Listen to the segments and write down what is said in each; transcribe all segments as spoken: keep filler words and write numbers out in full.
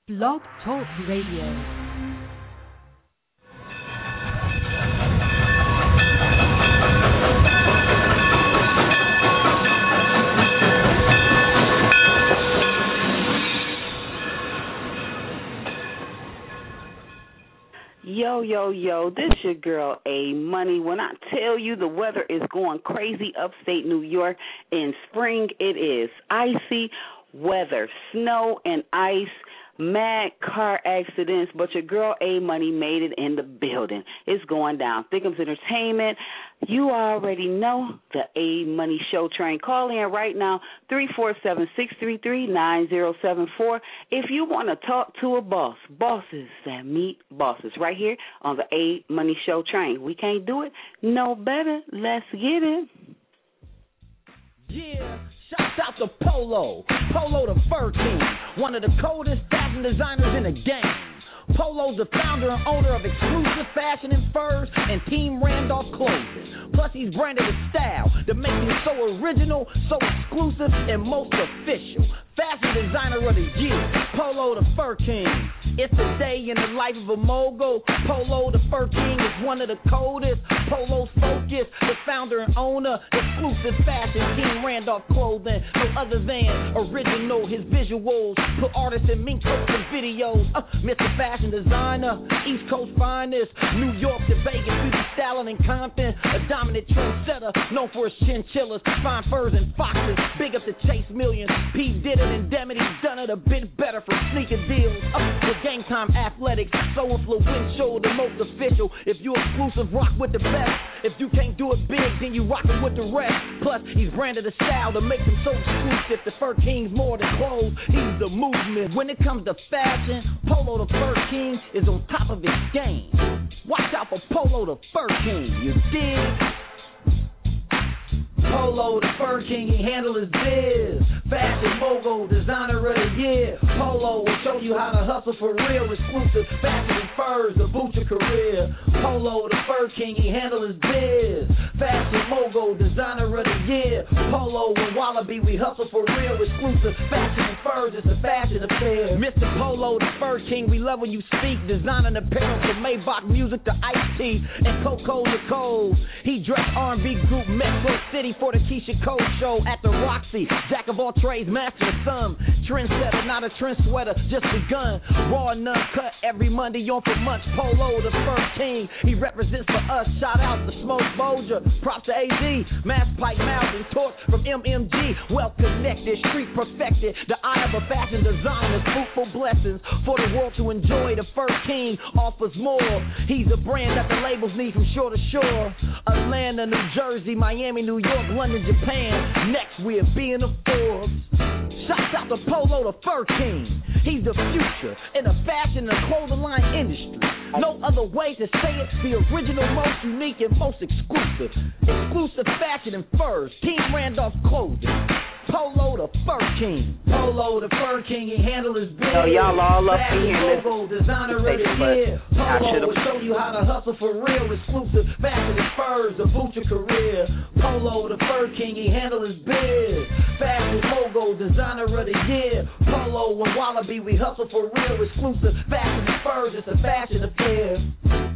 Blog Talk Radio. Yo, yo, yo, this your girl, A Money. When I tell you the weather is going crazy upstate New York, in spring it is icy weather, snow and ice, mad car accidents, but your girl A Money made it in the building. It's going down. Thickums Entertainment. You already know the A Money Show train. Call in right now, three four seven, six three three, nine zero seven four. If you want to talk to a boss, bosses that meet bosses, right here on the A Money Show train. We can't do it no better. Let's get it. Yeah. Shouts out to Polo, Polo the Fur King, one of the coldest fashion designers in the game. Polo's the founder and owner of Exclusive Fashion and Furs and Team Randolph Clothing. Plus, he's branded a style that makes him so original, so exclusive, and most official. Fashion Designer of the Year, Polo the Fur King. It's a day in the life of a mogul. Polo the Fur King is one of the coldest. Polo's focus, the founder and owner, Exclusive Fashion, Team Randolph Clothing. No other than original, his visuals put artists in mink coats and videos. Uh, Mister Fashion Designer, East Coast finest, New York to Vegas, we be styling in Compton. A dominant trendsetter, known for his chinchillas, fine furs and foxes. Big up to Chase Millions, P. Diddy and Indemity's done it a bit better for sneaker deals. Uh, with Game Time Athletics, so influential, the most official. If you exclusive, rock with the best. If you can't do it big, then you rockin' with the rest. Plus, he's branded a style that makes him so exclusive. The Fur King's more than clothes, he's the movement. When it comes to fashion, Polo the Fur King is on top of his game. Watch out for Polo the Fur King, you dig? Polo the Fur King, he handle his biz. Fashion mogul, designer of the year. Polo will show you how to hustle for real. Exclusive fashion and furs to boost your career. Polo the Fur King, he handle his biz. Fashion mogul, designer of the year. Polo and Wallaby, we hustle for real. Exclusive fashion and furs, it's a fashion affair. Mister Polo the Fur King, we love when you speak. Designing apparel from Maybach Music to Ice-T and Coco Nicole. He dressed R and B group Metro City for the Keisha Cole show at the Roxy. Jack of all trades, master of some. Trendsetter, not a trend sweater, just begun. Raw and uncut every Monday on for months. Polo the Fur King, he represents for us. Shout out to Smoke Bolger, props to A Z, Mass Pipe Mouth and Torch from M M G. Well connected, street perfected. The eye of a fashion designer, fruitful blessings for the world to enjoy. The Fur King offers more. He's a brand that the labels need from shore to shore. Atlanta, New Jersey, Miami, New York, London, Japan. Next we're being a Forbes. Shouts out to Polo the Fur King. He's the future in the fashion and clothing line industry. No other way to say it. The original, most unique, and most exclusive. Exclusive fashion and furs. Team Randolph Clothing. Polo the Fur King. Polo the Fur King, he handle his business. So y'all all up in here. Logo, designer of the year. Polo will show you how to hustle for real. Exclusive fashion and furs to boost your career. Polo the Fur King, he handle his biz. Fashion logo, designer of the year. Polo and Wallaby, we hustle for real. Exclusive fashion and furs, it's a fashion affair.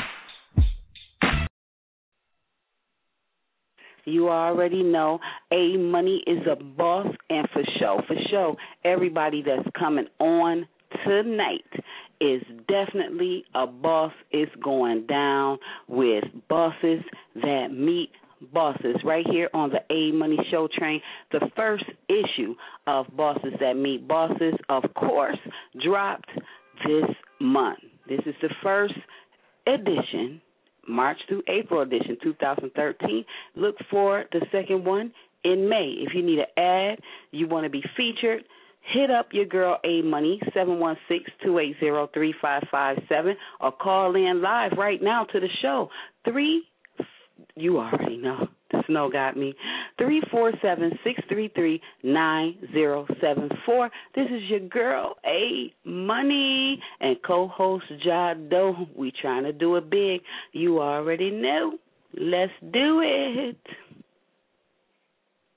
You already know A Money is a boss, and for sure, for sure, everybody that's coming on tonight is definitely a boss. It's going down with bosses that meet bosses right here on the A Money Show train. The first issue of Bosses That Meet Bosses, of course, dropped this month. This is the first edition, March through April edition, two thousand thirteen. Look for the second one in May. If you need an ad, you want to be featured, hit up your girl A Money, seven one six, two eight zero, three five five seven, or call in live right now to the show. Three, you already know. The snow got me. three four seven, six three three, nine zero seven four. This is your girl, A Money, and co-host Jado. We trying to do it big. You already know. Let's do it.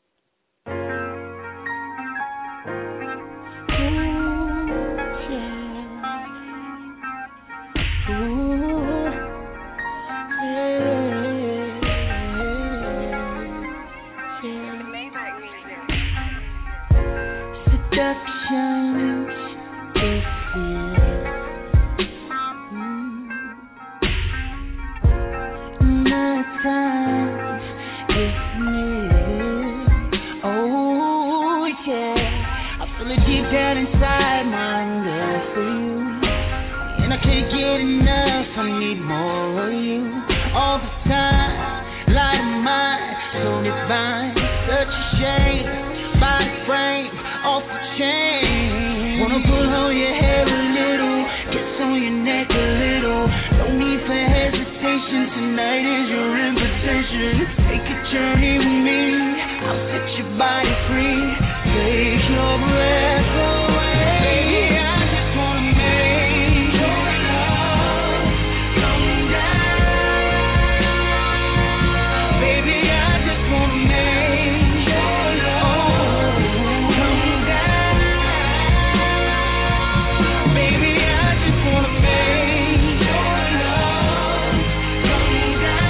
Ooh, yeah. I need more of you all the time. Light of mine, so divine, such a shame. Body frame, off the chain. Wanna pull on your hair a little, kiss on your neck a little. No need for hesitation, tonight is your invitation. Take a journey with me, I'll set your body free. Take your breath away. Baby, I just wanna make your love come down. Baby, I just wanna make your love come down. Baby, I just wanna make your love come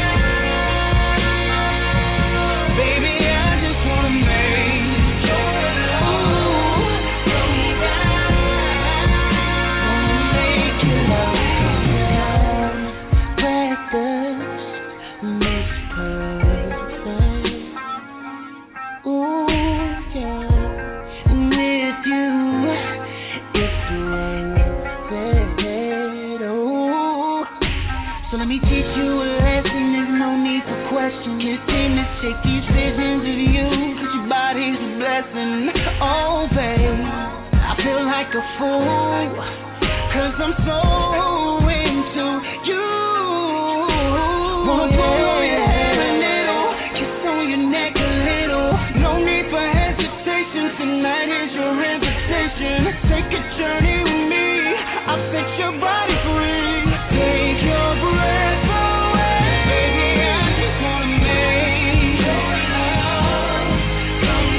down. Baby, I just wanna make your love come down. Wanna make your love come down. Practice makes perfect. Ooh, yeah. And with you, it's worth it. Ooh. So let me teach you a lesson. There's no need for question. Continue to take these visions of you, 'cause your body's a blessing. Oh, babe, I feel like a fool, 'cause I'm so into you. Wanna pull on your hair a little, kiss on your neck a little. No need for hesitation, tonight is your invitation. Take a journey with me, I'll set your body free. Take your breath away. Baby, I just wanna make your love come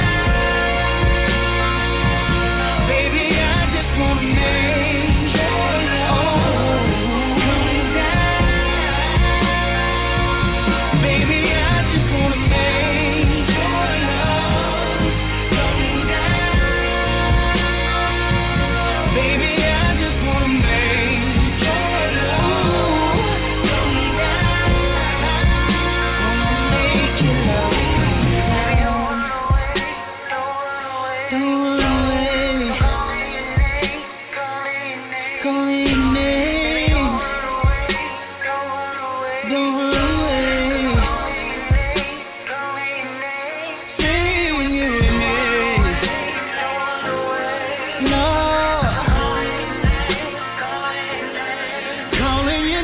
down. Baby, I just wanna make your love come down. Baby, I just wanna make your love come down. Baby, I just wanna make your love come down. Wanna make your love don't run away. Call your name. Don't run away. Say when you're with me. No. Calling your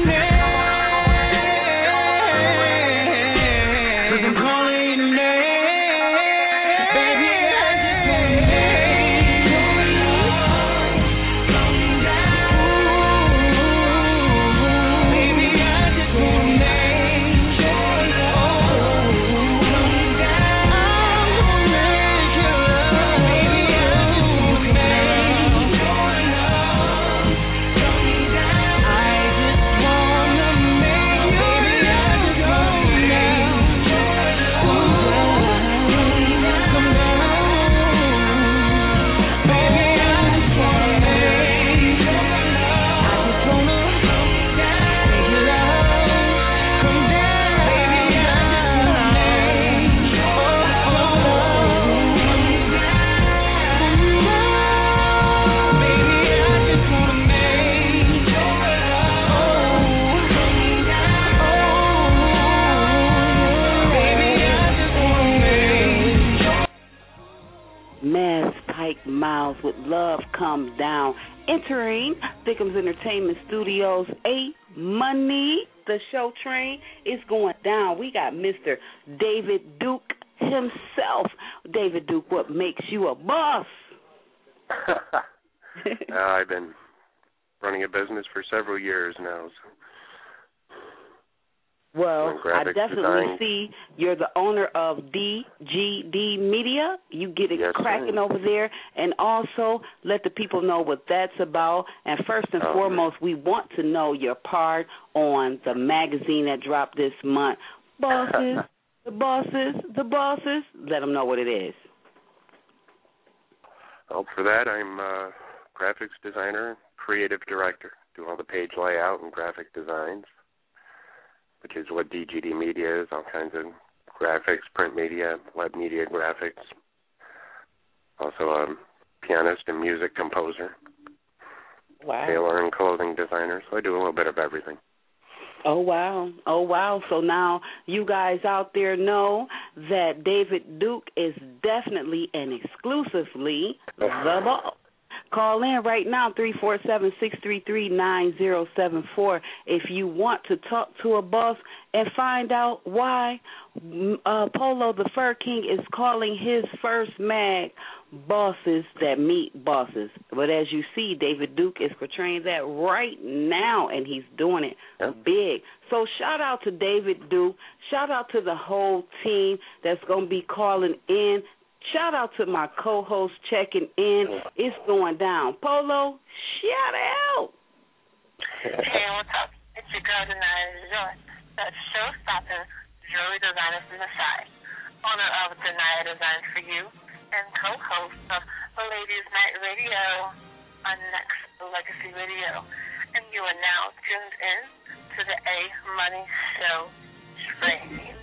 name. 'Cause I'm calling your name. Baby, I just wanna make your love come down. Baby, I just wanna make your love come down. I'm gonna make your love. Baby, I just wanna make your love come down. I just wanna make your love come down. Come down, come down. Baby, I just wanna make your love. I just wanna make your love come down. Baby, I just wanna make your love come down. Baby, I just wanna make your love come down. Baby, I just wanna make your Mass Pike Miles with Love Come Down. Entering Thickums Entertainment Studios, A Money. The show train is going down. We got Mister David Duke himself. David Duke, what makes you a boss? uh, I've been running a business for several years now. So. Well, Doing I graphic definitely design. see you're the owner of D G D Media. You get it Yes, cracking ma'am. over there. And also let the people know what that's about. And first and Oh, foremost, we want to know your part on the magazine that dropped this month. Bosses, the bosses, the bosses. Let them know what it is. Well, for that, I'm a graphics designer, creative director. Do all the page layout and graphic designs, which is what D G D Media is, all kinds of graphics, print media, web media graphics. Also a pianist and music composer. Wow. tailor and clothing designer, so I do a little bit of everything. Oh, wow. Oh, wow. So now you guys out there know that David Duke is definitely and exclusively the boss. Call in right now, three four seven, six three three, nine zero seven four, if you want to talk to a boss and find out why uh, Polo the Fur King is calling his first mag Bosses That Meet Bosses. But as you see, David Duke is portraying that right now, and he's doing it Yep. big. So shout out to David Duke. Shout out to the whole team that's going to be calling in. Shout out to my co-host checking in. It's going down. Polo, shout out. Hey, what's up? It's your girl, Denaya Joy, the show-stopping jewelry designer from the side, owner of Denaya Designs for You, and co-host of the Ladies Night Radio on Next Legacy Radio. And you are now tuned in to the A Money Show train.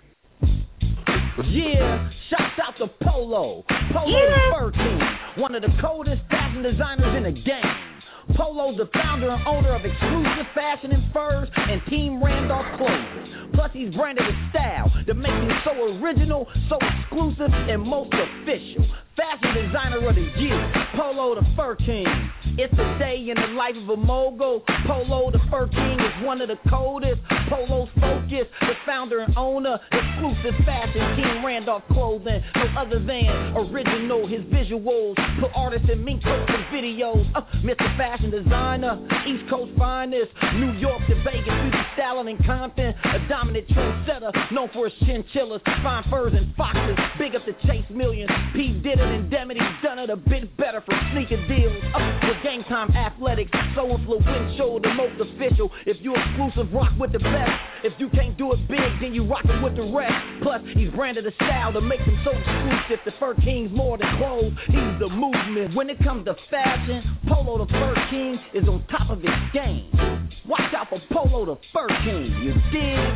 Yeah, shouts out to Polo. Polo Yeah. the Fur King, one of the coldest fashion designers in the game. Polo's the founder and owner of Exclusive Fashion and Furs and Team Randolph Clothing. Plus, he's branded a style that makes him so original, so exclusive, and most official. Fashion Designer of the Year, Polo the Fur King. It's a day in the life of a mogul. Polo the Fur King is one of the coldest. Polo's focus, the founder and owner, Exclusive Fashion, Team Randolph Clothing. No other than original, his visuals. Put artists in mink coats and videos. Uh, Mister Fashion Designer, East Coast finest. New York to Vegas, beauty styling in Compton. A dominant trendsetter, known for his chinchillas, fine furs and foxes. Big up to Chase Millions. P. did it and Demity's done it a bit better from sneaker deals. Uh, with Game Time Athletics, so influential, the most official. If you exclusive, rock with the best. If you can't do it big, then you rock it with the rest. Plus, he's branded a style that makes him so exclusive. The Fur King's more than clothes, he's the movement. When it comes to fashion, Polo the Fur King is on top of his game. Watch out for Polo the Fur King, you dig?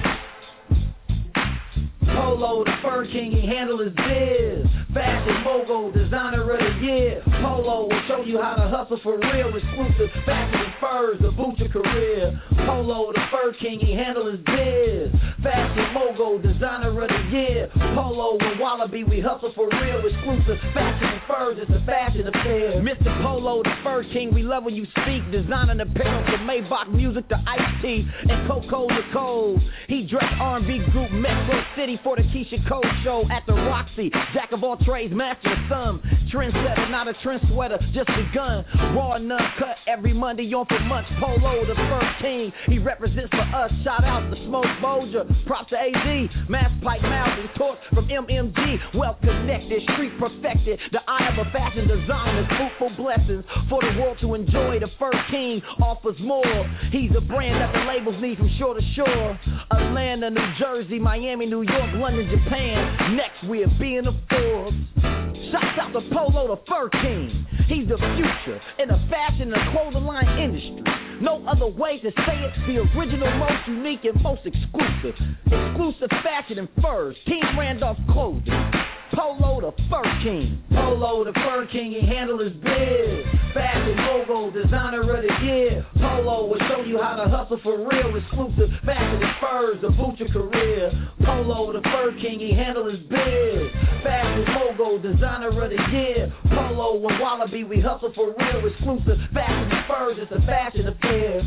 Polo the Fur King, he handle his biz. Fashion mogul, designer of the year. Polo will show you how to hustle for real. Exclusive fashion and furs to boost your career. Polo the Fur King, he handle his biz. Fashion mogul, designer of the year. Polo and Wallaby, we hustle for real. Exclusive fashion and furs, it's a fashion affair. Mister Polo the Fur King, we love when you speak. Designing apparel from Maybach Music to Ice-T and Coco Nicole. He dressed R and B group Metro City for the Keisha Cole show at the Roxy. Jack of all trades, master of some. Trendsetter, not a trend sweater, just begun. Raw and uncut every Monday on for months. Polo the Fur King, he represents for us. Shout out to Smoke Bolger, props to A Z, Mass Pipe Mouth and Torch from M M G. Well connected, street perfected. The eye of a fashion designer, fruitful blessings for the world to enjoy. The Fur King offers more. He's a brand that the labels need from shore to shore. Atlanta, New Jersey, Miami, New York, London, Japan. Next we're being a Forbes. Shouts out to Polo the Fur King. He's the future in the fashion and clothing line industry. No other way to say it. The original, most unique, and most exclusive. Exclusive fashion and furs. Team Randolph Clothing. Polo the Fur King. Polo the Fur King, he handle his biz. Fashion mogul, designer of the year. Polo will show you how to hustle for real. Exclusive fashion and furs to boost your career. Polo the Fur King, he handle his biz. Fashion mogul, designer of the year. Polo and Wallaby, we hustle for real. Exclusive fashion and furs, it's a fashion affair.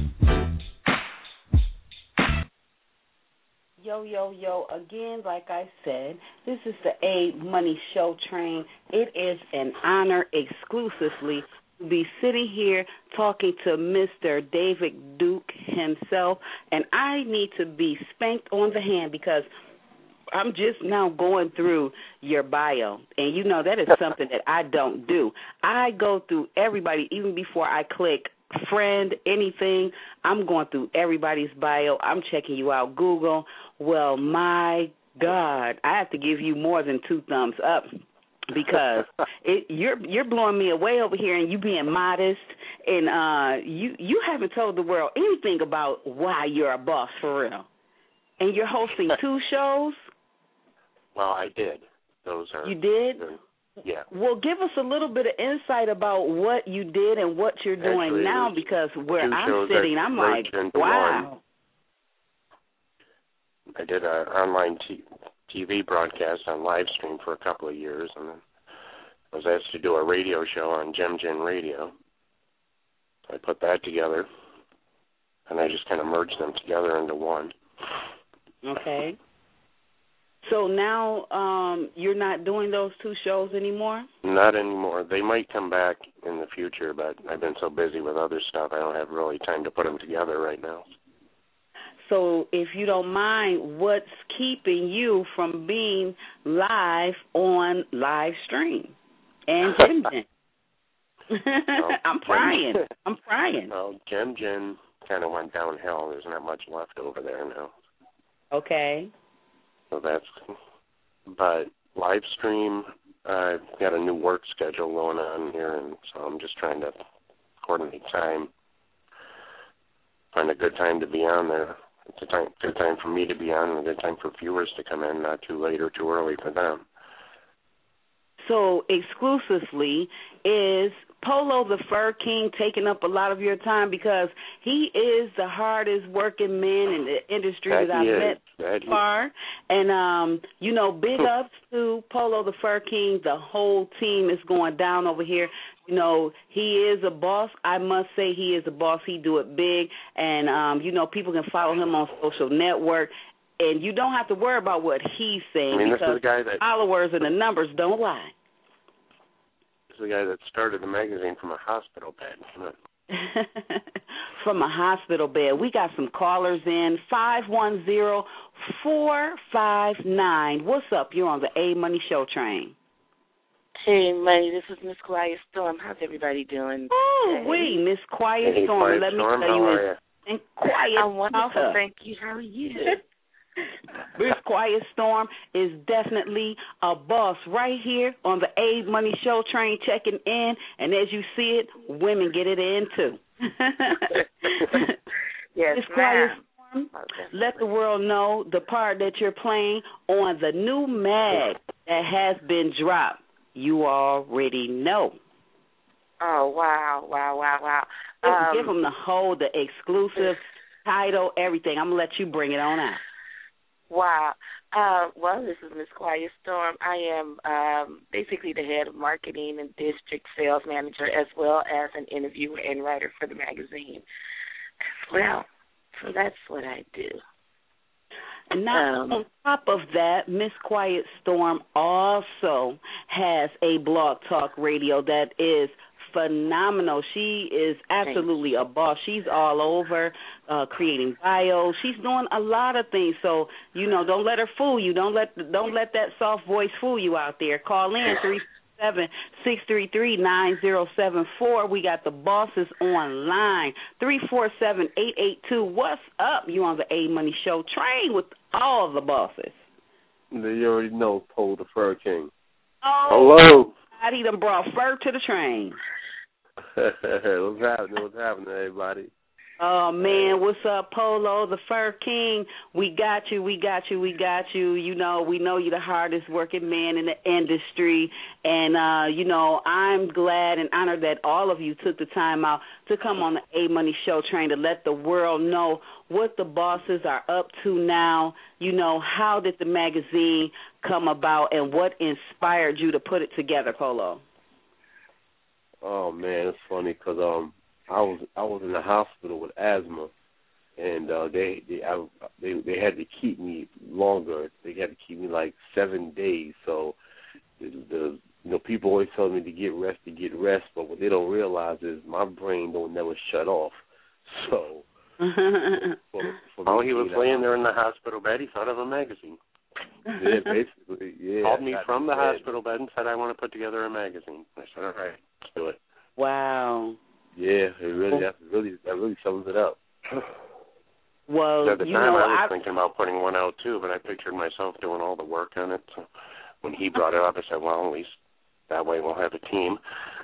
Yo, yo, yo, again, like I said, this is the A Money Show train. It is an honor exclusively to be sitting here talking to Mister David Duke himself, and I need to be spanked on the hand because I'm just now going through your bio, and you know that is something that I don't do. I go through everybody, even before I click friend, anything. I'm going through everybody's bio. I'm checking you out, Google. Well, my God, I have to give you more than two thumbs up because it, you're you're blowing me away over here, and you being modest, and uh, you you haven't told the world anything about why you're a boss for real, and you're hosting two shows. Well, I did. Those are You did? Yeah. Well, give us a little bit of insight about what you did and what you're doing Actually, now, there's because where two I'm shows sitting, that I'm like, merged into wow. I did an online t- TV broadcast on live stream for a couple of years, and then I was asked to do a radio show on Gem Gen Radio. So I put that together, and I just kind of merged them together into one. Okay. So now um, you're not doing those two shows anymore? Not anymore. They might come back in the future, but I've been so busy with other stuff, I don't have really time to put them together right now. So if you don't mind, what's keeping you from being live on live stream and Gem Gen? well, I'm crying. I'm crying. Well, Gem Gen kind of went downhill. There's not much left over there now. Okay. So that's, but live stream, I've got a new work schedule going on here, and so I'm just trying to coordinate time, find a good time to be on there. It's a time, good time for me to be on, and a good time for viewers to come in, not too late or too early for them. So exclusively, is Polo the Fur King taking up a lot of your time, because he is the hardest working man in the industry that, that I've is. met that so far. And, um, you know, big ups to Polo the Fur King. The whole team is going down over here. You know, he is a boss. I must say he is a boss. He do it big. And, um, you know, people can follow him on social network. And you don't have to worry about what he's saying, I mean, this because is the guy that, followers and the numbers don't lie. this is the guy that started the magazine from a hospital bed. From a hospital bed. We got some callers in. five one zero, four five nine. What's up? You're on the A Money Show train. Hey, Money, this is Miss Quiet Storm. How's everybody doing? Oh, we Miss Quiet Hey, Storm. Quiet Let me Storm, tell how you, are and, and quiet. I'm wonderful, thank you. How are you? Miss Quiet Storm is definitely a boss right here on the A Money Show train, checking in. And as you see it, women get it in too. Yes, Miss ma'am. Quiet Storm, Oh, let the world know the part that you're playing on the new mag that has been dropped. You already know. Oh, wow, wow, wow, wow. Um, Um, Give them the whole, the exclusive title, everything. I'm going to let you bring it on out. Wow. Uh, well, this is Miss Quiet Storm. I am um, basically the head of marketing and district sales manager, as well as an interviewer and writer for the magazine as well. So that's what I do. And now, um, on top of that, Miss Quiet Storm also has a blog talk radio that is phenomenal. She is absolutely a boss. She's all over uh, creating bios. She's doing a lot of things. So, you know, don't let her fool you. Don't let don't let that soft voice fool you out there. Call in three seven six three three nine zero seven four. We got the bosses online. three four seven eight eight two. What's up? You on the A Money Show train with all the bosses. You already know, Pole the Fur King. Oh, hello. God, he done brought fur to the train. What's happening? What's happening, everybody? Oh, man, what's up, Polo, the Fur King? We got you, we got you, we got you. You know, we know you're the hardest working man in the industry. And, uh, you know, I'm glad and honored that all of you took the time out to come on the A Money Show train to let the world know what the bosses are up to now. You know, how did the magazine come about and what inspired you to put it together, Polo? Oh, man, it's funny because um, I was I was in the hospital with asthma, and uh, they they, I, they they had to keep me longer. They had to keep me like seven days. So the, the you know people always tell me to get rest, to get rest, but what they don't realize is my brain don't never shut off. So for, for oh, he was laying there in the hospital bed. He thought of a magazine. Yeah, basically, yeah. Called me from the bed. hospital bed and said, I want to put together a magazine. I said, all right, let's do it. Wow. Yeah, it really, that really, that really sums it up. Well, at the you time, know, I was I... thinking about putting one out too, but I pictured myself doing all the work on it. So when he brought it up, I said, well, at least that way we'll have a team.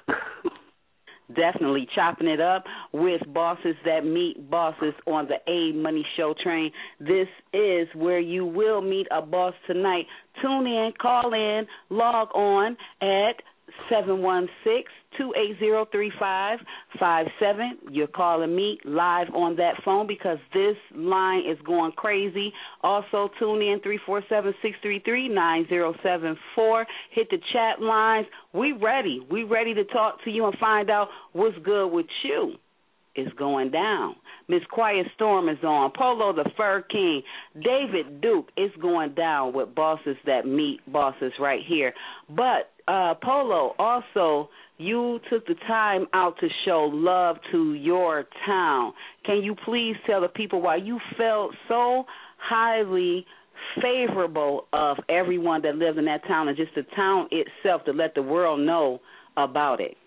Definitely chopping it up with bosses that meet bosses on the A Money Show train. This is where you will meet a boss tonight. Tune in, call in, log on at seven one six, two eight zero, three five five seven. You're calling me live on that phone because this line is going crazy. Also, tune in three four seven, six three three, nine zero seven four. Hit the chat lines. We ready. We ready to talk to you and find out what's good with you. Is going down. Miss Quiet Storm is on. Polo the Fur King. David Duke is going down with Bosses That Meet Bosses right here. But, uh, Polo, also, you took the time out to show love to your town. Can you please tell the people why you felt so highly favorable of everyone that lived in that town and just the town itself to let the world know about it?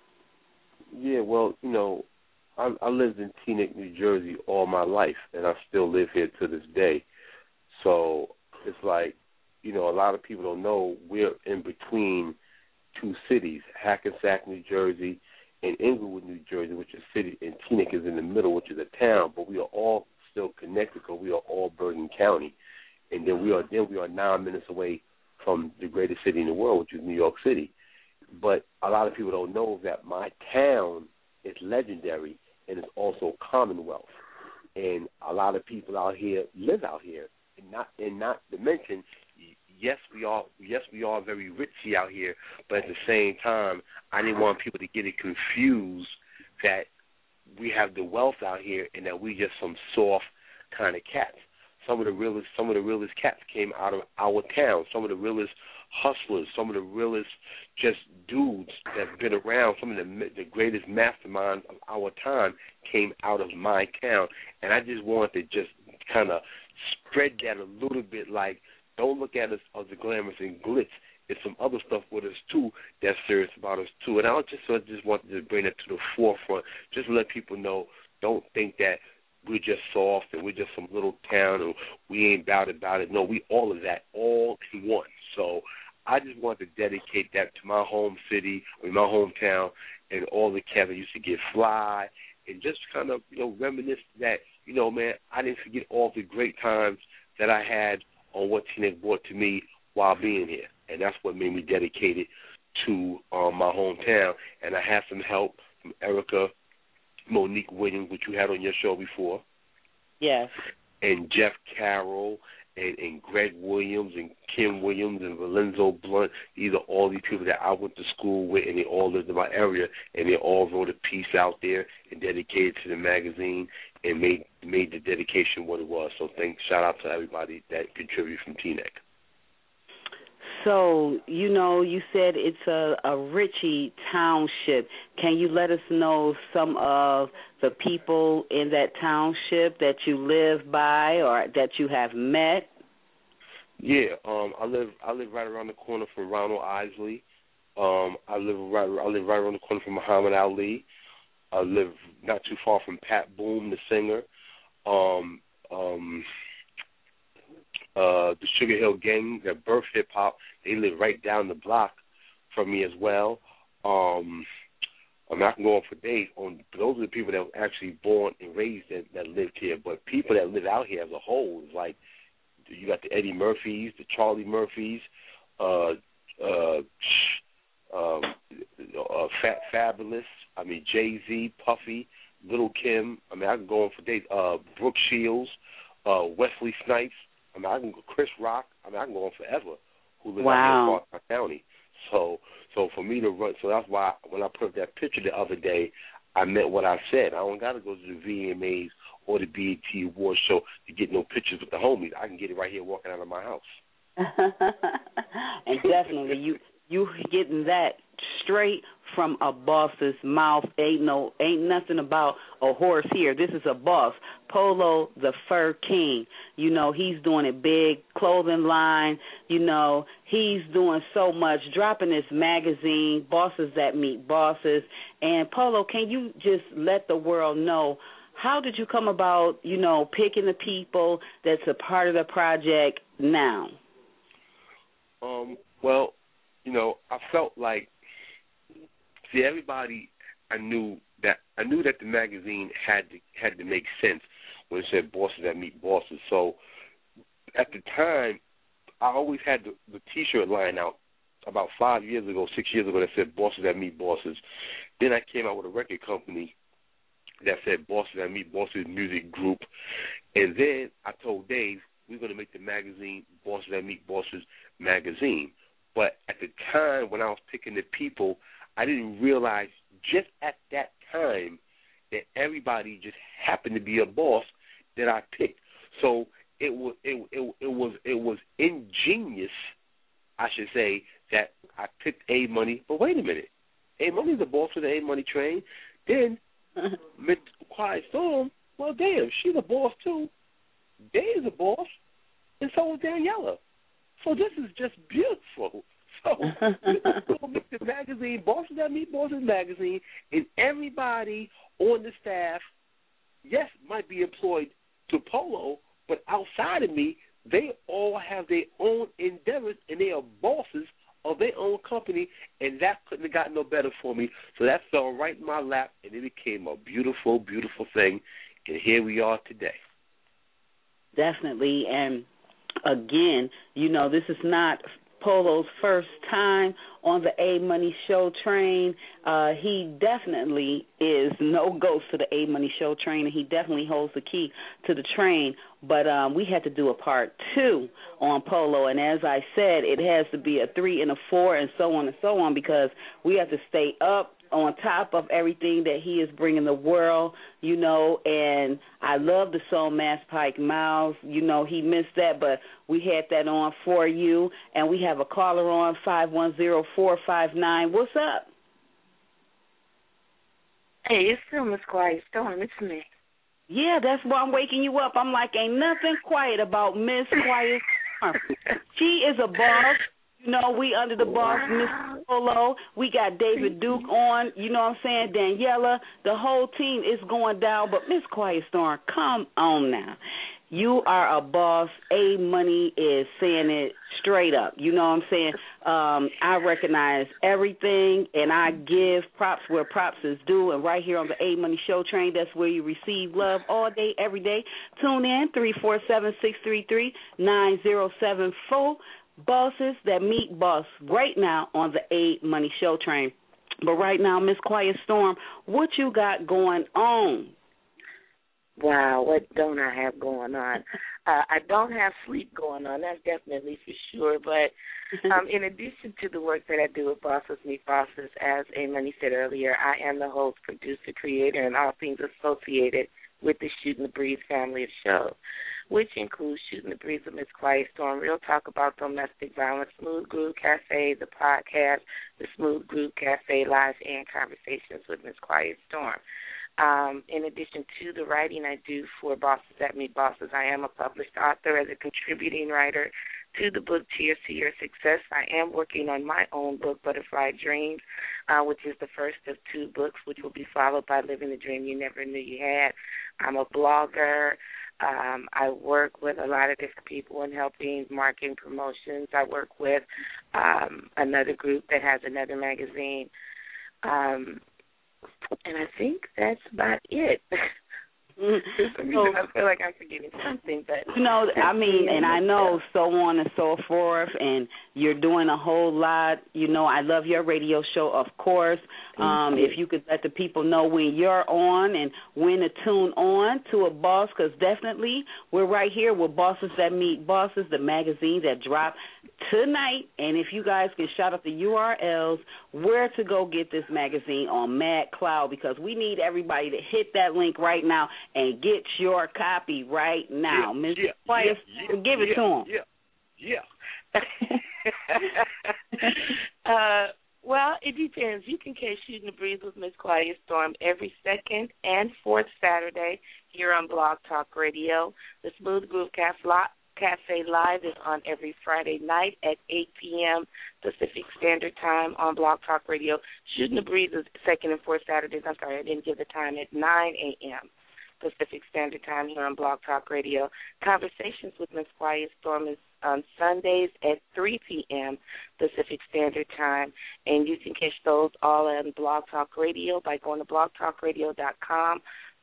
Yeah, well, you know, I, I lived in Teaneck, New Jersey all my life, and I still live here to this day. So it's like, you know, a lot of people don't know we're in between two cities, Hackensack, New Jersey, and Englewood, New Jersey, which is a city, and Teaneck is in the middle, which is a town, but we are all still connected because we are all Bergen County. And then we are then we are nine minutes away from the greatest city in the world, which is New York City. But a lot of people don't know that my town is legendary, and it's also Commonwealth. And a lot of people out here live out here. And not and not to mention, yes, we are yes, we are very ritzy out here, but at the same time, I didn't want people to get it confused that we have the wealth out here and that we just some soft kind of cats. Some of the realest some of the realest cats came out of our town. Some of the realest hustlers, some of the realest just dudes that's been around, some of the, the greatest masterminds of our time came out of my town. And I just wanted to just kind of spread that a little bit, like, don't look at us as the glamorous and glitz. There's some other stuff with us, too, that's serious about us, too. And I just, I just wanted to bring it to the forefront, just to let people know, don't think that we're just soft and we're just some little town and we ain't about it, about it. No, we all of that, all in one. So I just want to dedicate that to my home city, I mean, my hometown, and all the cats that used to get fly, and just kind of, you know, reminisce that, you know, man, I didn't forget all the great times that I had on what Teaneck brought to me while being here. And that's what made me dedicate it to um, my hometown. And I had some help from Erica Monique Williams, which you had on your show before. Yes. And Jeff Carroll. And, and Greg Williams and Kim Williams and Valenzo Blunt. These are all these people that I went to school with, and they all lived in my area, and they all wrote a piece out there and dedicated to the magazine and made made the dedication what it was. So thanks, shout out to everybody that contributed from Teaneck. So, you know, you said it's a, a Ritchie township. Can you let us know some of the people in that township that you live by or that you have met? Yeah, um, I live I live right around the corner from Ronald Isley. Um, I live right I live right around the corner from Muhammad Ali. I live not too far from Pat Boone, the singer. Um, um, uh, the Sugar Hill Gang, that birth hip hop, they live right down the block from me as well. Um, I mean, I can go on for days. On those are the people that were actually born and raised that, that lived here. But people that live out here as a whole is like, you got the Eddie Murphys, the Charlie Murphys, uh, uh, um, uh, Fat Fabulous. I mean, Jay-Z, Puffy, Little Kim. I mean, I can go on for days. Uh, Brooke Shields, uh, Wesley Snipes. I mean, I can go Chris Rock. I mean, I can go on forever. Who live wow. out here in Park County? So, so for me to run, so that's why when I put up that picture the other day, I meant what I said. I don't got to go to the V M As or the B E T Awards show to get no pictures with the homies. I can get it right here walking out of my house. And definitely, you you getting that straight from a boss's mouth. Ain't no, ain't nothing about a horse here. This is a boss. Polo the Fur King. You know, he's doing it big. Clothing line. You know, he's doing so much. Dropping this magazine, Bosses That Meet Bosses. And Polo, can you just let the world know, how did you come about, you know, picking the people that's a part of the project now? Um, well, you know, I felt like, see, everybody, I knew that I knew that the magazine had to had to make sense when it said Bosses That Meet Bosses. So at the time, I always had the, the T-shirt line out about five years ago, six years ago, that said bosses that meet bosses. Then I came out with a record company that said Bosses That Meet Bosses Music Group. And then I told Dave, we're going to make the magazine Bosses That Meet Bosses Magazine. But at the time when I was picking the people, I didn't realize just at that time that everybody just happened to be a boss that I picked. So it was it, it, it was it was ingenious, I should say, that I picked A Money. But wait a minute, A Money's the boss of the A Money train. Then Miss Quiet Storm, well, damn, she's a boss too. Dave's a boss, and so is Daniela. So this is just beautiful. So we'll make the magazine, Bosses That Meet Bosses Magazine, and everybody on the staff, yes, might be employed to Polo, but outside of me, they all have their own endeavors, and they are bosses of their own company, and that couldn't have gotten no better for me. So that fell right in my lap, and it became a beautiful, beautiful thing, and here we are today. Definitely, and again, you know, this is not Polo's first time on the A Money Show train. Uh, he definitely is no ghost to the A Money Show train, and he definitely holds the key to the train. But um, we had to do a part two on Polo, and as I said, it has to be a three and a four and so on and so on, because we have to stay up on top of everything that he is bringing the world, you know, and I love the song Mass Pike Miles. You know, he missed that, but we had that on for you, and we have a caller on, five one zero, four five nine. What's up? Hey, it's still Miss Quiet Storm. It's me. Yeah, that's why I'm waking you up. I'm like, ain't nothing quiet about Miss Quiet Storm. She is a boss. You know, we under the boss, wow. Miss Polo. We got David Duke on. You know what I'm saying? Daniela. The whole team is going down. But Miss Quiet Storm, come on now. You are a boss. A Money is saying it straight up. You know what I'm saying? Um, I recognize everything, and I give props where props is due. And right here on the A Money Show train, that's where you receive love all day, every day. Tune in, three four seven, six three three, nine zero seven four. Bosses That Meet Boss right now on the A Money Show train. But right now, Miss Quiet Storm, what you got going on? Wow, what don't I have going on? Uh, I don't have sleep going on, that's definitely for sure. But um, in addition to the work that I do with Bosses Meet Bosses, as A Money said earlier, I am the host, producer, creator, and all things associated with the Shooting the Breeze family of shows, which includes Shooting the Breeze with Miss Quiet Storm, Real Talk About Domestic Violence, Smooth Groove Cafe, the podcast, the Smooth Groove Cafe Live, and Conversations with Miss Quiet Storm. Um, in addition to the writing I do for Bosses That Meet Bosses, I am a published author as a contributing writer to the book Cheers to Your Success. I am working on my own book, Butterfly Dreams, uh, which is the first of two books, which will be followed by Living the Dream You Never Knew You Had. I'm a blogger. Um, I work with a lot of different people in helping marketing promotions. I work with um, another group that has another magazine. Um, and I think that's about it. For some reason, I feel like I'm forgetting something, but you know, I mean, and I know so on and so forth, and you're doing a whole lot. You know, I love your radio show, of course. Um, if you could let the people know when you're on and when to tune on to a boss, because definitely we're right here with Bosses That Meet Bosses, the magazine that dropped tonight. And if you guys can shout out the U R Ls where to go get this magazine on Mad Cloud, because we need everybody to hit that link right now and get your copy right now. Yeah, Mister Yeah, Quiet, yeah, give it yeah, to him. Yeah, yeah. uh, well, it depends. You can catch Shooting the Breeze with Miss Quiet Storm every second and fourth Saturday here on Blog Talk Radio. The Smooth Groove Cafe Live is on every Friday night at eight p.m. Pacific Standard Time on Blog Talk Radio. Shooting the Breeze is second and fourth Saturdays. I'm sorry, I didn't give the time, at nine a.m. Pacific Standard Time here on Blog Talk Radio. Conversations with Miss Quiet Storm is on Sundays at three p.m. Pacific Standard Time, and you can catch those all on Blog Talk Radio by going to blog talk radio dot com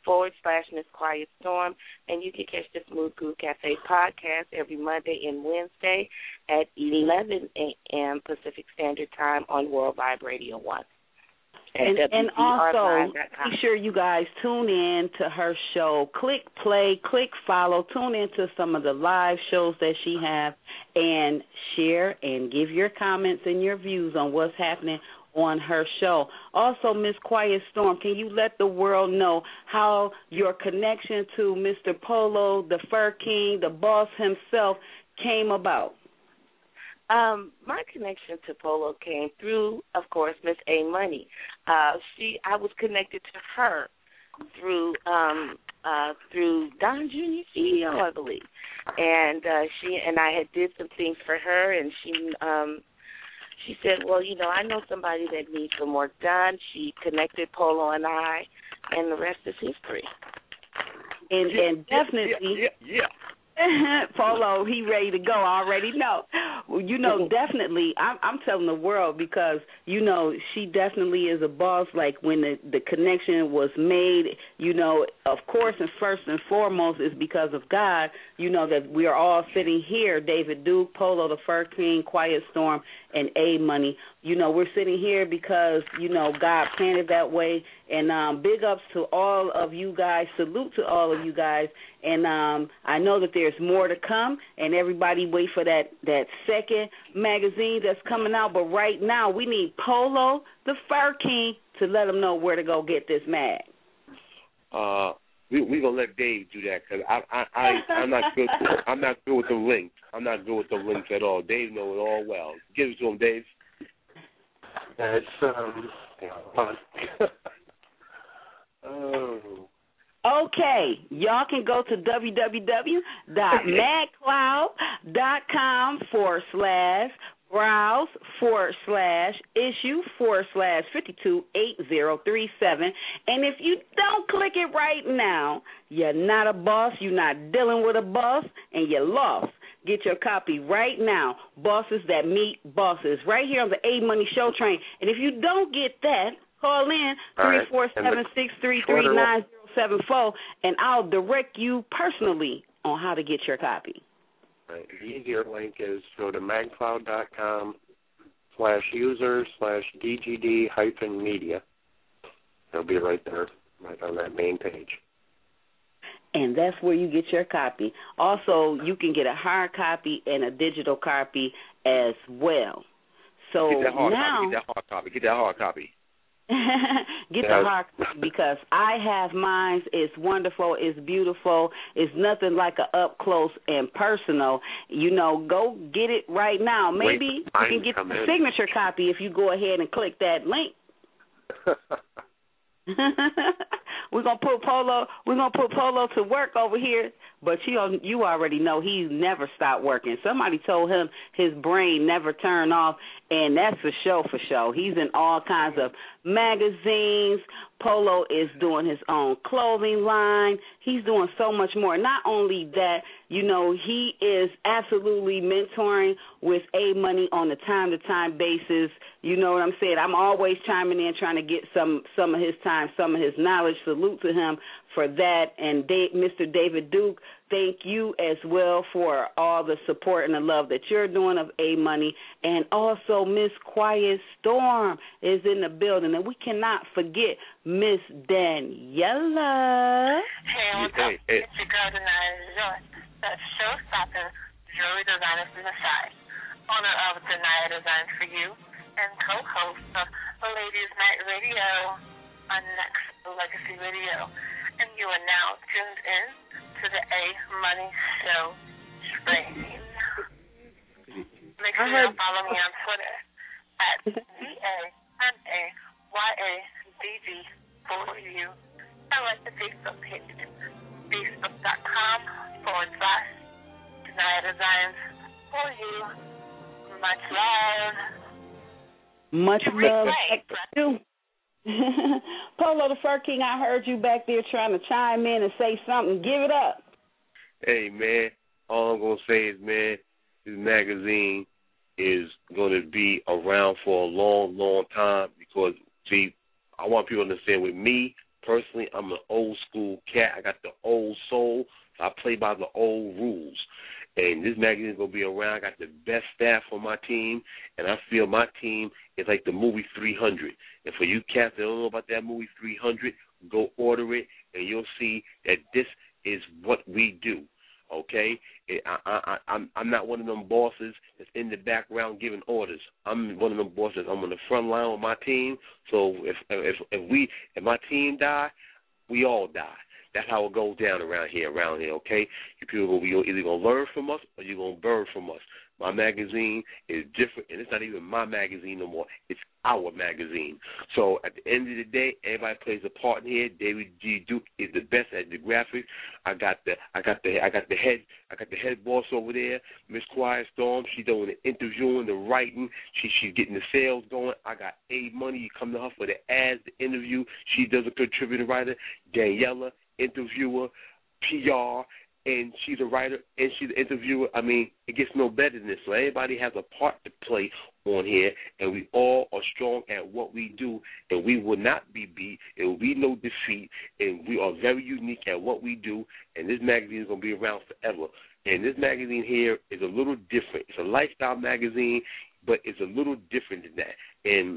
forward slash Miss Quiet Storm, and you can catch the Smooth Groove Cafe podcast every Monday and Wednesday at eleven a.m. Pacific Standard Time on World Vibe Radio one. And, and also, make sure you guys tune in to her show. Click play, click follow, tune into some of the live shows that she has, and share and give your comments and your views on what's happening on her show. Also, Miss Quiet Storm, can you let the world know how your connection to Mister Polo, the Fur King, the boss himself, came about? Um, my connection to Polo came through, of course, Miss A Money. Uh, she, I was connected to her through um, uh, through Don Junior C E O, I believe, and uh, she and I had did some things for her, and she um, she said, well, you know, I know somebody that needs some work done. She connected Polo and I, and the rest is history. And, yeah, and definitely, yeah, yeah. yeah. Polo, he ready to go. I already know. Well, you know, definitely, I'm, I'm telling the world because, you know, she definitely is a boss. Like when the, the connection was made, you know, of course, and first and foremost is because of God, you know, that we are all sitting here, David Duke, Polo, the Fur King, Quiet Storm, and A Money. You know, we're sitting here because, you know, God planned it that way. And um, big ups to all of you guys. Salute to all of you guys. And um, I know that there's more to come, and everybody wait for that, that second magazine that's coming out. But right now, we need Polo, the Fur King, to let them know where to go get this mag. Uh, we we gonna let Dave do that because I I I I'm not good. I'm not good with the links. I'm not good with the links at all. Dave knows it all well. Give it to him, Dave. Yeah, it's um. oh. Okay, y'all can go to www.magcloud.com forward slash browse forward slash issue forward slash fifty-two eight zero three seven. And if you don't click it right now, you're not a boss, you're not dealing with a boss, and you're lost. Get your copy right now. Bosses that meet bosses, right here on the A Money Show Train. And if you don't get that, call in three four seven, six three three, nine zero seven four, and I'll direct you personally on how to get your copy. Right. The easier link is go to magcloud.com slash user slash DGD hyphen media. It'll be right there, right on that main page. And that's where you get your copy. Also, you can get a hard copy and a digital copy as well. So get that hard now, copy. Get that hard copy. Get that hard copy. Get the hard copy because I have mine. It's wonderful. It's beautiful. It's nothing like a up close and personal. You know, go get it right now. Maybe Wait, you can get the in. signature copy if you go ahead and click that link. We're gonna put Polo. We're gonna put Polo to work over here. But you you already know he's never stopped working. Somebody told him his brain never turned off, and that's for show for show. He's in all kinds of magazines. Polo is doing his own clothing line. He's doing so much more. Not only that, you know, he is absolutely mentoring with A Money on a time-to-time basis. You know what I'm saying? I'm always chiming in trying to get some, some of his time, some of his knowledge. Salute to him for that. And Dave, Mister David Duke, thank you as well for all the support and the love that you're doing of A Money. And also Miss Quiet Storm is in the building. And we cannot forget Miss Daniela. Hey, what's up? Hey, hey. It's your girl, Denise Joy, that show-stopping jewelry designer from the side, owner of Denise Designs for You, and co-host of the Ladies Night Radio on Next Legacy Radio. And you are now tuned in to the A Money Show Train. Make sure you follow me on Twitter at D A N A Y A D D for you. I like the Facebook page, facebook.com forward slash Denise Designs for you. Much love. Much love back to you. Polo the Fur King, I heard you back there trying to chime in and say something. Give it up. Hey, man, all I'm going to say is, man, this magazine is going to be around for a long, long time because, see, I want people to understand with me, Personally, I'm an old school cat. I got the old soul. So I play by the old rules. And this magazine is going to be around. I got the best staff on my team, and I feel my team is like the movie three hundred. And for you cats that don't know about that movie three hundred, go order it, and you'll see that this is what we do. Okay, I, I, I, I'm I'm not one of them bosses that's in the background giving orders. I'm one of them bosses. I'm on the front line with my team. So if if if we if my team die, we all die. That's how it goes down around here. Around here, okay. You people will be either gonna learn from us or you're gonna burn from us. My magazine is different, and it's not even my magazine no more. It's our magazine. So at the end of the day, everybody plays a part in here. David G. Duke is the best at the graphics. I got the, I got the, I got the head, I got the head boss over there, Miss Quiet Storm. She's doing the interviewing, the writing. She, she's getting the sales going. I got A Money. You come to her for the ads, the interview. She does a contributing writer. Daniela, interviewer, P R. And she's a writer, and she's an interviewer. I mean, it gets no better than this. So everybody has a part to play on here, and we all are strong at what we do, and we will not be beat. It will be no defeat, and we are very unique at what we do, and this magazine is going to be around forever. And this magazine here is a little different. It's a lifestyle magazine, but it's a little different than that. And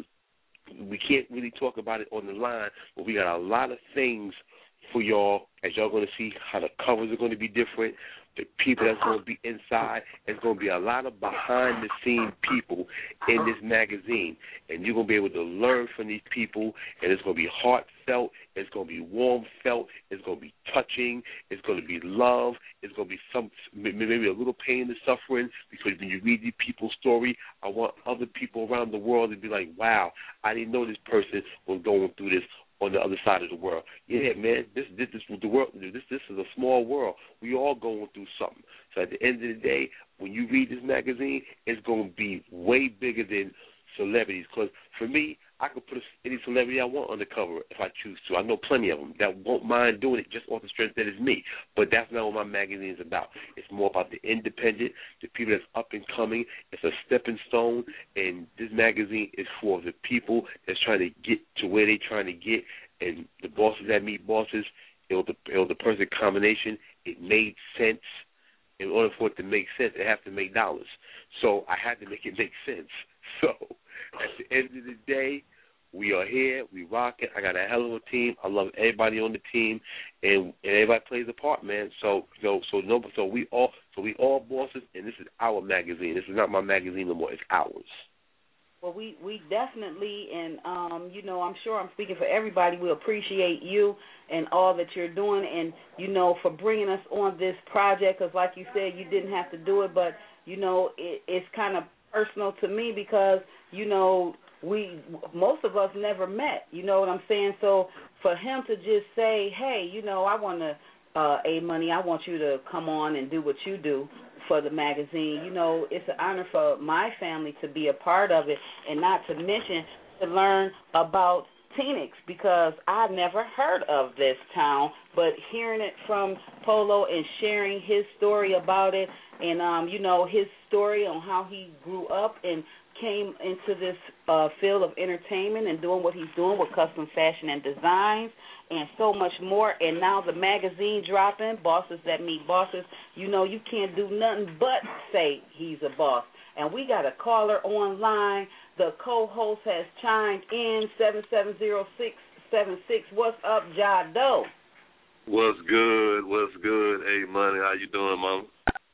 we can't really talk about it on the line, but we got a lot of things for y'all, as y'all going to see how the covers are going to be different, the people that's going to be inside. There's going to be a lot of behind-the-scenes people in this magazine, and you're going to be able to learn from these people, and it's going to be heartfelt, it's going to be warm felt, it's going to be touching, it's going to be love, it's going to be some maybe a little pain and suffering, because when you read these people's story, I want other people around the world to be like, wow, I didn't know this person was going through this on the other side of the world. Yeah, man, this this is the world. This this is a small world. We all going through something. So at the end of the day, when you read this magazine, it's going to be way bigger than celebrities. Because for me, I could put any celebrity I want on the cover if I choose to. I know plenty of them that won't mind doing it just off the strength that it's me. But that's not what my magazine is about. It's more about the independent, the people that's up and coming. It's a stepping stone, and this magazine is for the people that's trying to get to where they're trying to get. And the bosses that meet bosses, it was the, it was the perfect combination. It made sense. In order for it to make sense, it has to make dollars. So I had to make it make sense. So at the end of the day, we are here. We rock it. I got a hell of a team. I love everybody on the team, and, and everybody plays a part, man. So so so no. So we all so we all bosses, and this is our magazine. This is not my magazine no more. It's ours. Well, we, we definitely, and, um, you know, I'm sure I'm speaking for everybody, we appreciate you and all that you're doing and, you know, for bringing us on this project because, like you said, you didn't have to do it, but, you know, it, it's kind of personal to me because, you know, we, most of us never met, you know what I'm saying? So for him to just say, hey, you know, I want to, uh, A Money, I want you to come on and do what you do for the magazine. You know, it's an honor for my family to be a part of it, and not to mention to learn about Phoenix because I've never heard of this town, but hearing it from Polo and sharing his story about it and, um, you know, his story on how he grew up and came into this uh, field of entertainment and doing what he's doing with custom fashion and designs and so much more. And now the magazine dropping, Bosses That Meet Bosses, you know, you can't do nothing but say he's a boss. And we got a caller online. The co-host has chimed in, seven seven zero six seven six. What's up, Jado? What's good? What's good? Hey, Money, how you doing, Mama?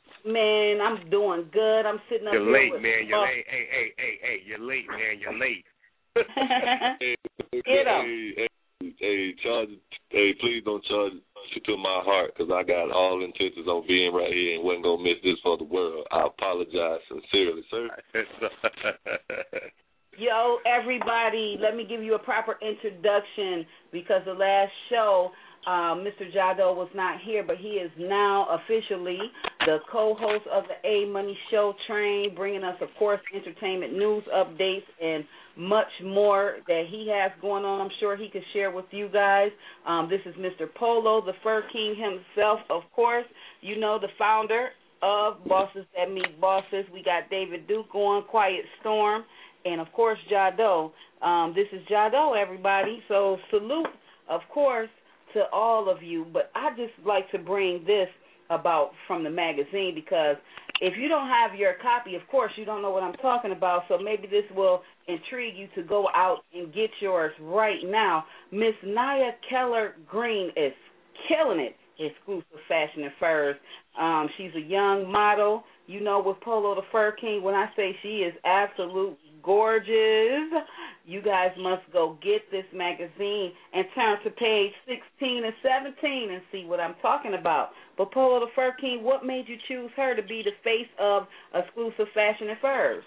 Man, I'm doing good. I'm sitting up you're here late, with man. You're boss. late. Hey, hey, hey, hey. You're late, man. You're late. hey, Get up. Hey, hey, hey, charge, hey, please don't charge it to my heart because I got all intentions on being right here and wasn't going to miss this for the world. I apologize sincerely, sir. Yo, everybody, let me give you a proper introduction because the last show, um, Mister Jado was not here, but he is now officially the co-host of the A Money Show Train, bringing us, of course, entertainment news updates and much more that he has going on. I'm sure he could share with you guys. Um, this is Mister Polo, the Fur King himself, of course. You know, the founder of Bosses That Meet Bosses. We got David Duke on, Quiet Storm, and, of course, Jado. Um, this is Jado, everybody. So salute of course, to all of you, but I just like to bring this about from the magazine, because if you don't have your copy, of course, you don't know what I'm talking about, so maybe this will intrigue you to go out and get yours right now. Miss Nia Keller Green is killing it, exclusive fashion and furs. Um, she's a young model. You know, with Polo the Fur King, when I say she is absolutely gorgeous, you guys must go get this magazine and turn to page sixteen and seventeen and see what I'm talking about. But Polo the Fur King, what made you choose her to be the face of exclusive fashion and furs?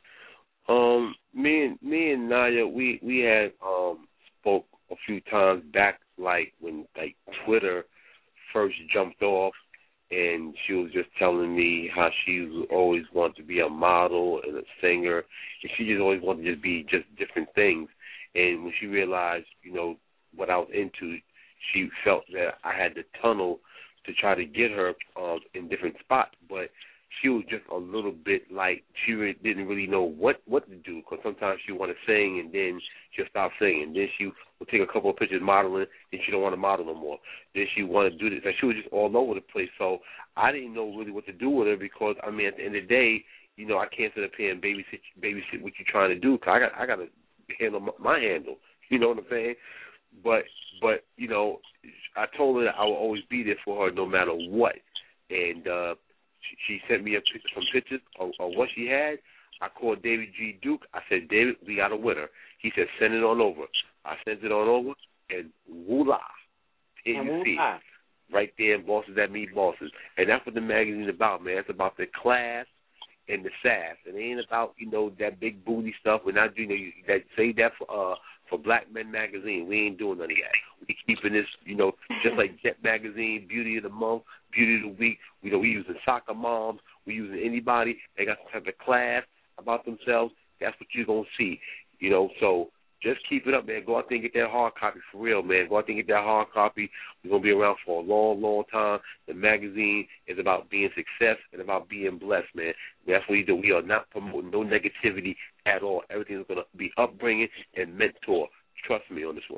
Um, me and me and Naya, we we had um spoke a few times back, like when like Twitter first jumped off, and she was just telling me how she always wanted to be a model and a singer, and she just always wanted to just be just different things. And when she realized, you know, what I was into, she felt that I had the tunnel to try to get her um, in different spots, but she was just a little bit like she really didn't really know what, what to do, because sometimes she want to sing and then she'll stop singing. Then she will take a couple of pictures modeling, then she don't want to model no more. Then she want to do this. Like, she was just all over the place. So I didn't know really what to do with her, because, I mean, at the end of the day, you know, I can't sit up here and babysit, babysit what you're trying to do, because I got, I got to handle my, my handle. You know what I'm saying? But, but you know, I told her that I will always be there for her no matter what. And, uh, She sent me a, some pictures of, of what she had. I called David G. Duke. I said, David, we got a winner. He said, send it on over. I sent it on over, and voila, here you see it. Right there in Bosses That Meet Bosses. And that's what the magazine's about, man. It's about the class and the sass. It ain't about, you know, that big booty stuff. We're not doing, you know, that, save that for uh for Black Men Magazine. We ain't doing none of that. We keeping this, you know, just like Jet Magazine, Beauty of the Month, Beauty of the Week. You know, we using soccer moms. We using anybody. They got some type of class about themselves. That's what you're going to see, you know. So just keep it up, man. Go out there and get that hard copy for real, man. Go out there and get that hard copy. We're going to be around for a long, long time. The magazine is about being success and about being blessed, man. That's what we do. We are not promoting no negativity at all. Everything's going to be upbringing and mentor. Trust me on this one.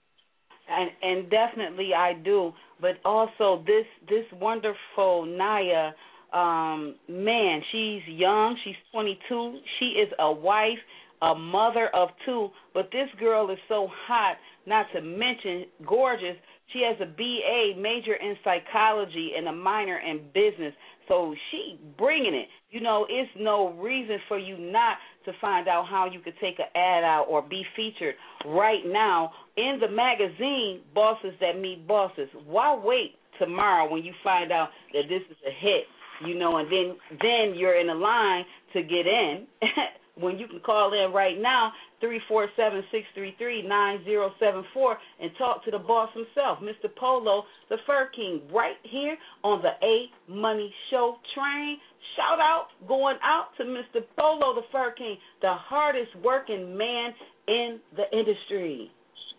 And, and definitely I do. But also this this wonderful Naya, um, man, she's young. She's twenty-two. She is a wife, a mother of two. But this girl is so hot, not to mention gorgeous. She has a B A, major in psychology, and a minor in business. So she bringing it. You know, it's no reason for you not to find out how you could take an ad out or be featured right now in the magazine, Bosses That Meet Bosses. Why wait tomorrow when you find out that this is a hit, you know, and then then you're in a line to get in when you can call in right now, three four seven, six three three, nine zero seven four, and talk to the boss himself, Mister Polo, the Fur King, right here on the A Money Show train. Shout out going out to Mister Polo, the Fur King, the hardest working man in the industry.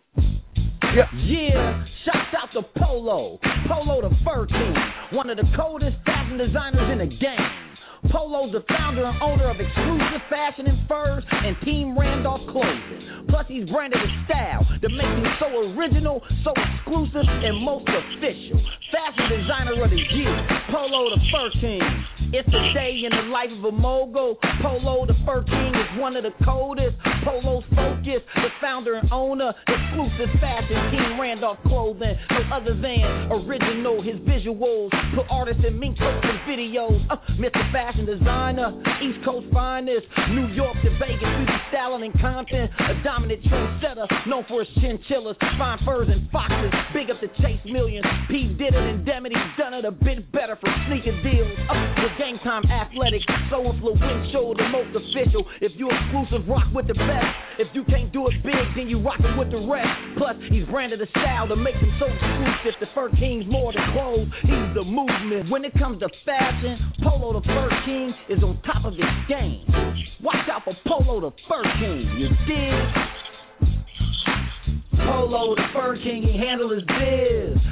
Yeah, yeah. Shouts out to Polo, Polo the Fur King, one of the coldest fashion designers in the game. Polo's the founder and owner of Exclusive Fashion and Furs and Team Randolph Clothing. Plus, he's branded a style that makes him so original, so exclusive, and most official. Fashion Designer of the Year, Polo the Fur King. It's a day in the life of a mogul. Polo the Fur King is one of the coldest. Polo's focus, the founder and owner, Exclusive Fashion, Team Randolph Clothing. No other than original, his visuals. Put artists in mink coats and videos. Uh, Mister Fashion Designer, East Coast finest, New York to Vegas, beauty styling and content. A dominant trendsetter, known for his chinchillas, fine furs and foxes. Big up to Chase Millions. P did it and Demity done it a bit better for sneaker deals. Up with Game Time Athletics, so influential, the most official. If you exclusive, rock with the best. If you can't do it big, then you rock it with the rest. Plus, he's branded a style that makes him so exclusive. The Fur King's more than clothes, he's the movement. When it comes to fashion, Polo the Fur King is on top of his game. Watch out for Polo the Fur King, you dig? Polo the Fur King, he handle his biz.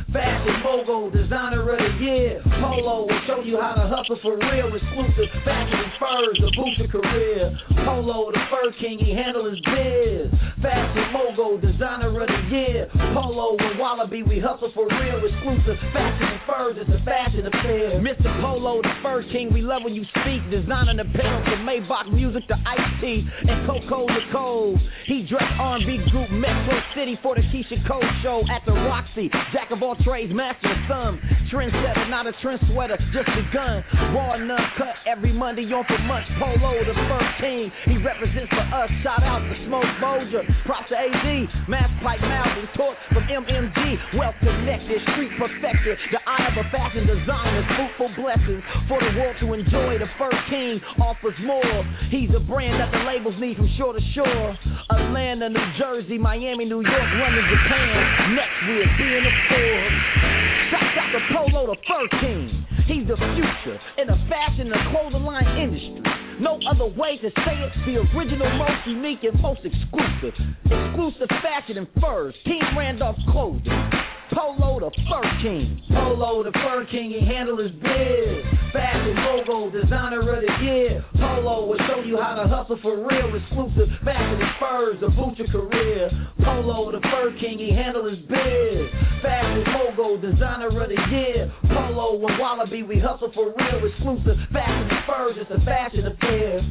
Fashion mogul, designer of the year. Polo will show you how to hustle for real. Exclusive fashion and furs to boost your career. Polo, the fur king, he handle his biz. Fashion mogul, designer of the year. Polo and Wallaby, we hustle for real. Exclusive fashion and furs, it's a fashion affair. Mister Polo, the fur king, we love when you speak. Designing apparel from Maybach music to Ice-T and Coco Nicole. He dressed R and B group Metro City for the Keisha Cole show at the Roxy. Jack of all trades, master of some. Trendsetter, not a trend sweater, just begun. Raw and uncut every Monday on for months. Polo, the fur king, he represents for us. Shout out to Smoke Bolger, props to A D, Mass Pipe Mountain, Torch from M M G. Well connected, street perfected. The eye of a fashion designer, fruitful blessings for the world to enjoy. The fur king offers more. He's a brand that the labels need from shore to shore. Atlanta, New Jersey, Miami, New York, London, Japan. Next we're being a Forbes. Shout out to Polo, the fur king. He's the future in the fashion and clothing line industry. No other way to say it. The original, most unique, and most exclusive. Exclusive fashion and furs. Team Randolph Clothing. Polo, the fur king. Polo, the fur king, he handle his biz. Fashion mogul, designer of the year. Polo will show you how to hustle for real. Exclusive fashion and furs to boost your career. Polo, the fur king, he handle his biz. Fashion mogul, designer of the year. Polo and Wallaby, we hustle for real. Exclusive fashion and furs, it's a fashion affair.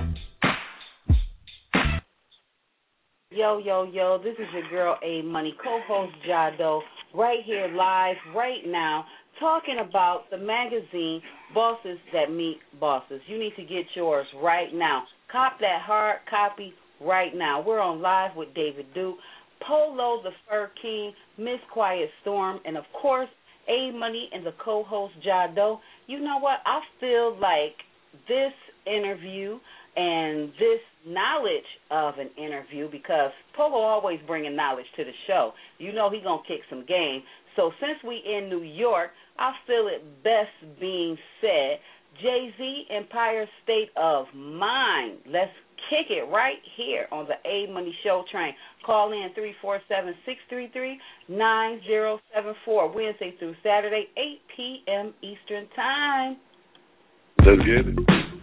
Yo, yo, yo, this is your girl A Money, co-host Jado, right here live, right now, talking about the magazine, Bosses That Meet Bosses. You need to get yours right now. Cop that hard copy right now. We're on live with David Duke, Polo the Fur King, Miss Quiet Storm, and of course, A Money and the co-host Jado. You know what? I feel like this interview and this knowledge of an interview, because Polo always bringing knowledge to the show. You know he going to kick some game. So since we in New York, I feel it best being said, Jay-Z, Empire State of Mind. Let's kick it right here on the A Money Show train. Call in three four seven, six three three, nine zero seven four, Wednesday through Saturday, eight p.m. Eastern Time. Let's get it.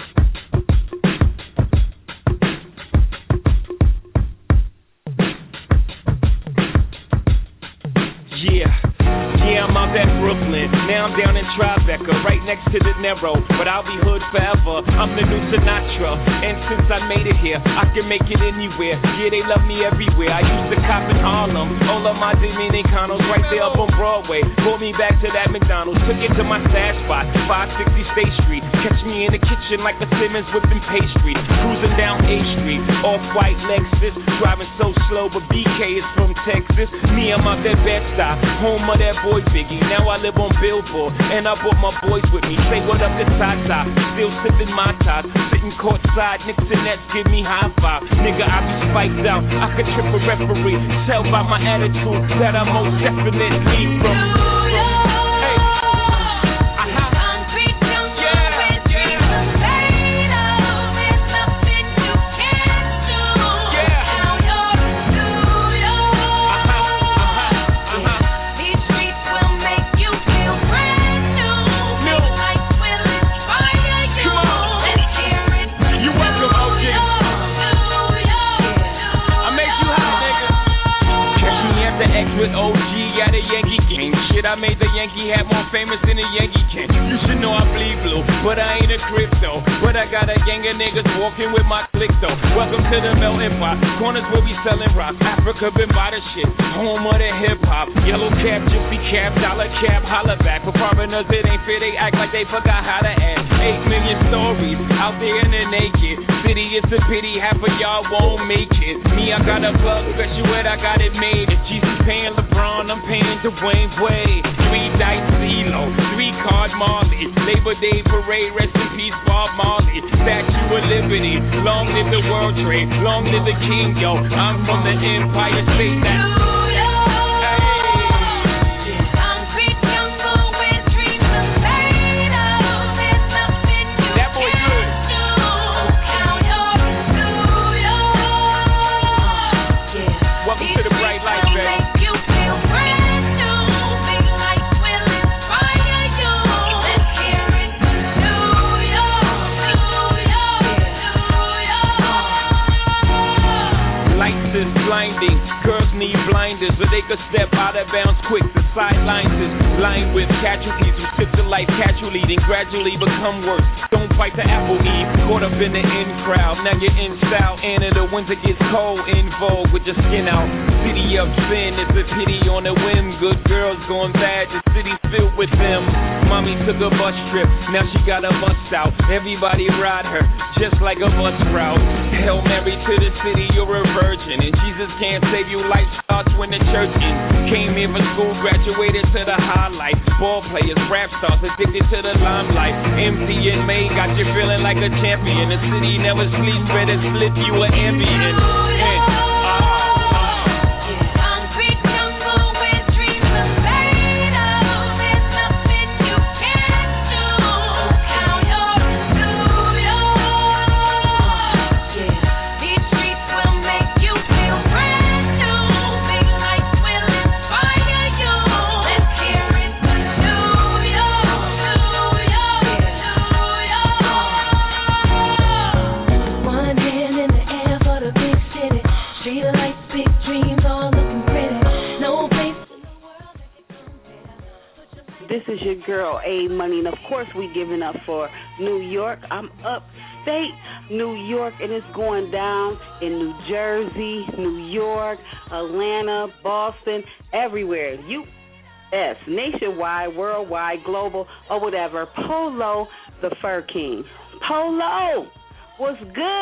Yeah, yeah, I'm out at Brooklyn. Now I'm down in Tribeca, right next to the Narrow. But I'll be hood forever. I'm the new Sinatra. And since I made it here, I can make it anywhere. Yeah, they love me everywhere. I used to cop in Harlem. All of my Dominicanos right there up on Broadway. Pulled me back to that McDonald's. Took it to my stash spot, five sixty State Street. Catch me in the kitchen like the Simmons whipping pastry. Cruising down A Street, off-white Lexus. Driving so slow, but B K is from Texas. Me, I'm out that Bed-Stuy, home of that boy Biggie. Now I live on Billboard, and I brought my boys with me. Say what up to Tata, still sipping my top. Sitting courtside, Knicks and Nets give me high five. Nigga, I be spiked out, I could trip a referee. Tell by my attitude that I most definitely from. With O G at a Yankee game. Shit, I made the Yankee hat more famous than a Yankee can. You should know I bleed blue, but I ain't a crypto. But I got a gang of niggas walking with my click though. Welcome to the melting pot. Corners where we selling rocks. Africa been by the shit. Home of the hip hop. Yellow cap, gypsy cap, dollar cap, holla back. For foreigners, it ain't fair. They act like they forgot how to act. Eight million stories out there in the naked city. It's a pity half of y'all won't make it. Me, I got a plug special and I got it made. If Jesus paying LeBron, I'm paying Dwayne Wade. Three dice CeeLo, three card Marley. Labor Day parade, rest in peace Bob Marley. Statue of Liberty, long live the World Trade, long live the King, yo. I'm from the Empire State. That's Lying with casualties who sip the life casually, then gradually become worse. Don't bite the apple, Eve. Caught up in the in crowd, now you're in style. And in the winter gets cold, in vogue with your skin out. City of sin, it's a pity on a whim. Good girls going bad, the city's filled with them. Mommy took a bus trip, now she got a bus out. Everybody ride her, just like a bus route. Hail Mary to the city, you're a virgin. And Jesus can't save you, life starts when the church ends. Came here for school, graduated to the highlight. Ball players, rap stars, addicted to the limelight. Empty and made, got you feeling like a champion. The city never sleeps, better slip you an ambient. And, uh, This is your girl, A Money, and of course we giving up for New York. I'm upstate New York, and it's going down in New Jersey, New York, Atlanta, Boston, everywhere. U S, nationwide, worldwide, global, or whatever. Polo, the Fur King. Polo, what's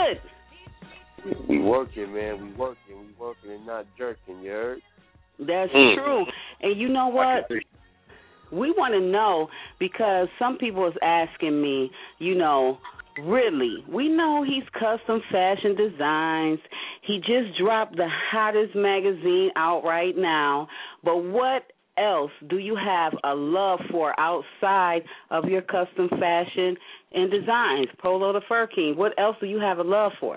good? We working, man. We working. We working and not jerking, you heard? That's mm. true. And you know what? We want to know, because some people is asking me, you know, really, we know he's custom fashion designs. He just dropped the hottest magazine out right now. But what else do you have a love for outside of your custom fashion and designs? Polo the Fur King, what else do you have a love for?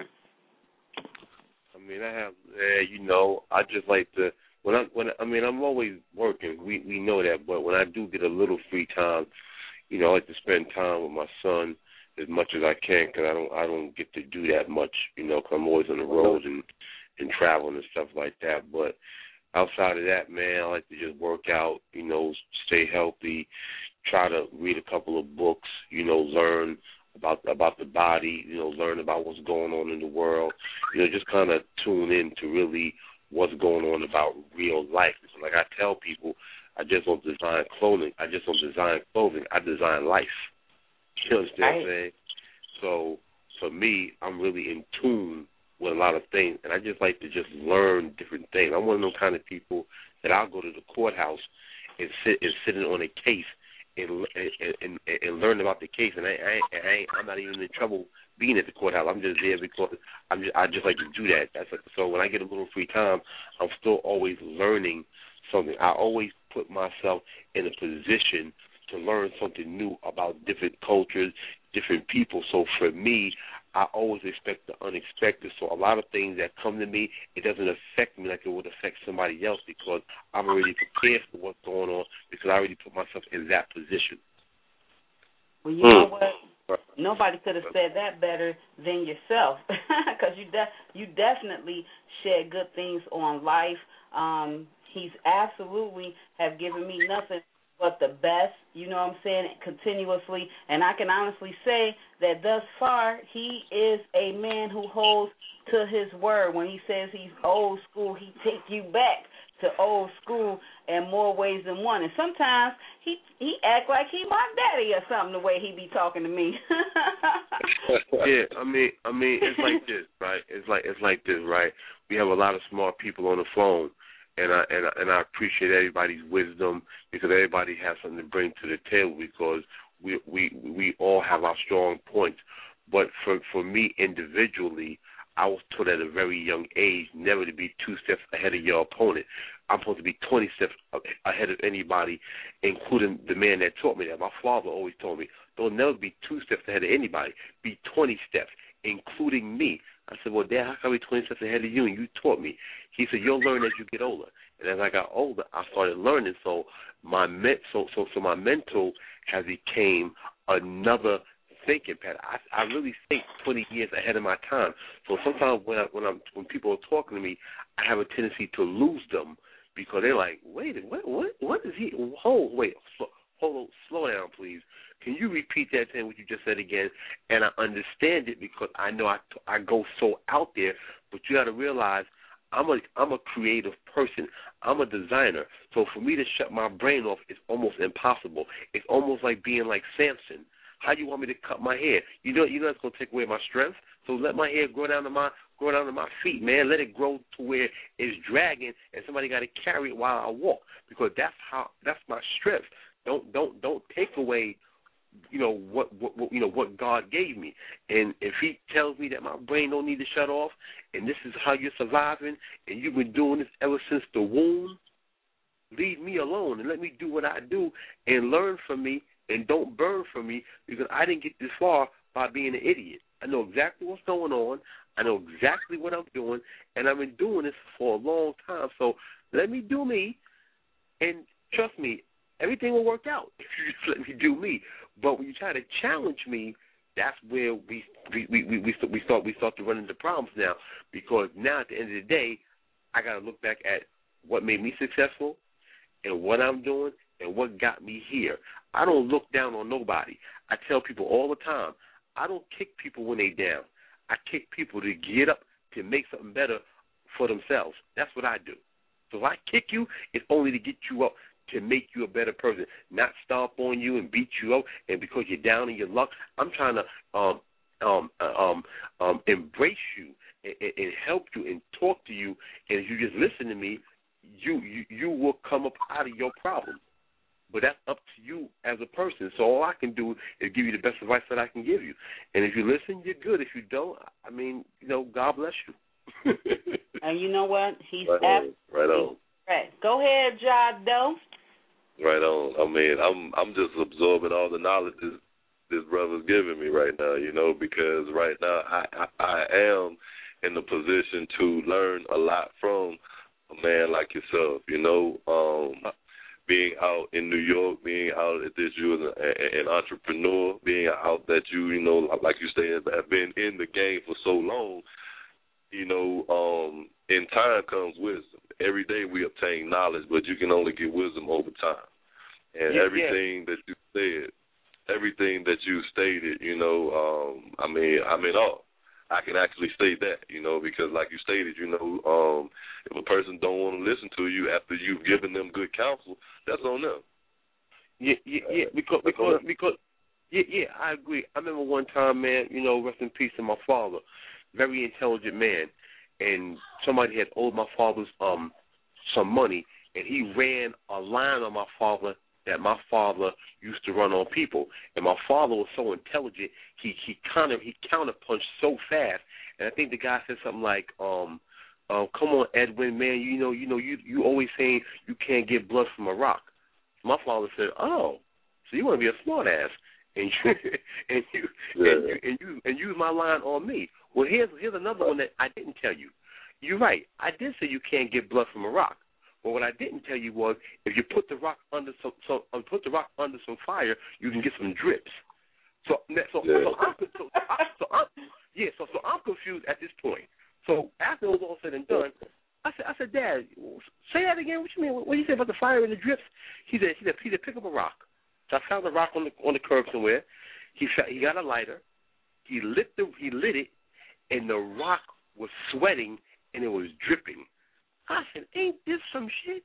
I mean, I have, uh, you know, I just like to, When I when I mean I'm always working. We we know that, but when I do get a little free time, you know, I like to spend time with my son as much as I can, because I don't I don't get to do that much, you know, because I'm always on the road and and traveling and stuff like that. But outside of that, man, I like to just work out, you know, stay healthy, try to read a couple of books, you know, learn about about the body, you know, learn about what's going on in the world, you know, just kind of tune in to really what's going on about real life. So like I tell people, I just don't design clothing. I just don't design clothing. I design life. You understand what I'm saying? So for me, I'm really in tune with a lot of things, and I just like to just learn different things. I'm one of those kind of people that I'll go to the courthouse and sit and sitting on a case and and, and, and learn about the case, and I, I, I ain't, I'm not even in trouble being at the courthouse. I'm just there because I'm just, I just like to do that. That's like, so when I get a little free time, I'm still always learning something. I always put myself in a position to learn something new about different cultures, different people. So for me, I always expect the unexpected. So a lot of things that come to me, it doesn't affect me like it would affect somebody else, because I'm already prepared for what's going on, because I already put myself in that position. Well, you know what? Nobody could have said that better than yourself, because you de- you definitely shed good things on life. Um, he's absolutely have given me nothing but the best, you know what I'm saying, continuously. And I can honestly say that thus far he is a man who holds to his word. When he says he's old school, he takes you back to old school in more ways than one. And sometimes he he act like he my daddy or something, the way he be talking to me. Yeah, I mean, I mean, it's like this, right? It's like it's like this, right? We have a lot of smart people on the phone, and I and I, and I appreciate everybody's wisdom, because everybody has something to bring to the table, because we we we all have our strong points. But for for me individually, I was taught at a very young age never to be two steps ahead of your opponent. I'm supposed to be twenty steps ahead of anybody, including the man that taught me that. My father always told me, don't never be two steps ahead of anybody. Be twenty steps, including me. I said, well, Dad, how can I be twenty steps ahead of you? And you taught me. He said, you'll learn as you get older. And as I got older, I started learning. So my men- so so so my mental has became another thinking pattern. I, I really think twenty years ahead of my time. So sometimes when I, when I'm when people are talking to me, I have a tendency to lose them, because they're like, wait, what, what, what is he? Hold, wait, hold, hold, slow down, please. Can you repeat that thing, what you just said again? And I understand it because I know I, I go so out there, but you got to realize I'm a I'm a creative person. I'm a designer. So for me to shut my brain off is almost impossible. It's almost like being like Samson. How do you want me to cut my hair? You know, you know it's gonna take away my strength. So let my hair grow down to my grow down to my feet, man. Let it grow to where it's dragging, and somebody got to carry it while I walk, because that's how that's my strength. Don't don't don't take away, you know what, what, what you know what God gave me. And if He tells me that my brain don't need to shut off, and this is how you're surviving, and you've been doing this ever since the womb, leave me alone and let me do what I do and learn from me, and don't burn from me, because I didn't get this far by being an idiot. I know exactly what's going on. I know exactly what I'm doing, and I've been doing this for a long time. So let me do me, and trust me, everything will work out if you just let me do me. But when you try to challenge me, that's where we we we we, we, we start we start to run into problems now, because now at the end of the day, I got to look back at what made me successful and what I'm doing and what got me here. I don't look down on nobody. I tell people all the time, I don't kick people when they down. I kick people to get up to make something better for themselves. That's what I do. So if I kick you, it's only to get you up, to make you a better person, not stomp on you and beat you up. And because you're down in your luck, I'm trying to um um um um embrace you and, and help you and talk to you. And if you just listen to me, you you, you will come up out of your problem. But that's up to you as a person. So all I can do is give you the best advice that I can give you. And if you listen, you're good. If you don't, I mean, you know, God bless you. And you know what? He's right on. Right on. Right. Go ahead, Jado. Right on. I mean, I'm I'm just absorbing all the knowledge this, this brother's giving me right now, you know, because right now I, I, I am in the position to learn a lot from a man like yourself, you know. Um, being out in New York, being out at this, you as an entrepreneur, being out that you, you know, like you said, have been in the game for so long, you know, um, in time comes wisdom. Every day we obtain knowledge, but you can only get wisdom over time. And yeah, everything yeah. that you said, everything that you stated, you know, um, I mean, I'm in awe. I can actually state that, you know, because like you stated, you know, um, if a person don't want to listen to you after you've given them good counsel, that's on them. Yeah, yeah, yeah, because, because, because, yeah, yeah, I agree. I remember one time, man, you know, rest in peace to my father, very intelligent man, and somebody had owed my father's um some money, and he ran a line on my father that my father used to run on people. And my father was so intelligent, he he kind of he counterpunched so fast. And I think the guy said something like, um, uh, "Come on, Edwin, man, you know, you know, you you always saying you can't get blood from a rock." My father said, "Oh, so you want to be a smart ass and you and you, yeah. and you and you and use my line on me." Well, here's here's another one that I didn't tell you. You're right. I did say you can't get blood from a rock. But what I didn't tell you was, if you put the rock under some, so uh, put the rock under some fire, you can get some drips. So, so, yeah. so, I'm, so, I, so I'm, yeah, so, so I'm confused at this point. So after it was all said and done, I said, I said, Dad, say that again. What you mean? What do you say about the fire and the drips? He said, he said, he said, pick up a rock. So I found the rock on the on the curb somewhere. He he got a lighter. He lit the he lit it, and the rock was sweating and it was dripping. I said, ain't this some shit?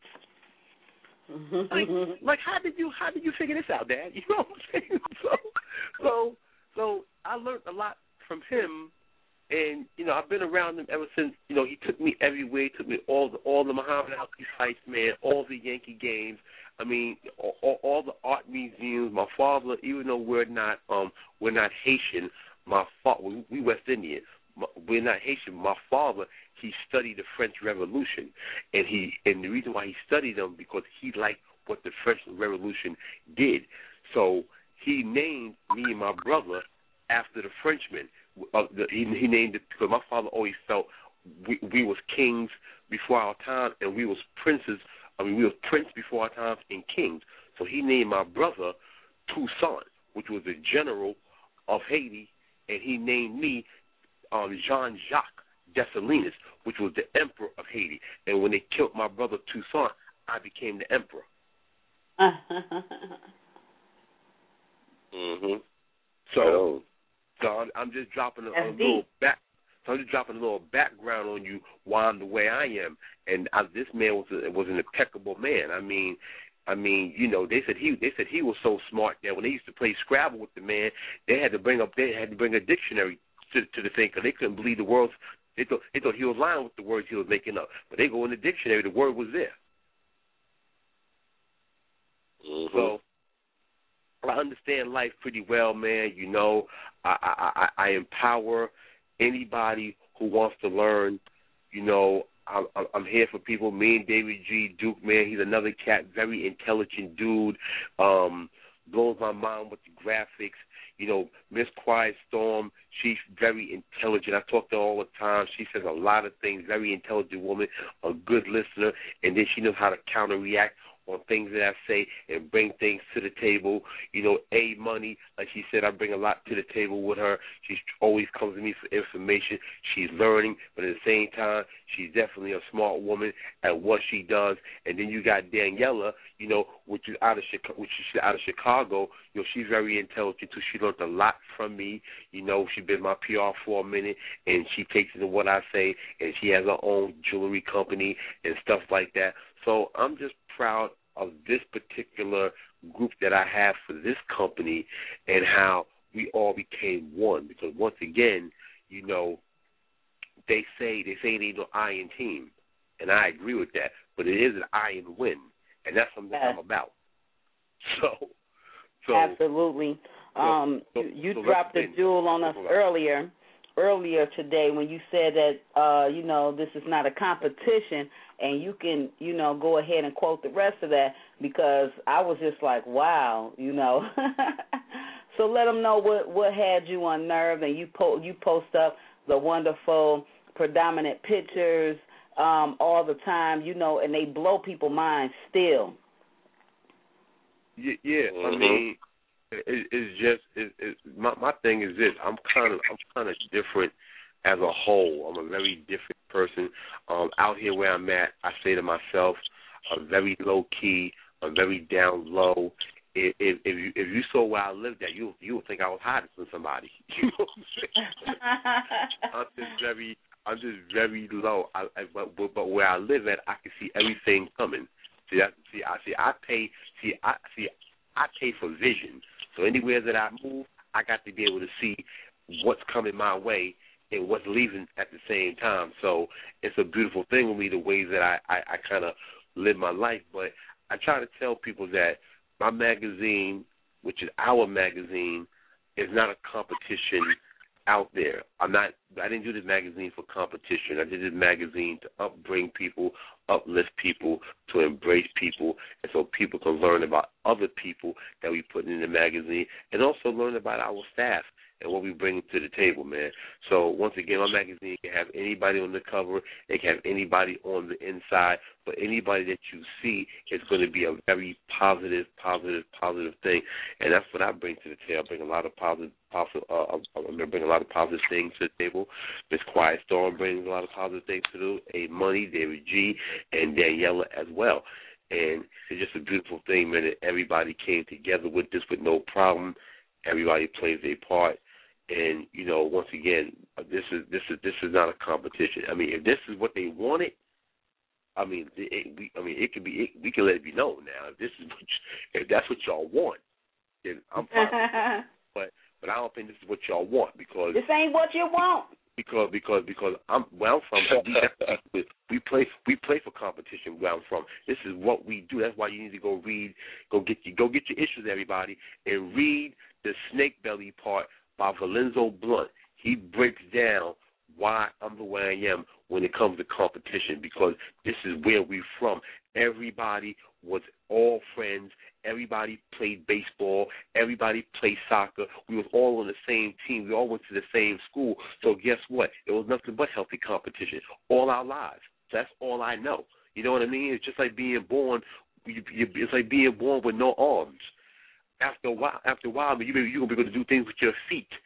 like, like, how did you how did you figure this out, Dad? You know what I'm saying? So, so, so I learned a lot from him, and you know, I've been around him ever since. You know, he took me everywhere. He took me all the all the Muhammad Ali sites, man, all the Yankee games. I mean, all, all the art museums. My father, even though we're not um we're not Haitian, my father we, we West Indian. My, we're not Haitian. My father, he studied the French Revolution, and he and the reason why he studied them because he liked what the French Revolution did. So he named me and my brother after the Frenchmen. Uh, the, he, he named it because my father always felt we, we was kings before our time, and we was princes. I mean, we was prince before our times and kings. So he named my brother Toussaint, which was a general of Haiti, and he named me Um, Jean-Jacques Dessalines, which was the emperor of Haiti. And when they killed my brother Toussaint, I became the emperor. Mm-hmm. So, so I'm, I'm just dropping a, a little back. So I'm just dropping a little background on you why I'm the way I am. And I, this man was a, was an impeccable man. I mean, I mean, you know, they said he they said he was so smart that when they used to play Scrabble with the man, they had to bring up they had to bring a dictionary to, to the thing because they couldn't believe the words. They thought they thought he was lying with the words he was making up. But they go in the dictionary, the word was there. Mm-hmm. So I understand life pretty well, man. You know, I, I, I, I empower anybody who wants to learn. You know, I'm, I'm here for people. Me and David G. Duke, man, he's another cat, very intelligent dude. Um, blows my mind with the graphics. You know, Miss Quiet Storm, she's very intelligent. I talk to her all the time. She says a lot of things, very intelligent woman, a good listener, and then she knows how to counter-react on things that I say and bring things to the table. You know, A Money, like she said, I bring a lot to the table with her. She always comes to me for information. She's learning, but at the same time, she's definitely a smart woman at what she does. And then you got Daniela, you know, which is out of Chicago, which is out of Chicago. You know, she's very intelligent too. She learned a lot from me. You know, she's been my P R for a minute, and she takes into what I say, and she has her own jewelry company and stuff like that. So I'm just proud of this particular group that I have for this company and how we all became one. Because once again, you know, they say they say it ain't no I in team, and I agree with that. But it is an I in win, and that's something yes. I'm about. So, so absolutely. So, um, so, you so dropped a jewel on us earlier. Earlier today when you said that, uh, you know, this is not a competition, and you can, you know, go ahead and quote the rest of that, because I was just like, wow, you know. So let them know what, what had you unnerved, and you, po- you post up the wonderful predominant pictures um, all the time, you know, and they blow people's minds still. Yeah, yeah. Mm-hmm. I mean, It, it's just it, it, my my thing is this. I'm kind of I'm kind of different as a whole. I'm a very different person. Um, out here where I'm at, I say to myself, I'm very low key. I'm very down low. If if, if you if you saw where I lived at, you you would think I was hiding from somebody. You know what I'm saying? I'm just very I'm just very low. I, I, but but where I live at, I can see everything coming. See that? See I see I pay. See I see I pay for vision. So anywhere that I move, I got to be able to see what's coming my way and what's leaving at the same time. So it's a beautiful thing with me, the ways that I, I, I kind of live my life. But I try to tell people that my magazine, which is our magazine, is not a competition out there. I'm not. I didn't do this magazine for competition. I did this magazine to upbring people, uplift people, to embrace people, and so people can learn about other people that we put in the magazine, and also learn about our staff and what we bring to the table, man. So once again, my magazine can have anybody on the cover. It can have anybody on the inside, but anybody that you see is going to be a very positive, positive, positive thing, and that's what I bring to the table. I bring a lot of positive, positive uh, I'm going to bring a lot of positive things to the table. Miss Quiet Storm brings a lot of positive things to do. A Money, David G, and Daniela as well. And it's just a beautiful thing, man, that everybody came together with this with no problem. Everybody plays their part. And, you know, once again, this is this is this is not a competition. I mean, if this is what they wanted, I mean, it, we, I mean, it could be. It, we can let it be known now. If this is, what you, if that's what y'all want, then I'm fine. but but I don't think this is what y'all want, because this ain't what you want. Because because because I'm where I'm from. We, we play we play for competition where I'm from. This is what we do. That's why you need to go read, go get you go get your issues, everybody, and read the snake belly part by Valenzo Blunt. He breaks down why I'm the way I am when it comes to competition, because this is where we're from. Everybody was all friends. Everybody played baseball. Everybody played soccer. We was all on the same team. We all went to the same school. So guess what? It was nothing but healthy competition all our lives. That's all I know. You know what I mean? It's just like being born. It's like being born with no arms. After a while, after a while, you're gonna be able to do things with your feet.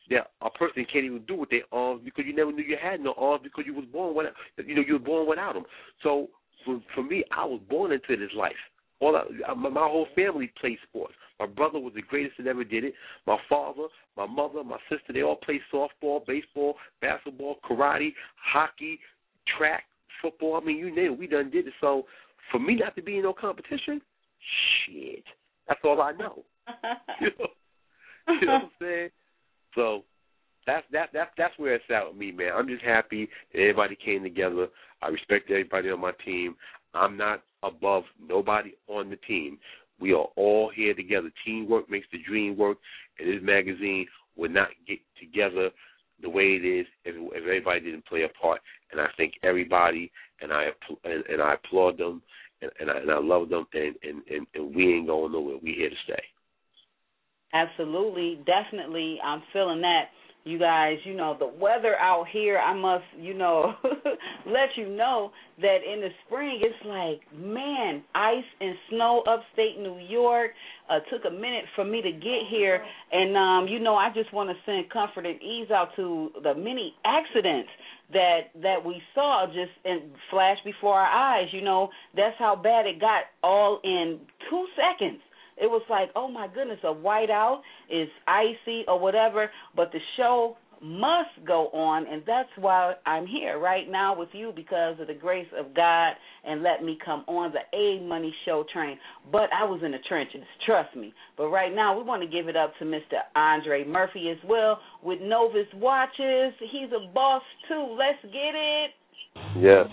that a person can't even do with their arms because you never knew you had no arms because you was born without, you know, you were born without them. So for, for me, I was born into this life. All I, my, my whole family played sports. My brother was the greatest that ever did it. My father, my mother, my sister, they all played softball, baseball, basketball, karate, hockey, track, football. I mean, you name it, we done did it. So for me not to be in no competition, shit, that's all I know. you, know you know what I'm saying? So that's that that that's where it's at with me, man. I'm just happy that everybody came together. I respect everybody on my team. I'm not above nobody on the team. We are all here together. Teamwork makes the dream work, and this magazine would not get together the way it is if, if everybody didn't play a part. And I thank everybody, and I and, and I applaud them, and, and, I, and I love them, and, and, and, and we ain't going nowhere. We here to stay. Absolutely, definitely. I'm feeling that. You guys, you know, the weather out here, I must, you know, let you know that in the spring it's like, man, ice and snow upstate New York. Uh, took a minute for me to get here. And, um, you know, I just want to send comfort and ease out to the many accidents that that we saw just in flash before our eyes. You know, that's how bad it got all in two seconds. It was like, oh, my goodness, a whiteout is icy or whatever, but the show must go on, and that's why I'm here right now with you because of the grace of God and let me come on the A-Money Show train. But I was in the trenches, trust me. But right now we want to give it up to Mister Andre Murphy as well with Novus Watches. He's a boss, too. Let's get it. Yes.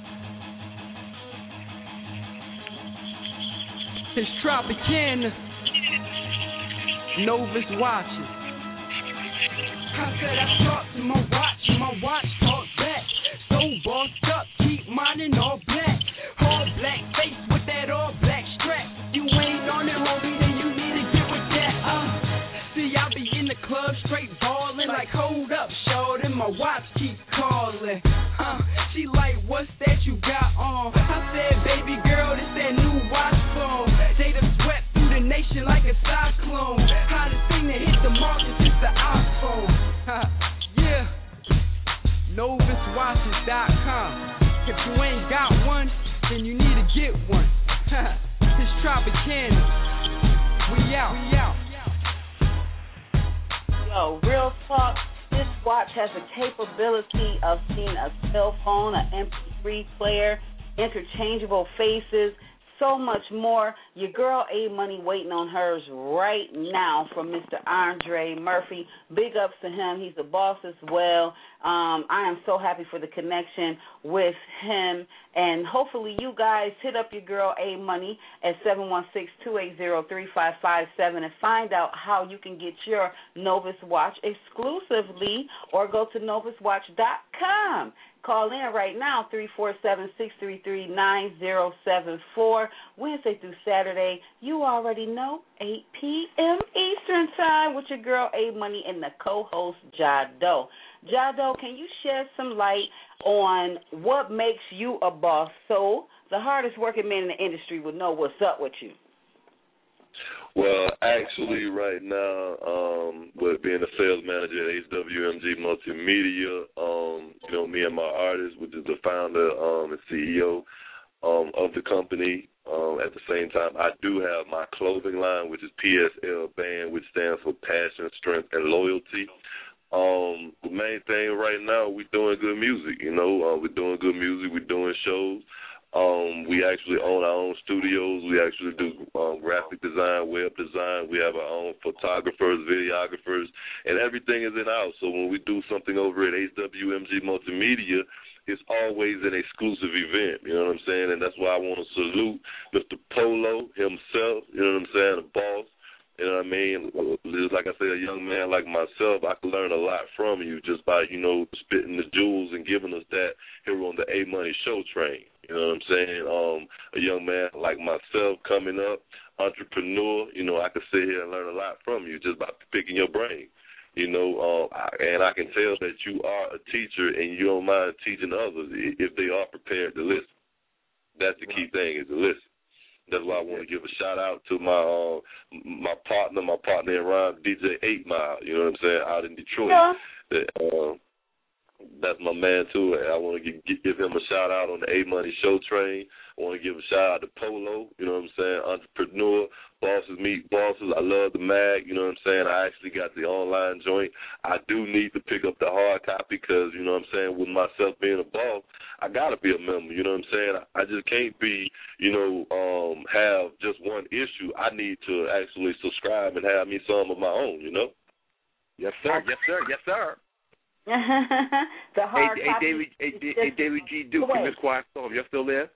It's Tropicana, Novus Watches. I said I talked to my watch, and my watch talked back. So bossed up, keep mine in all black. All black face with that all black strap. You ain't on it, homie, then you need to get with that. Uh, see, I be in the club straight ballin', like hold up, short, and my watch keep calling. Uh, she like, what's that you got on? I said, baby girl, this that new watch phone. They done swept through the nation like a cyclone. Hottest thing to hit the market since the iPhone. Yeah, Novus Watches dot com. If you ain't got one, then you need to get one. It's Tropicana. We out. We out. Yo, real talk. This watch has the capability of seeing a cell phone, an M P three player, interchangeable faces, so much more. Your girl A-Money waiting on hers right now from Mister Andre Murphy. Big ups to him. He's the boss as well. Um, I am so happy for the connection with him. And hopefully you guys hit up your girl A-Money at seven one six, two eight zero, three five five seven and find out how you can get your Novus watch exclusively or go to novus watch dot com. Call in right now, three four seven, six three three, nine zero seven four. Wednesday through Saturday, you already know, eight p.m. Eastern Time with your girl A-Money and the co-host Jado. Jado, can you shed some light on what makes you a boss so the hardest working man in the industry would know what's up with you? Well, actually, right now, um, with being a sales manager at H W M G Multimedia, um, you know, me and my artist, which is the founder um, and C E O um, of the company, um, at the same time, I do have my clothing line, which is P S L Band, which stands for Passion, Strength, and Loyalty. Um, the main thing right now, we're doing good music, you know. Uh, we're doing good music. We're doing shows. Um, we actually own our own studios. We actually do um, graphic design, web design. We have our own photographers, videographers, and everything is in-house. So when we do something over at H W M G Multimedia, it's always an exclusive event, you know what I'm saying? And that's why I want to salute Mister Polo himself, you know what I'm saying, the boss. You know what I mean? Just like I said, a young man like myself, I can learn a lot from you just by, you know, spitting the jewels and giving us that here on the A-Money Show train. You know what I'm saying? Um, a young man like myself coming up, entrepreneur, you know, I can sit here and learn a lot from you just by picking your brain. You know, um, I, and I can tell that you are a teacher and you don't mind teaching others if they are prepared to listen. That's the key thing, is to listen. That's why I want to give a shout out to my uh, my partner, my partner in rhyme, D J Eight Mile. You know what I'm saying? Out in Detroit. Yeah. That, uh, that's my man too. And I want to give, give him a shout out on the A Money Show Train. I want to give a shout out to Polo. You know what I'm saying? Entrepreneur, bosses meet bosses. I love the mag. You know what I'm saying? I actually got the online joint. I do need to pick up the hard copy because, you know what I'm saying, with myself being a boss, I got to be a member. You know what I'm saying? I just can't be, you know, um, have just one issue. I need to actually subscribe and have me some of my own, you know? Yes, sir. Yes, sir. Yes, sir. The hard hey, copy. Hey, David, hey, D- hey, David G. Duke and Miss Quiet Storm, y'all still there?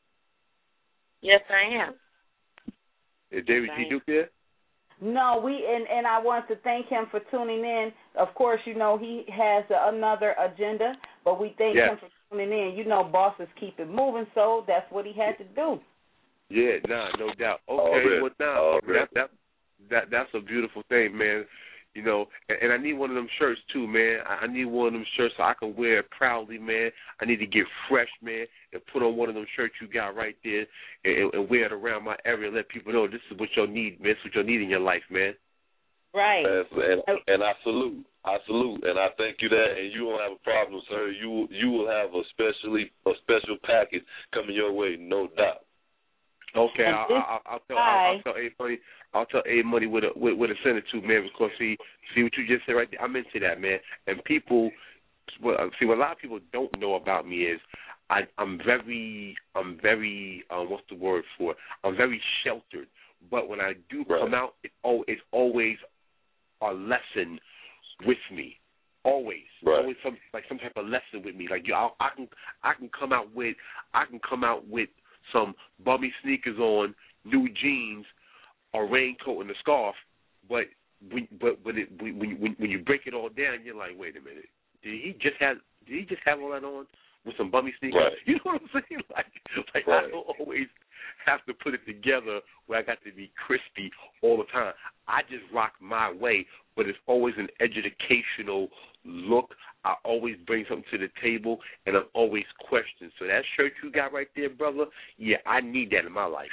Yes, I am. Is David Yes, G. Duke there? No, we and, and I want to thank him for tuning in. Of course, you know, he has another agenda, but we thank yes. him for tuning in. You know, bosses keep it moving, so that's what he had to do. Yeah, nah, no doubt. Okay, Already. well, now, Already. that, that, that, that's a beautiful thing, man. You know, and, and I need one of them shirts, too, man. I, I need one of them shirts so I can wear it proudly, man. I need to get fresh, man, and put on one of them shirts you got right there and, and wear it around my area and let people know this is what you need, man. This is what you need in your life, man. Right. And, and, and I salute. I salute, and I thank you that, and you won't have a problem, sir. You you will have a specially a special package coming your way, no doubt. Okay, I'll, I'll, I'll tell I'll, I'll tell A Money I'll tell A Money with a with, with a send it to, man, because see see what you just said right there. I'm into that, man. And people, well, see what a lot of people don't know about me is I I'm very I'm very uh, what's the word for it? I'm very sheltered. But when I do right. come out, it oh it's always a lesson with me. Always, right. always some like some type of lesson with me. Like you, I, I can I can come out with I can come out with some bummy sneakers on, new jeans, a raincoat and a scarf, but when but when it when when when you break it all down, you're like, wait a minute, did he just have did he just have all that on with some bummy sneakers? Right. You know what I'm saying? Like like right. I don't always have to put it together where I got to be crispy all the time. I just rock my way, but it's always an educational look. I always bring something to the table, and I'm always questioned. So that shirt you got right there, brother, yeah, I need that in my life.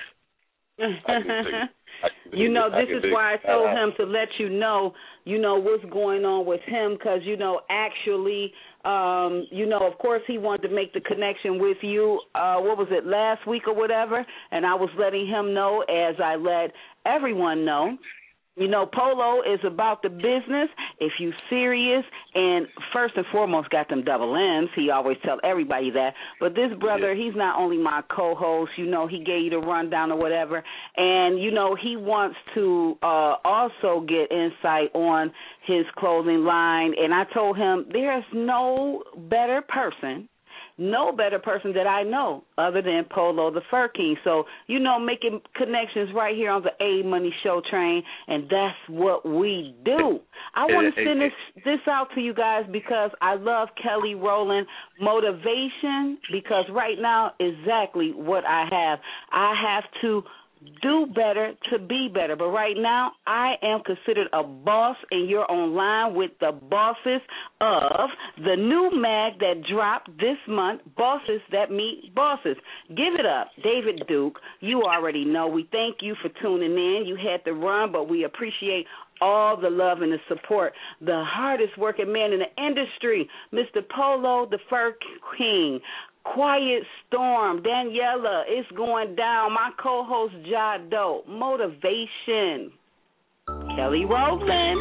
You know, this is why I told him to let you know, you know, what's going on with him because, you know, actually, um, you know, of course he wanted to make the connection with you, uh, what was it, last week or whatever, and I was letting him know as I let everyone know. You know, Polo is about the business. If you serious, and first and foremost, got them double M's. He always tell everybody that. But this brother, yeah. he's not only my co-host. You know, he gave you the rundown or whatever, and you know, he wants to uh, also get insight on his clothing line. And I told him there's no better person. No better person that I know other than Polo the Fur King. So, you know, making connections right here on the A Money Show Train, and that's what we do. I want to send this, this out to you guys because I love Kelly Rowland motivation because right now exactly what I have. I have to do better to be better. But right now, I am considered a boss, and you're online with the bosses of the new mag that dropped this month, Bosses That Meet Bosses. Give it up, David Duke. You already know. We thank you for tuning in. You had to run, but we appreciate all the love and the support. The hardest working man in the industry, Mister Polo the Fur King. Quiet Storm, Daniela, it's going down. My co-host, Jado, motivation. Kelly Rowland.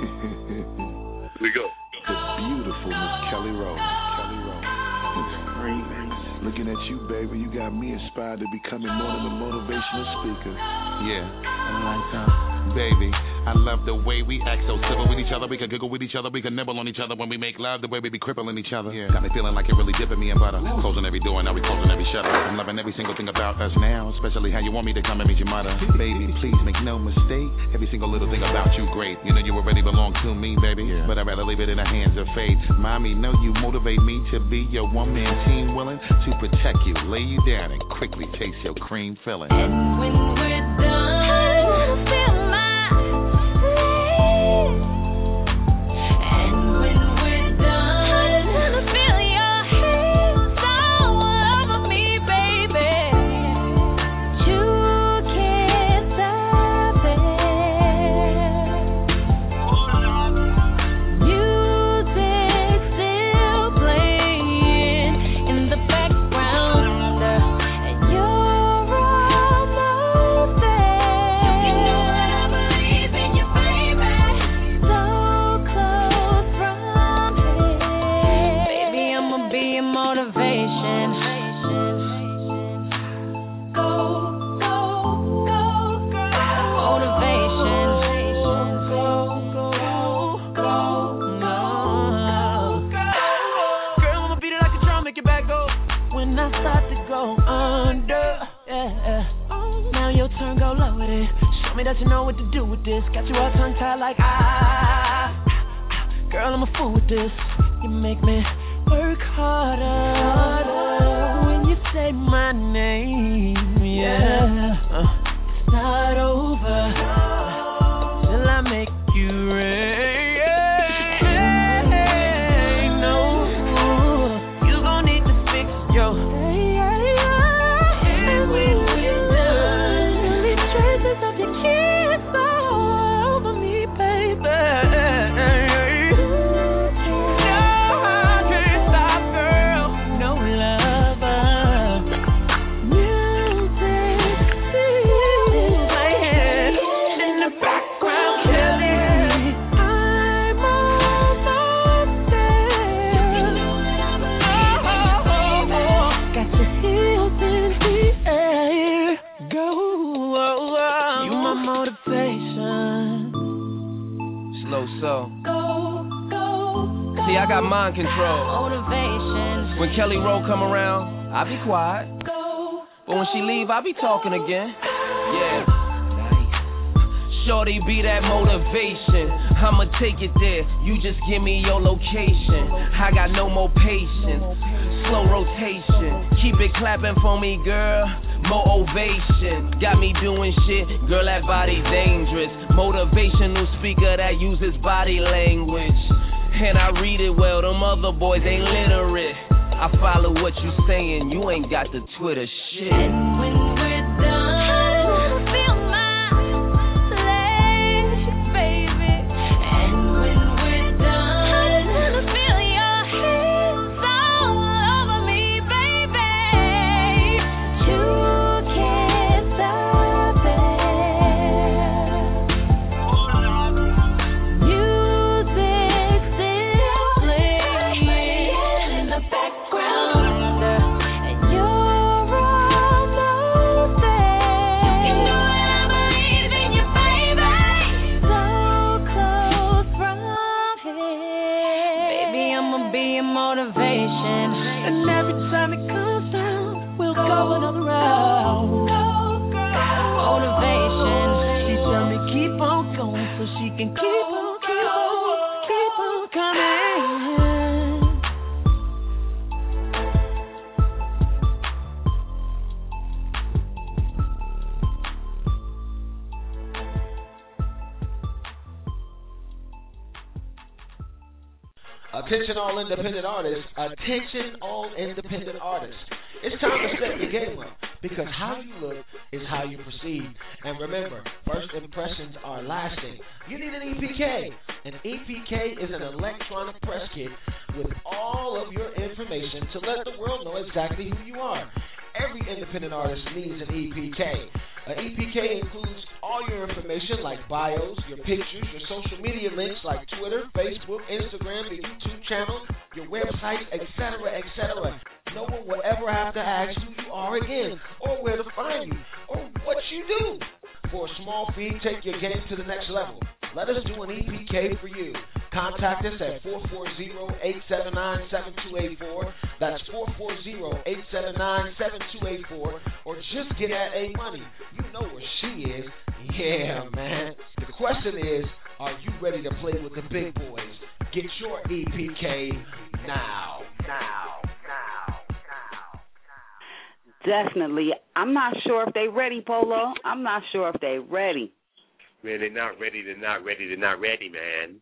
Here we go. The beautiful Miss Kelly Rowland. Kelly Rowland. Looking at you, baby, you got me inspired to becoming more than a motivational speaker. Yeah, I like that. Baby, I love the way we act so civil with each other. We can giggle with each other. We can nibble on each other when we make love. The way we be crippling each other. Yeah. Got me feeling like it really dipping me in butter. Closing every door, now we closing every shutter. I'm loving every single thing about us now, especially how you want me to come and meet your mother. Baby, please make no mistake. Every single little thing about you great. You know you already belong to me, baby. Yeah. But I'd rather leave it in the hands of fate. Mommy, know you motivate me to be your one-man team, willing to protect you, lay you down, and quickly taste your cream filling. And when we're done, feel my sleep. And when we're done, feel your hands all over me, baby. You can doesn't know what to do with this. Got you all tongue-tied like, ah. Girl, I'm a fool with this. You make me work harder when you say my name, yeah. Uh, it's not over till I make you rain. So, see, I got mind control. Motivation. When Kelly Rowe come around, I be quiet. But when she leave, I be talking again. Yeah. Shorty be that motivation. I'ma take it there. You just give me your location. I got no more patience. Slow rotation. Keep it clapping for me, girl. More ovation, got me doing shit, girl, that body dangerous. Motivational speaker that uses body language. And I read it well, them other boys ain't literate. I follow what you saying, you ain't got the Twitter shit. And when we're done, feel my legs, baby. And when we're done, feel your hands all over me, baby. You can keep on, keep on, keep on coming. Attention all independent artists, attention all independent artists. It's time to step your game up, because how you look is how you proceed. And remember, first impressions are lasting. You need an E P K. An E P K is an electronic press kit with all of your information to let the world know exactly who you are. Every independent artist needs an E P K. An E P K includes all your information like bios, your pictures, your social media links like Twitter, Facebook, Instagram, the YouTube channel, your website, et cetera, et cetera. No one will ever have to ask who you are again, or where to find you, or what you do. For a small fee, take your game to the next level. Let us do an E P K for you. Contact us at four four zero, eight seven nine, seven two eight four. That's four four zero, eight seven nine, seven two eight four. Or just get at A Money. You know where she is. Yeah, man. The question is, are you ready to play with the big boys? Get your E P K now. Now. Definitely. I'm not sure if they ready, Polo. I'm not sure if they ready. Man, they're not ready. They're not ready. They're not ready, man.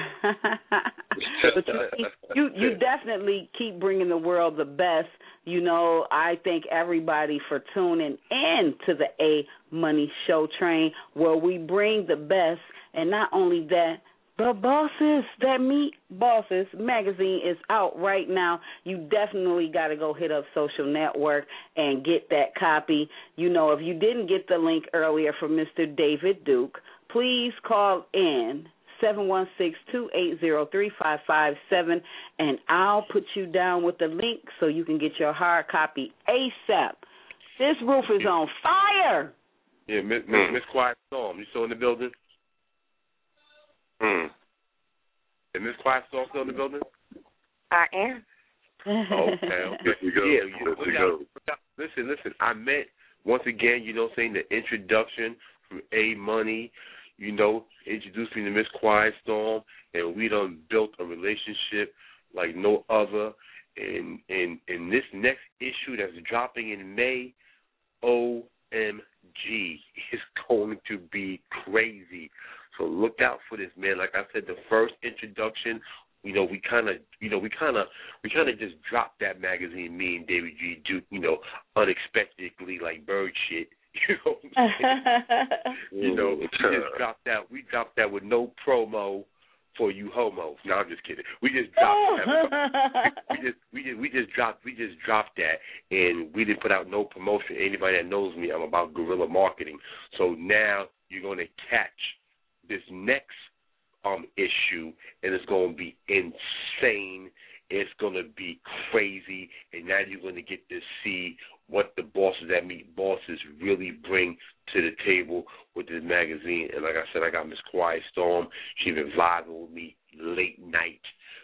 But you, you you definitely keep bringing the world the best. You know, I thank everybody for tuning in to the A Money Show train, where we bring the best, and not only that, the Bosses That Meet Bosses magazine is out right now. You definitely got to go hit up Social Network and get that copy. You know, if you didn't get the link earlier from Mister David Duke, please call in seven one six, two eight zero, three five five seven, and I'll put you down with the link so you can get your hard copy ASAP. This roof is on fire. Yeah, Miss Miss Quiet Storm, you still in the building? Hmm. Is Miss Quiet Storm still in the building? I am. Okay, okay. There you go. Yeah, There you go. Listen, listen, I meant, once again, you know, saying the introduction from A Money, you know, introduced me to Miss Quiet Storm, and we done built a relationship like no other. And in in this next issue that's dropping in May, O M G, it's going to be crazy. So look out for this, man. Like I said, the first introduction, you know, we kind of, you know, we kind of, we kind of just dropped that magazine, me and David G. Duke, you know, unexpectedly like bird shit. You know, what I'm saying? You know, we just dropped that. We dropped that with no promo for you homos. No, I'm just kidding. We just dropped that. We just, we just, we just dropped, we just dropped that, and we didn't put out no promotion. Anybody that knows me, I'm about guerrilla marketing. So now you're going to catch this next um issue, and it's going to be insane. It's going to be crazy, and now you're going to get to see what the bosses that meet bosses really bring to the table with this magazine. And like I said, I got Miss Quiet Storm. She been vibing with me late night.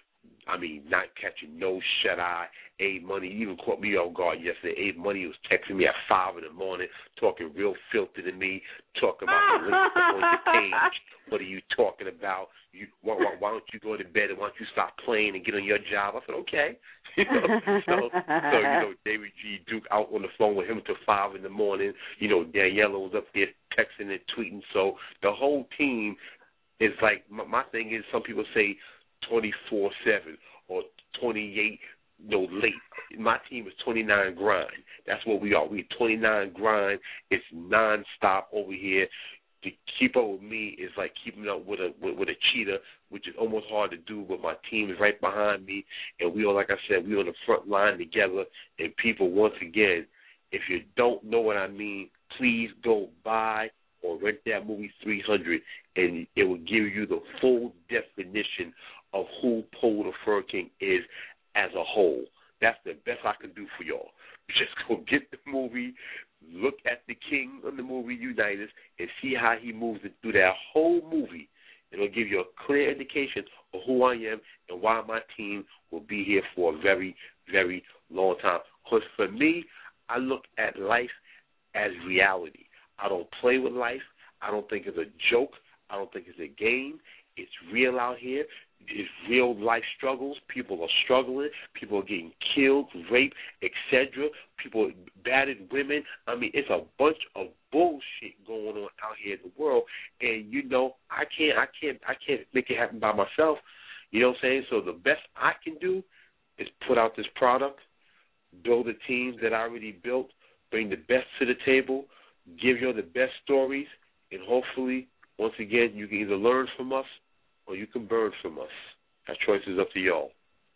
I mean, not catching no shut-eye. A Money even caught me off guard yesterday. A Money was texting me at five in the morning, talking real filthy to me, talking about the link on your page. What are you talking about? You, why, why, why don't you go to bed and why don't you stop playing and get on your job? I said, okay. You know, so, so, you know, David G. Duke out on the phone with him until five in the morning. You know, Daniela was up there texting and tweeting. So the whole team is like, my, my thing is, some people say twenty-four seven or twenty-eight, you know, late. My team is twenty-nine grind. That's what we are. We twenty-nine grind. It's nonstop over here. To keep up with me is like keeping up with a with, with a cheetah, which is almost hard to do, but my team is right behind me, and we are, like I said, we on the front line together. And people, once again, if you don't know what I mean, please go buy or rent that movie three hundred, and it will give you the full definition of who Poe the Fur King is as a whole. That's the best I can do for y'all. Just go get the movie, look at the king of the movie, Unitas, and see how he moves it through that whole movie. It'll give you a clear indication of who I am and why my team will be here for a very, very long time. Because for me, I look at life as reality. I don't play with life. I don't think it's a joke. I don't think it's a game. It's real out here. It's real life struggles. People are struggling. People are getting killed, raped, et cetera. People battered women. I mean, it's a bunch of bullshit going on out here in the world. And you know, I can't, I can't, I can't make it happen by myself. You know what I'm saying? So the best I can do is put out this product, build the teams that I already built, bring the best to the table, give you the best stories, and hopefully, once again, you can either learn from us or you can burn from us. That choice is up to y'all.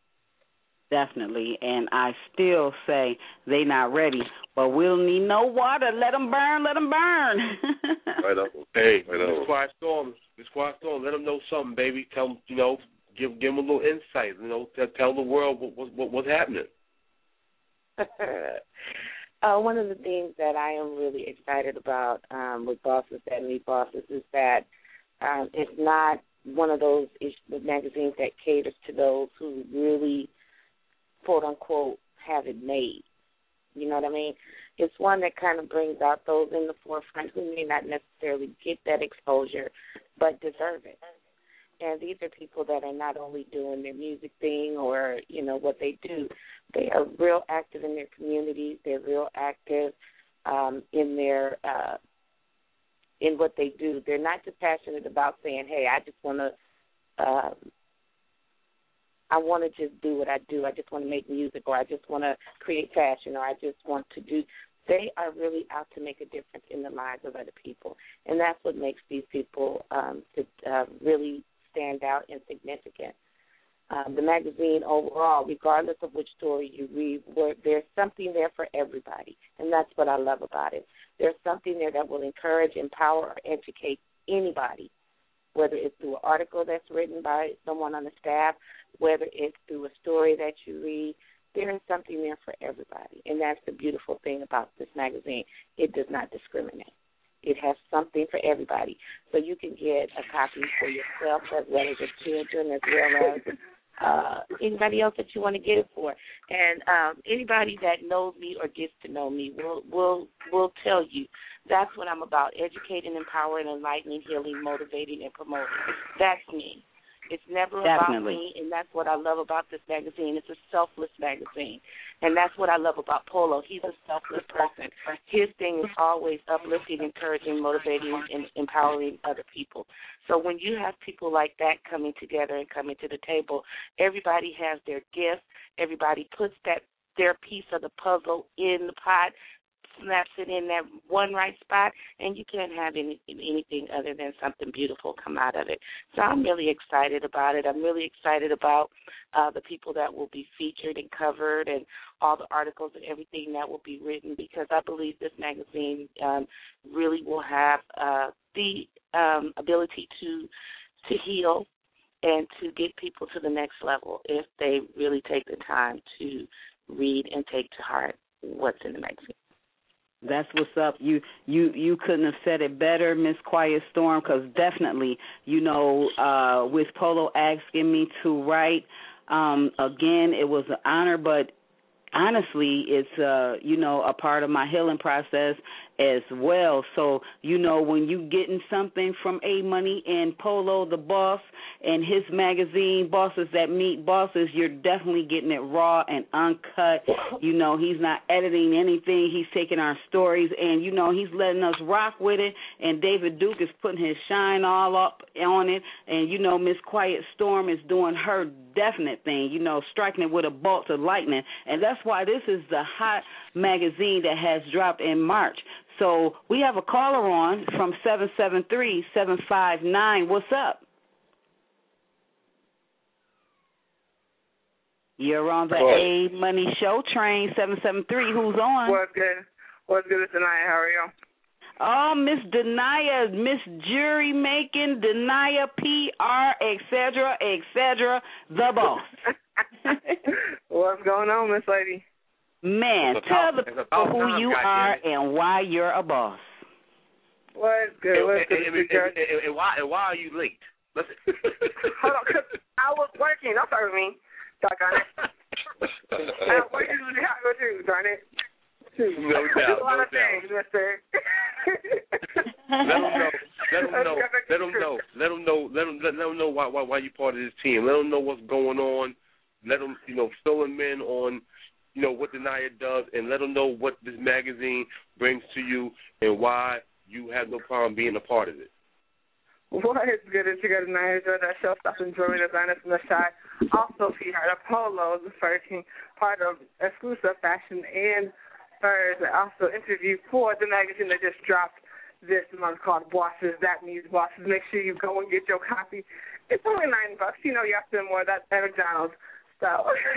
Definitely, and I still say they not ready, but we'll need no water. Let them burn, let them burn. Right up. Hey, Miss Quiet Storm, Miss Quiet Storm, let them know something, baby. Tell them, you know, give give them a little insight. You know, tell, tell the world what, what what's happening. Uh, one of the things that I am really excited about um, with Bosses That Meet Bosses is that um, it's not one of those magazines that caters to those who really, quote unquote, have it made. You know what I mean? It's one that kind of brings out those in the forefront who may not necessarily get that exposure but deserve it. And these are people that are not only doing their music thing or, you know, what they do, they are real active in their communities. They're real active um, in their uh, in what they do. They're not just passionate about saying, hey, I just want to um, I want to just do what I do. I just want to make music, or I just want to create fashion, or I just want to do. They are really out to make a difference in the lives of other people. And that's what makes these people um, to, uh, really stand out and significant. Um, the magazine overall, regardless of which story you read, where there's something there for everybody, and that's what I love about it. There's something there that will encourage, empower, or educate anybody, whether it's through an article that's written by someone on the staff, whether it's through a story that you read. There is something there for everybody, and that's the beautiful thing about this magazine. It does not discriminate. It has something for everybody. So you can get a copy for yourself as well as your children, as well as uh, anybody else that you want to get it for. And um, anybody that knows me or gets to know me will will will tell you that's what I'm about: educating, empowering, enlightening, healing, motivating, and promoting. That's me. It's never Definitely. about me, and that's what I love about this magazine. It's a selfless magazine, and that's what I love about Polo. He's a selfless person. His thing is always uplifting, encouraging, motivating, and empowering other people. So when you have people like that coming together and coming to the table, everybody has their gift. Everybody puts that their piece of the puzzle in the pot, snaps it in that one right spot, and you can't have any, anything other than something beautiful come out of it. So I'm really excited about it. I'm really excited about uh, the people that will be featured and covered and all the articles and everything that will be written, because I believe this magazine um, really will have uh, the um, ability to to heal and to get people to the next level if they really take the time to read and take to heart what's in the magazine. That's what's up. You you you couldn't have said it better, Miss Quiet Storm, because definitely, you know, uh, with Polo asking me to write, um, again, it was an honor, but honestly, it's, uh, you know, a part of my healing process as well. So, you know, when you getting something from A Money and Polo the Boss and his magazine, Bosses That Meet Bosses, you're definitely getting it raw and uncut. You know, he's not editing anything. He's taking our stories and, you know, he's letting us rock with it. And David Duke is putting his shine all up on it. And, you know, Miss Quiet Storm is doing her definite thing, you know, striking it with a bolt of lightning. And that's why this is the hot magazine that has dropped in March. So we have a caller on from seven seven three, seven five nine. What's up? You're on the A Money Show train, seven seven three. Who's on? What's good? What's good tonight? How are you? Oh, Miss Denaya, Miss Jury Making, Denaya P R, et cetera, et cetera, the boss. What's going on, Miss Lady? Man, tell the people who you are and why you're a boss. What's good? What's good? And, and, and, and, and, why, and why are you late? Listen. Hold on, cause I was working. Don't start with me. Doggone it. I was working with Chicago too, darn it. No doubt, a lot no of doubt. things, mister. Let them know. Let them know. Let them know. Let them know. Let them, let them know why, why why you part of this team. Let them know what's going on. Let them, you know, fill them in on, you know, what Denaya does, and let them know what this magazine brings to you and why you have no problem being a part of it. What is good is you got Denaya, enjoy that show, stop enjoying the designers from the shy. Also, she had a Polo, the first part of exclusive fashion and furs. Also interviewed for the magazine that just dropped this month called Bosses That Means Bosses. Make sure you go and get your copy. It's only nine bucks. You know you have to spend more of that at McDonald's. So,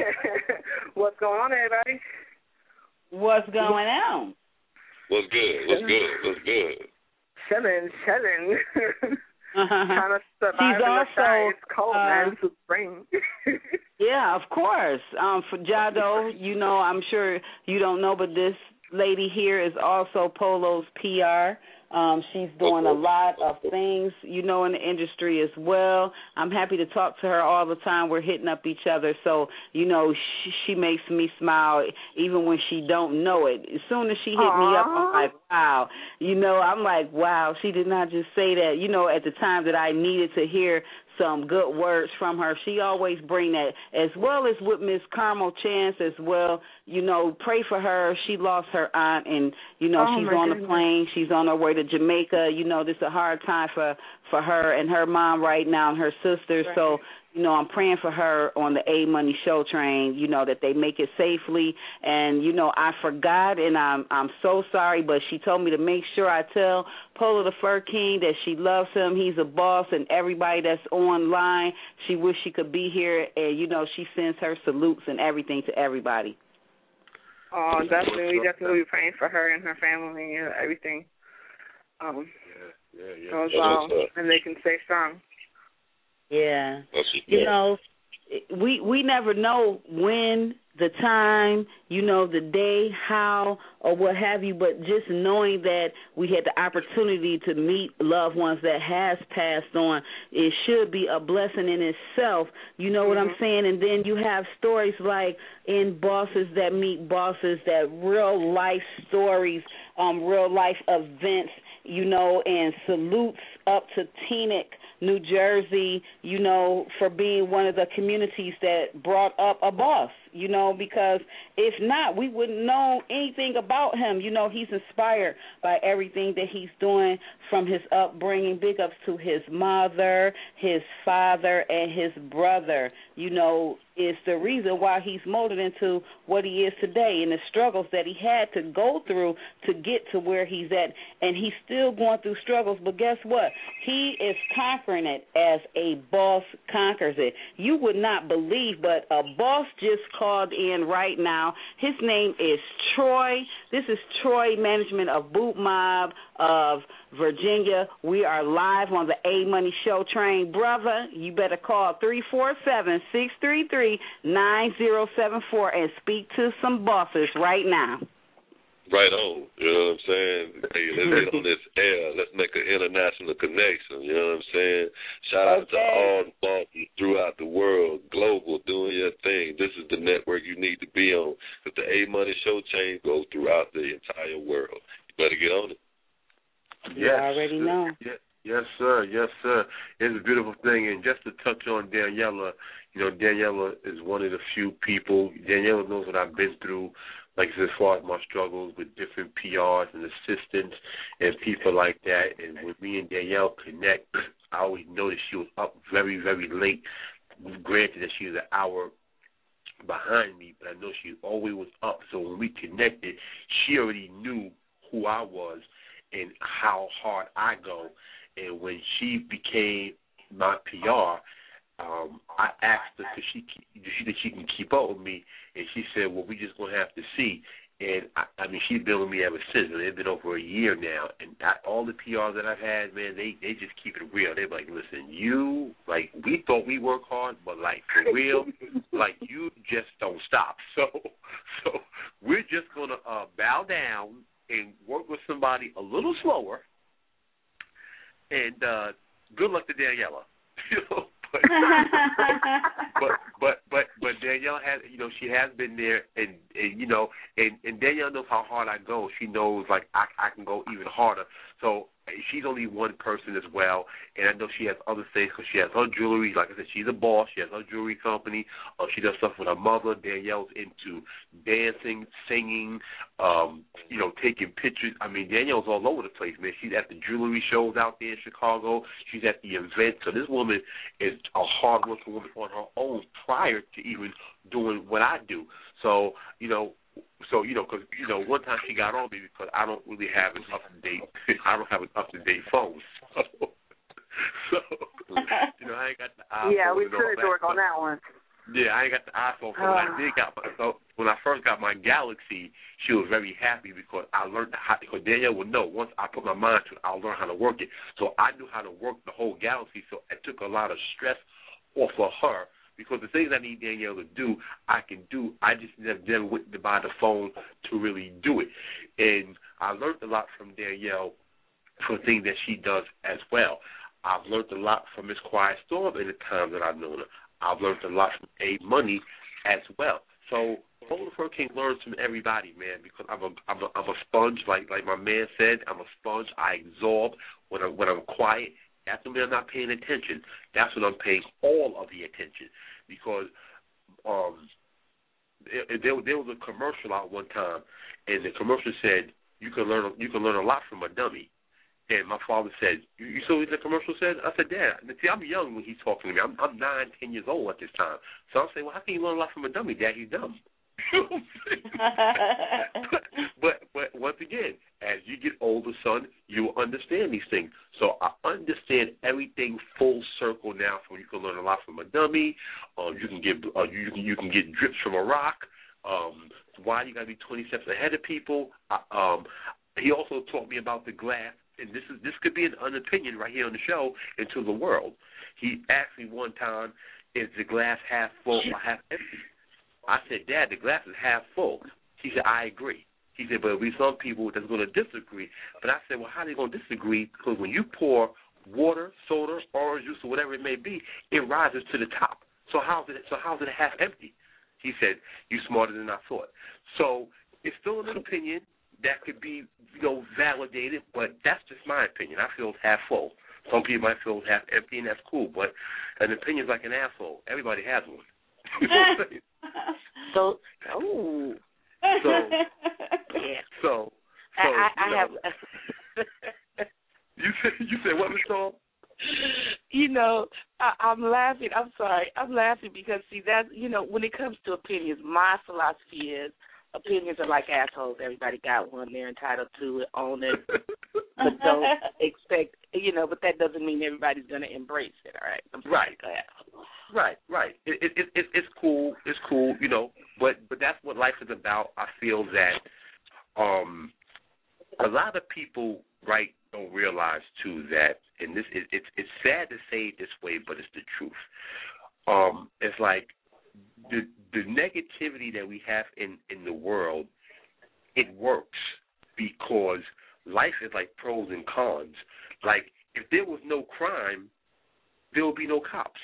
what's going on, everybody? What's going on? What's good? What's good? What's good? Chilling, chilling. Uh-huh. Trying to survive She's in also, the sky. It's cold, uh, man. It's spring. Yeah, of course. Um, for Jado, you know, I'm sure you don't know, but this lady here is also Polo's P R. Um, she's doing a lot of things, you know, in the industry as well. I'm happy to talk to her all the time. We're hitting up each other. So, you know, she, she makes me smile even when she don't know it. As soon as she hit Aww. me up, I'm like, wow. You know, I'm like, wow, she did not just say that. You know, at the time that I needed to hear some good words from her. She always bring that, as well as with Miss Carmel Chance as well. You know, pray for her. She lost her aunt, and, you know, Oh, she's my on goodness. the plane. She's on her way to Jamaica. You know, this is a hard time for, for her and her mom right now and her sisters. Right. So, you know, I'm praying for her on the A Money Show train, you know, that they make it safely. And, you know, I forgot, and I'm I'm so sorry, but she told me to make sure I tell Polo the Fur King that she loves him. He's a boss, and everybody that's online, she wish she could be here. And, you know, she sends her salutes and everything to everybody. Oh, definitely. We definitely be praying for her and her family and everything. Um, Yeah, yeah, yeah. goes That's well, what's up. and they can stay strong. Yeah. That's what's You up. know, we we never know when the time, you know, the day, how, or what have you, but just knowing that we had the opportunity to meet loved ones that has passed on, it should be a blessing in itself. You know what mm-hmm. I'm saying? And then you have stories like in Bosses That Meet Bosses, that real life stories, um, real life events, you know, and salutes up to Teaneck, New Jersey, you know, for being one of the communities that brought up a boss, you know, because if not, we wouldn't know anything about him. You know, he's inspired by everything that he's doing from his upbringing. Big ups to his mother, his father, and his brother, you know, is the reason why he's molded into what he is today and the struggles that he had to go through to get to where he's at. And he's still going through struggles, but guess what? He is conquering it as a boss conquers it. You would not believe, but a boss just called in right now. His name is Troy. This is Troy, management of Boot Mob of Virginia. We are live on the A Money Show train. Brother, you better call three four seven, six three three, nine zero seven four and speak to some bosses right now. Right on. You know what I'm saying? Hey, let's get on this air. Let's make an international connection. You know what I'm saying? Shout out okay. to all the bosses throughout the world, global, doing your thing. This is the network you need to be on, because the A Money Show chain goes throughout the entire world. You better get on it. Yes. You already know. Yes, yes, sir. Yes, sir. It's a beautiful thing. And just to touch on Daniela, you know, Daniela is one of the few people. Daniela knows what I've been through, like as far as my struggles with different P Rs and assistants and people like that. And when me and Danielle connect, I always noticed she was up very, very late. Granted that she was an hour behind me, but I know she always was up. So when we connected, she already knew who I was and how hard I go. And when she became my P R, um, I asked her if she, she that she can keep up with me, and she said, well, we just going to have to see. And, I, I mean, she's been with me ever since. And it's been over a year now. And I, all the P Rs that I've had, man, they, they just keep it real. They're like, listen, you, like, we thought we work hard, but, like, for real, like, you just don't stop. So so we're just going to uh, bow down and work with somebody a little slower. And uh, good luck to Daniela. You know? But, but but but but Danielle has, you know, she has been there, and, and you know, and, and Danielle knows how hard I go. She knows like I I can go even harder. So she's only one person as well, and I know she has other things because she has her jewelry. Like I said, she's a boss. She has her jewelry company. Uh, she does stuff with her mother. Danielle's into dancing, singing, um, you know, taking pictures. I mean, Danielle's all over the place, man. She's at the jewelry shows out there in Chicago. She's at the events. So this woman is a hard-working woman on her own prior to even doing what I do. So, you know, So, you know, because, you know, one time she got on me because I don't really have an up-to-date, I don't have an up-to-date phone. So, so you know, I ain't got the iPhone. Yeah, we could work on that one. Yeah, I ain't got the iPhone. So when I did got my, so when I first got my Galaxy, she was very happy because I learned how, because Danielle would know, once I put my mind to it, I'll learn how to work it. So I knew how to work the whole Galaxy, so it took a lot of stress off of her. Because the things I need Danielle to do, I can do. I just never, never went to buy the phone to really do it. And I learned a lot from Danielle for things that she does as well. I've learned a lot from Miss Quiet Storm in the time that I've known her. I've learned a lot from A Money as well. So both of her can learn from everybody, man, because I'm a, I'm a, I'm a sponge, like like my man said. I'm a sponge. I absorb when I'm, when I'm quiet. That's when I'm not paying attention. That's when I'm paying all of the attention. Because um, it, it, there, there was a commercial out one time, and the commercial said you can learn you can learn a lot from a dummy. And my father said, "You, you saw what the commercial said?" I said, "Dad, see, I'm young when he's talking to me. I'm, I'm nine, ten years old at this time. So I'm saying, well, how can you learn a lot from a dummy, Dad? He's dumb." but, but but once again, as you get older, son, you will understand these things. So I understand everything full circle now. From you can learn a lot from a dummy. Um, you can get uh, you can you can get drips from a rock. Um, why you got to be twenty steps ahead of people? Uh, um, he also taught me about the glass, and this is this could be an, an opinion right here on the show into the world. He asked me one time, "Is the glass half full or half empty?" I said, Dad, the glass is half full. He said, I agree. He said, but there'll be some people that's going to disagree. But I said, well, how are they going to disagree? Because when you pour water, soda, orange juice, or whatever it may be, it rises to the top. So how's it, so how's it half empty? He said, you're smarter than I thought. So it's still an opinion that could be, you know, validated, but that's just my opinion. I feel it's half full. Some people might feel it's half empty, and that's cool. But an opinion's like an asshole. Everybody has one. You know what I'm saying? So, oh. So, yeah. So, so I, I, you know, I have. you said you said what, Miz Storm? You know, I, I'm laughing. I'm sorry. I'm laughing because see that you know when it comes to opinions, my philosophy is opinions are like assholes. Everybody got one. They're entitled to it, own it, but don't expect you know. But that doesn't mean everybody's going to embrace it. All right. I'm sorry. Right. Right, right. It, it, it, it's cool. It's cool, you know. But but that's what life is about. I feel that um, a lot of people, right, don't realize too that, and this it, it's it's sad to say it this way, but it's the truth. Um, it's like the the negativity that we have in, in the world. It works because life is like pros and cons. Like if there was no crime, there would be no cops.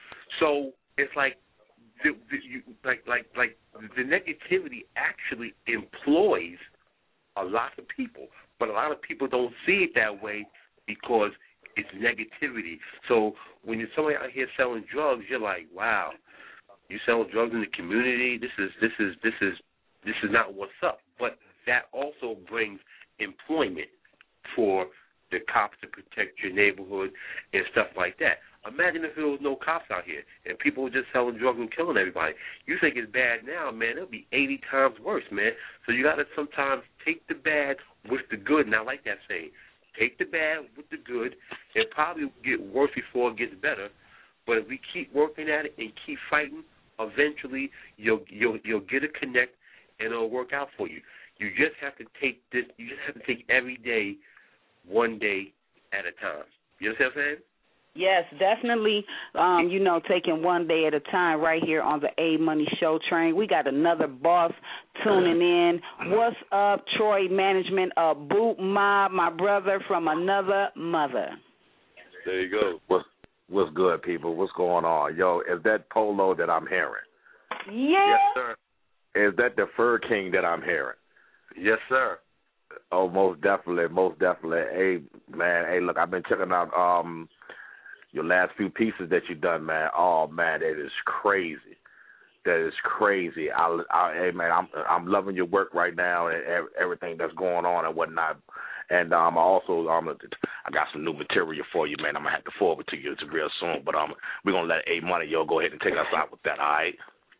So it's like, the, the, you, like, like, like the negativity actually employs a lot of people, but a lot of people don't see it that way because it's negativity. So when you're somebody out here selling drugs, you're like, wow, you selling drugs in the community? This is this is this is this is not what's up. But that also brings employment for the cops to protect your neighborhood and stuff like that. Imagine if there was no cops out here and people were just selling drugs and killing everybody. You think it's bad now, man. It'll be eighty times worse, man. So you got to sometimes take the bad with the good. And I like that saying. Take the bad with the good. It probably will get worse before it gets better. But if we keep working at it and keep fighting, eventually you'll you'll you'll get a connect and it'll work out for you. You just have to take this. You just have to take every day, one day at a time. You know what I'm saying? Yes, definitely, um, you know, taking one day at a time right here on the A Money Show train. We got another boss tuning in. What's up, Troy Management of Boot Mob, my brother from another mother. There you go. What's, what's good, people? What's going on? Yo, is that Polo that I'm hearing? Yeah. Yes, sir. Is that the Fur King that I'm hearing? Yes, sir. Oh, most definitely, most definitely. Hey, man, hey, look, I've been checking out um, your last few pieces that you done, man. Oh, man, that is crazy. That is crazy. I, I, hey, man, I'm I'm loving your work right now and everything that's going on and whatnot. And um, I also um, I got some new material for you, man. I'm gonna have to forward to you real soon. But um, we're gonna let A Money yo go ahead and take us out with that. All right.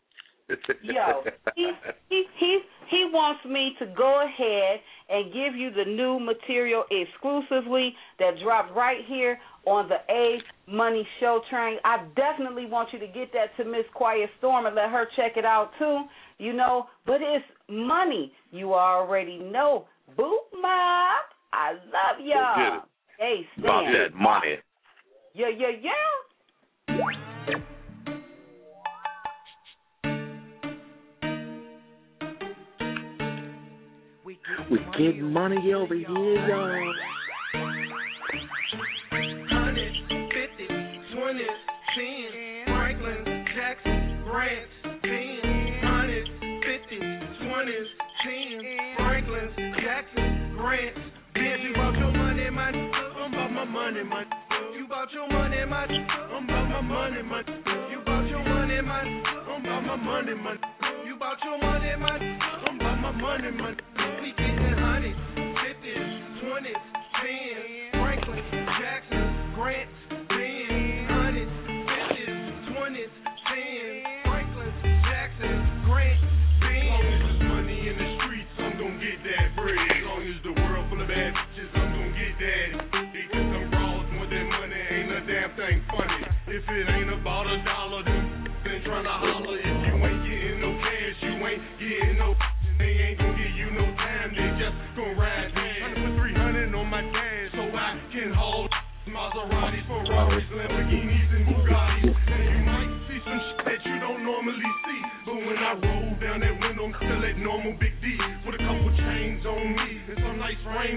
Yo, he, he he he wants me to go ahead and give you the new material exclusively that dropped right here on the A Money Show train. I definitely want you to get that to Miss Quiet Storm and let her check it out too. You know, but it's money. You already know. Boot Mob, I love y'all. Hey, Stan. About that money. Yeah, yeah, yeah. We get money over here, y'all. Hundreds, fifties, twenties, tens, Franklin, Jackson, Grants, tens, hundreds, fifties, twenties, tens, Franklin, Jackson, Grants, tens. You bought your money, man. I'm about my money, man. You bought your money, man. I'm about my money, man. You bought your money, man. I'm about my money, man. You bought your money, man. I'm about my money, man. We getting hundreds, fifties, twenties, tens, Franklin, Jackson, Grants, tens, hundreds, fifties, twenties, tens, Franklin, Jackson, Grants, tens. As long as there's money in the streets, I'm gonna get that bread. As long as the world full of bad bitches, I'm gonna get that. They just some frauds with that money, ain't a damn thing funny. If it ain't about a dollar, then then tryna holler. If you ain't getting no cash, you ain't getting no. They ain't gonna give you no time, they just gon' ride fast. Tryna put three hundred on my dash so I can haul Maseratis, Ferraris, Lamborghinis, and Bugattis. And you might see some shit that you don't normally see, but when I roll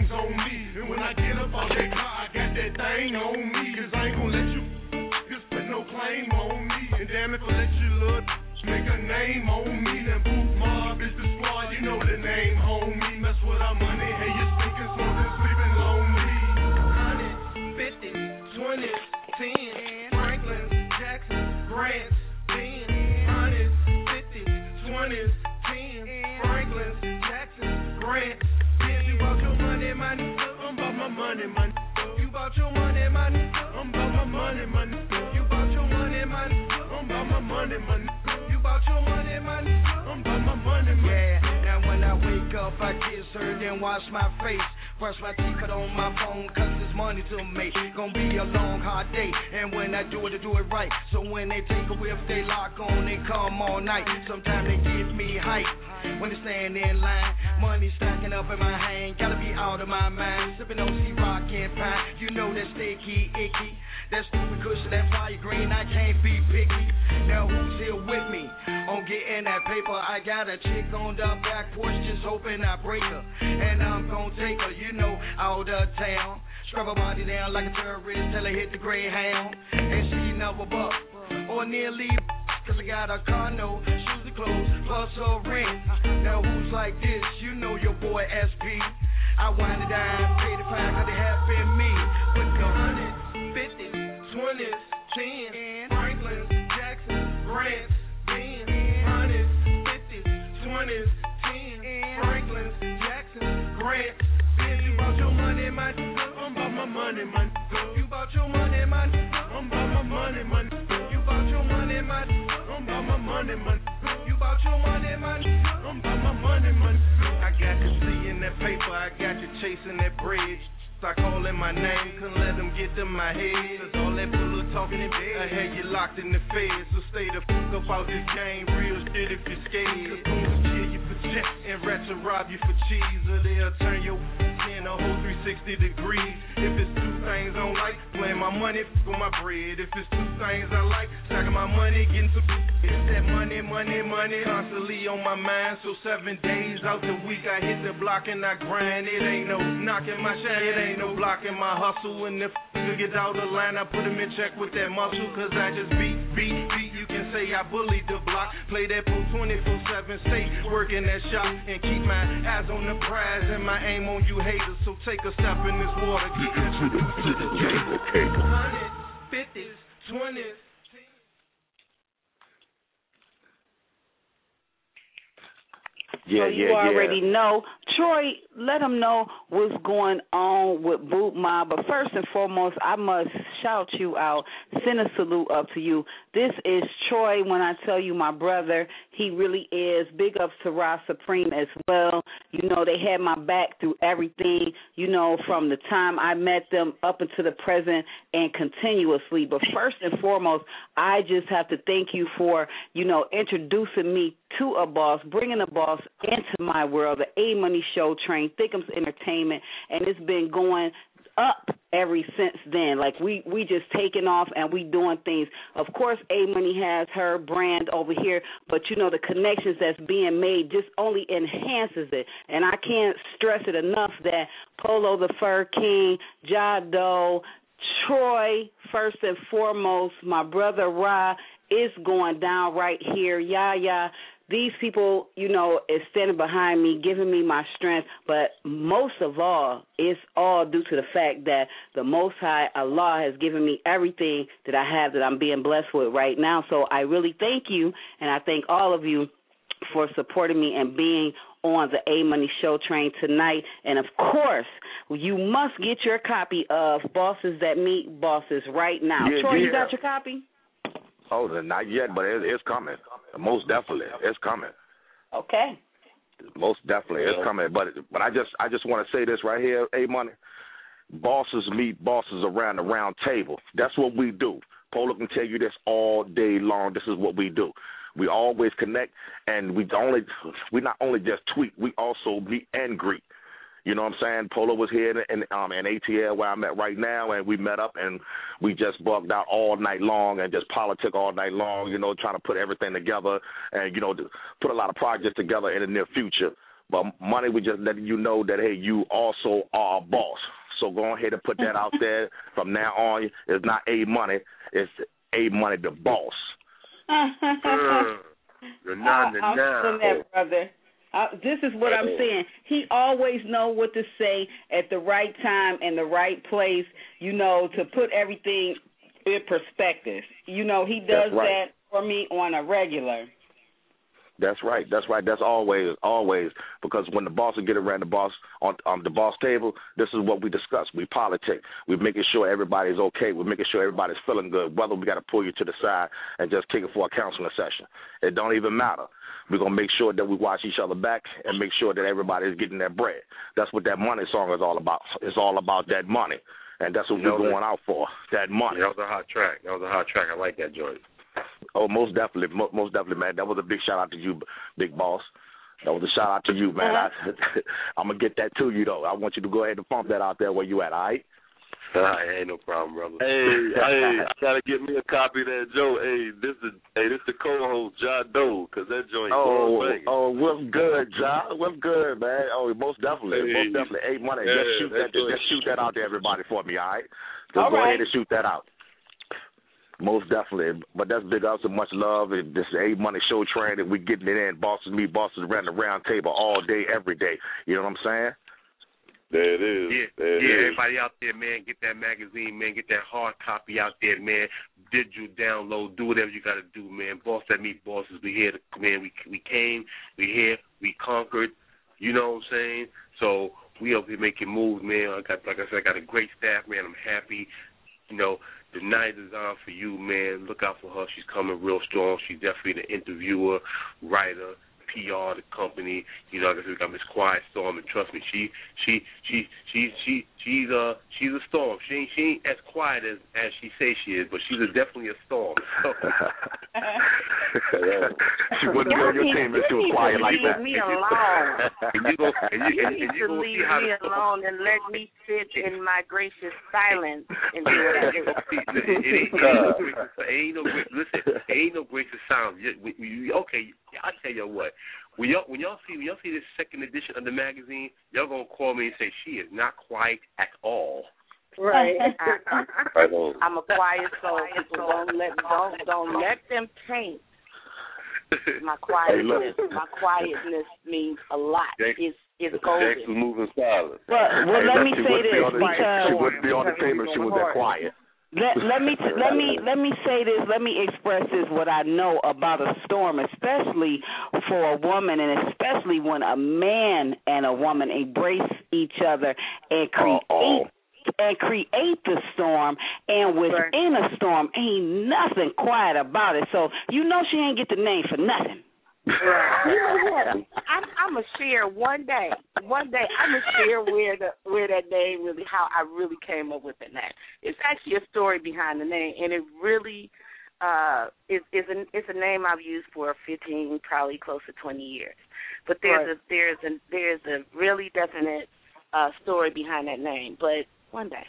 things on me. And when I get up out that car, I got that thing on me. Cause I ain't gonna let you just put no claim on me. And damn if I let you look, make a name on me. Then Boot Mob is the squad, you know the name, homie. Mess with our money, hey, you stinking, smoking, sleeping lonely. Hundred, fifty, twenty, ten, Franklin, Jackson, Grant, ten, hundred, fifty, twenty, ten, Franklin, Jackson, Grant, ten. You bought your money, money, I'm about my money, money. You bought your money, money, I'm about my money, money. You bought your money, money, I'm about my money, money. You bought your money, money, I'm about my money, money. Yeah, now when I wake up, I kiss her, then wash my face. Brush my teeth, cut on my phone, cause it's money to make. Gonna be a long, hard day, and when I do it, I do it right. So when they take a whiff, they lock on, they come all night. Sometimes they give me hype when they stand in line. Money stacking up in my hand, gotta be out of my mind. Sipping on C-Rock and pine, you know that sticky, icky. That stupid cushion, that fire green, I can't be picky. Now who's here with me on getting that paper? I got a chick on the back porch, just hoping I break her. And I'm gonna take her, you know, out of town. Scrub her body down like a terrorist till I hit the Greyhound. And she never buck, or nearly cause I got a condo, shoes and clothes, plus her rent. Now who's like this? You know your boy S P. I wind it down, pay the fine, cause it happened me. With the hundred, fifty, twenty, ten, Franklin, Jackson, Grant, ten, hundred, fifty, twenty, ten, Franklin, Jackson, Grant, ten. You bought your money, money, I'm about my money, money. You bought your money, money, I'm about my money, money. You bought your money, money, I'm about my money, money. You bought your money, money, I'm about my money, money. I got you seeing that paper, I got you chasing that bridge. Start calling my name, couldn't let them get to my head. Cause all that bull talking in bed, I had you locked in the feds. So stay the fuck up out this game, real shit if you're scared. Cause goons will kill you for check and rats will rob you for cheese. Or they'll turn your in a whole three sixty degrees. If it's two things I don't like, playing my money, for my bread. If it's two things I like, stacking my money, getting some. It's that money, money, money, constantly on my mind. So seven days out the week, I hit the block and I grind. It ain't no knocking my shine, it ain't no blocking my hustle. And if you get out of line, I put him in check with that muscle. Cause I just beat, beat, beat. You can say I bullied the block. Play that pool twenty-four seven, stay working that shop. And keep my eyes on the prize and my aim on you haters. So take a step in this water, get into the, to the game, okay? Hundreds, fifties, twenties. Yeah, so you yeah, already yeah. know. Troy, let them know what's going on with Boot Mob. But first and foremost, I must shout you out, send a salute up to you. This is Troy. When I tell you my brother, he really is. Big ups to Ra Supreme as well. You know, they had my back through everything, you know, from the time I met them up until the present and continuously. But first and foremost, I just have to thank you for, you know, introducing me to a boss, bringing a boss into my world, the A-Money Show Train, Thickums Entertainment, and it's been going up ever since then. Like, we, we just taking off and we doing things. Of course, A-Money has her brand over here, but, you know, the connections that's being made just only enhances it. And I can't stress it enough that Polo the Fur King, Jado, Troy, first and foremost, my brother Ra, is going down right here. Yeah, yeah. These people, you know, is standing behind me, giving me my strength, but most of all, it's all due to the fact that the Most High, Allah, has given me everything that I have that I'm being blessed with right now. So I really thank you, and I thank all of you for supporting me and being on the A-Money Show Train tonight. And, of course, you must get your copy of Bosses That Meet Bosses right now. Yeah, Troy, yeah. you got your copy? Oh, not yet, but it, it's coming. Most definitely, it's coming. Okay. Most definitely, it's coming. But but I just I just want to say this right here, A-Money. Bosses meet bosses around the round table. That's what we do. Polo can tell you this all day long. This is what we do. We always connect, and we only we not only just tweet, we also meet and greet. You know what I'm saying? Polo was here in, in, um, in A T L where I'm at right now, and we met up, and we just bugged out all night long and just politic all night long, you know, trying to put everything together and, you know, put a lot of projects together in the near future. But money, we just letting you know that, hey, you also are a boss. So go ahead and put that out there. From now on, it's not A Money, it's A Money the boss. uh, I'm feeling that, brother. Uh, this is what I'm saying. He always know what to say at the right time and the right place, you know, to put everything in perspective. You know, he does right. that for me on a regular. That's right. That's right. That's always, always. Because when the bosses get around the boss on, on the boss table, this is what we discuss. We politic. We're making sure everybody's okay. We're making sure everybody's feeling good. Whether we got to pull you to the side and just kick it for a counseling session, it don't even matter. We're gonna make sure that we watch each other back and make sure that everybody's getting their bread. That's what that money song is all about. It's all about that money, and that's what we're going out for. That money. That was a hot track. That was a hot track. I like that joint. Oh, most definitely, most definitely, man. That was a big shout out to you, Big Boss. That was a shout out to you, man. Uh-huh. I, I'm gonna get that to you though. I want you to go ahead and pump that out there where you at. All right? Uh, ain't no problem, brother. Hey, hey, gotta get me a copy of that Joe. Hey, this is hey, this the co-host John Doe, cause that joint. Oh, oh, what's good, John? What's good, man? Oh, most definitely, hey. most definitely. Hey, money. Yeah, just shoot that, just shoot that out to everybody for me, all right? So all go right. ahead and shoot that out. Most definitely. But that's big ups and much love. And this A Money Show train that we getting it in. Bosses meet bosses around the round table all day, every day. You know what I'm saying? There it is. Yeah, there it yeah. is. Everybody out there, man, get that magazine, man. Get that hard copy out there, man. Digital download. Do whatever you got to do, man. Boss that meet bosses. We here, to, man. We we came. We here. We conquered. You know what I'm saying? So we up here making moves, man. I got, like I said, I got a great staff, man. I'm happy. You know, the night is on for you, man. Look out for her. She's coming real strong. She's definitely the interviewer, writer, P R, the company. You know, like I said, we got Miss Quiet Storm, and trust me, she, she, she, she, she, she's a, she's a storm. She ain't, she ain't as quiet as as she says she is, but she's a, definitely a storm. So. She wouldn't be on your team if she was quiet like that. Leave me alone. And you go, and you, and, you and you need to leave see how me alone and let me sit in my gracious silence and do what I do. It, it, it, it ain't no great. Listen, it ain't no gracious sound. Okay, I'll tell you what. When y'all, when y'all see when y'all see this second edition of the magazine, y'all gonna call me and say she is not quiet at all. Right. I, I'm a quiet soul. People don't let don't don't let them taint my quietness. My quietness means a lot. It's it's golden. Jax was moving silent. Well, well hey, let look, me say this because she wouldn't be on the table if she was that quiet. Let, let me let me let me say this. Let me express this. What I know about a storm, especially for a woman, and especially when a man and a woman embrace each other and create Uh-oh. and create the storm. And within right. a storm, ain't nothing quiet about it. So you know she ain't get the name for nothing. Right. You know what? I'm I'm gonna share one day. One day I'm gonna share where the where that name really, how I really came up with the name. It's actually a story behind the name, and it really uh is is an it's a name I've used for fifteen, probably close to twenty years. But there's right. a there's a there's a really definite uh story behind that name. But one day.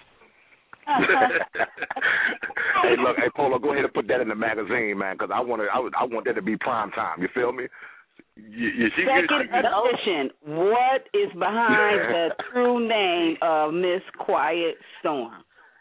Hey, look, hey, Polo, go ahead and put that in the magazine, man, because I want to. I, I want that to be prime time. You feel me? Yeah, yeah, she Second edition. What is behind the true name of Miss Quiet Storm?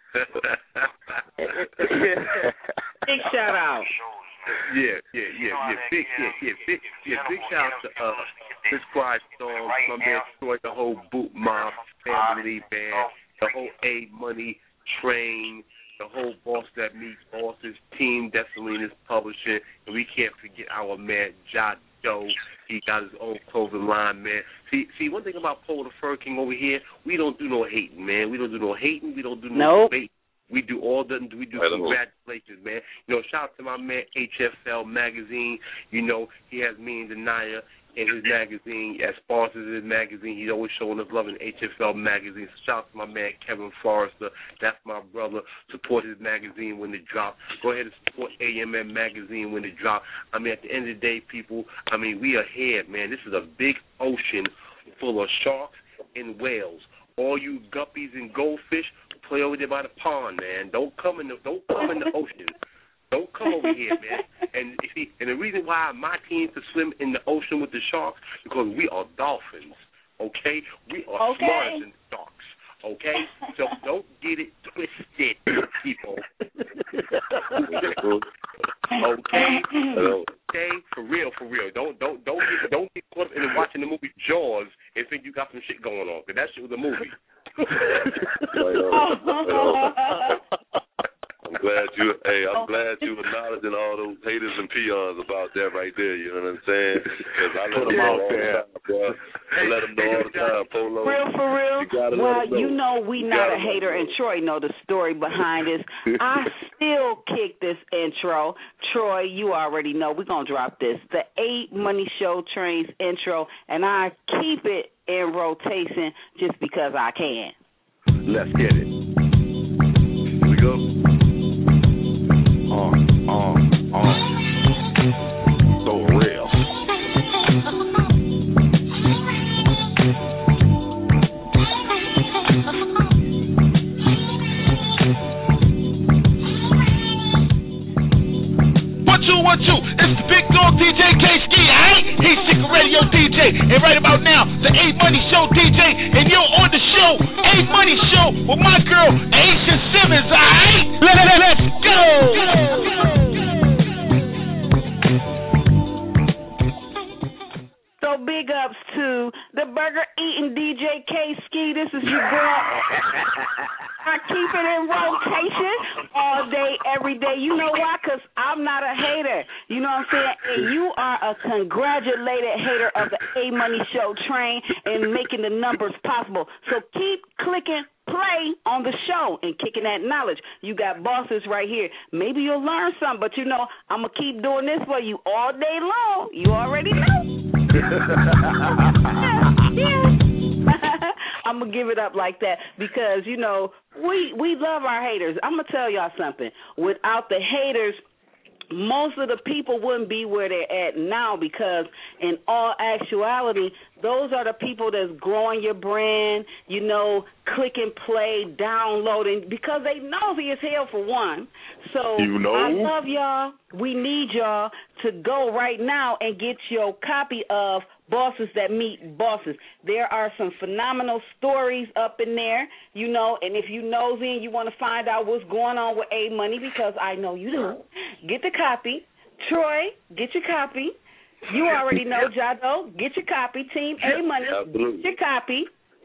Big shout out. Yeah, yeah, yeah, yeah. Big, yeah, yeah, big, yeah. Big shout out to uh, Miss Quiet Storm, my man Troy, the whole Boot Mob family, man, the whole A Money train, the whole Boss That Meets Bosses team, Dessalina's Publishing, and we can't forget our man Ja Doe. He got his own clothing line, man. See, see, one thing about Polo the Fur King over here, we don't do no hating, man. We don't do no hating. We don't do no nope. debate. We do all the we do congratulations, man. You know, shout out to my man H F L Magazine. You know, he has me and Denia in his magazine, as sponsors his magazine. He's always showing us love in H F L Magazine. So shout out to my man Kevin Forrester. That's my brother. Support his magazine when it drops. Go ahead and support A M M Magazine when it drops. I mean, at the end of the day, people, I mean, we are here, man. This is a big ocean full of sharks and whales. All you guppies and goldfish, play over there by the pond, man. Don't come in the don't come in the ocean. Don't come over here, man. And you see, and the reason why my team to swim in the ocean with the sharks because we are dolphins. Okay, we are okay. smarter than sharks. Okay, so don't get it twisted, people. Okay, okay, for real, for real. Don't don't don't get don't get caught up in watching the movie Jaws and think you got some shit going on. Cause that shit was a movie. Right on, right on. I'm glad you. Hey, I'm glad you acknowledging all those haters and peons about that right there. You know what I'm saying? Because I let them know all the time, bro. I let them know all the time, Polo. Real for real. You well, know. you know we you not a hater, and Troy know the story behind this. I still kick this intro. Troy, you already know we're gonna drop this. The Eight Money Show Trains intro, and I keep it in rotation just because I can. Let's get it. Here we go. On, on, on. So real. What you, what you? It's the big dog D J K-Ski, alright? He's Secret Radio D J. And right about now, the eight Money Show D J. And you're on the show, eight Money Show, with my girl, Aisha Simmons, alright? Let, let, let's go! So big ups to the burger eating D J K-Ski. This is your girl. I keep it in rotation all day, every day. You know why? Because I'm not a hater. You know what I'm saying? And you are a congratulated hater of the A Money Show train and making the numbers possible. So keep clicking play on the show and kicking that knowledge. You got bosses right here. Maybe you'll learn something, but you know, I'm going to keep doing this for you all day long. You already know. yeah. yeah. I'm going to give it up like that because, you know, we, we love our haters. I'm going to tell y'all something. Without the haters, most of the people wouldn't be where they're at now because in all actuality, those are the people that's growing your brand, you know, click and play, downloading, because they nosy as hell for one. So you know? I love y'all. We need y'all to go right now and get your copy of Bosses That Meet Bosses. There are some phenomenal stories up in there, you know, and if you nosy and you want to find out what's going on with A Money, because I know you do, get the copy. Troy, get your copy. You already know, Jado, get your copy. Team A Money, Absolutely. get your copy.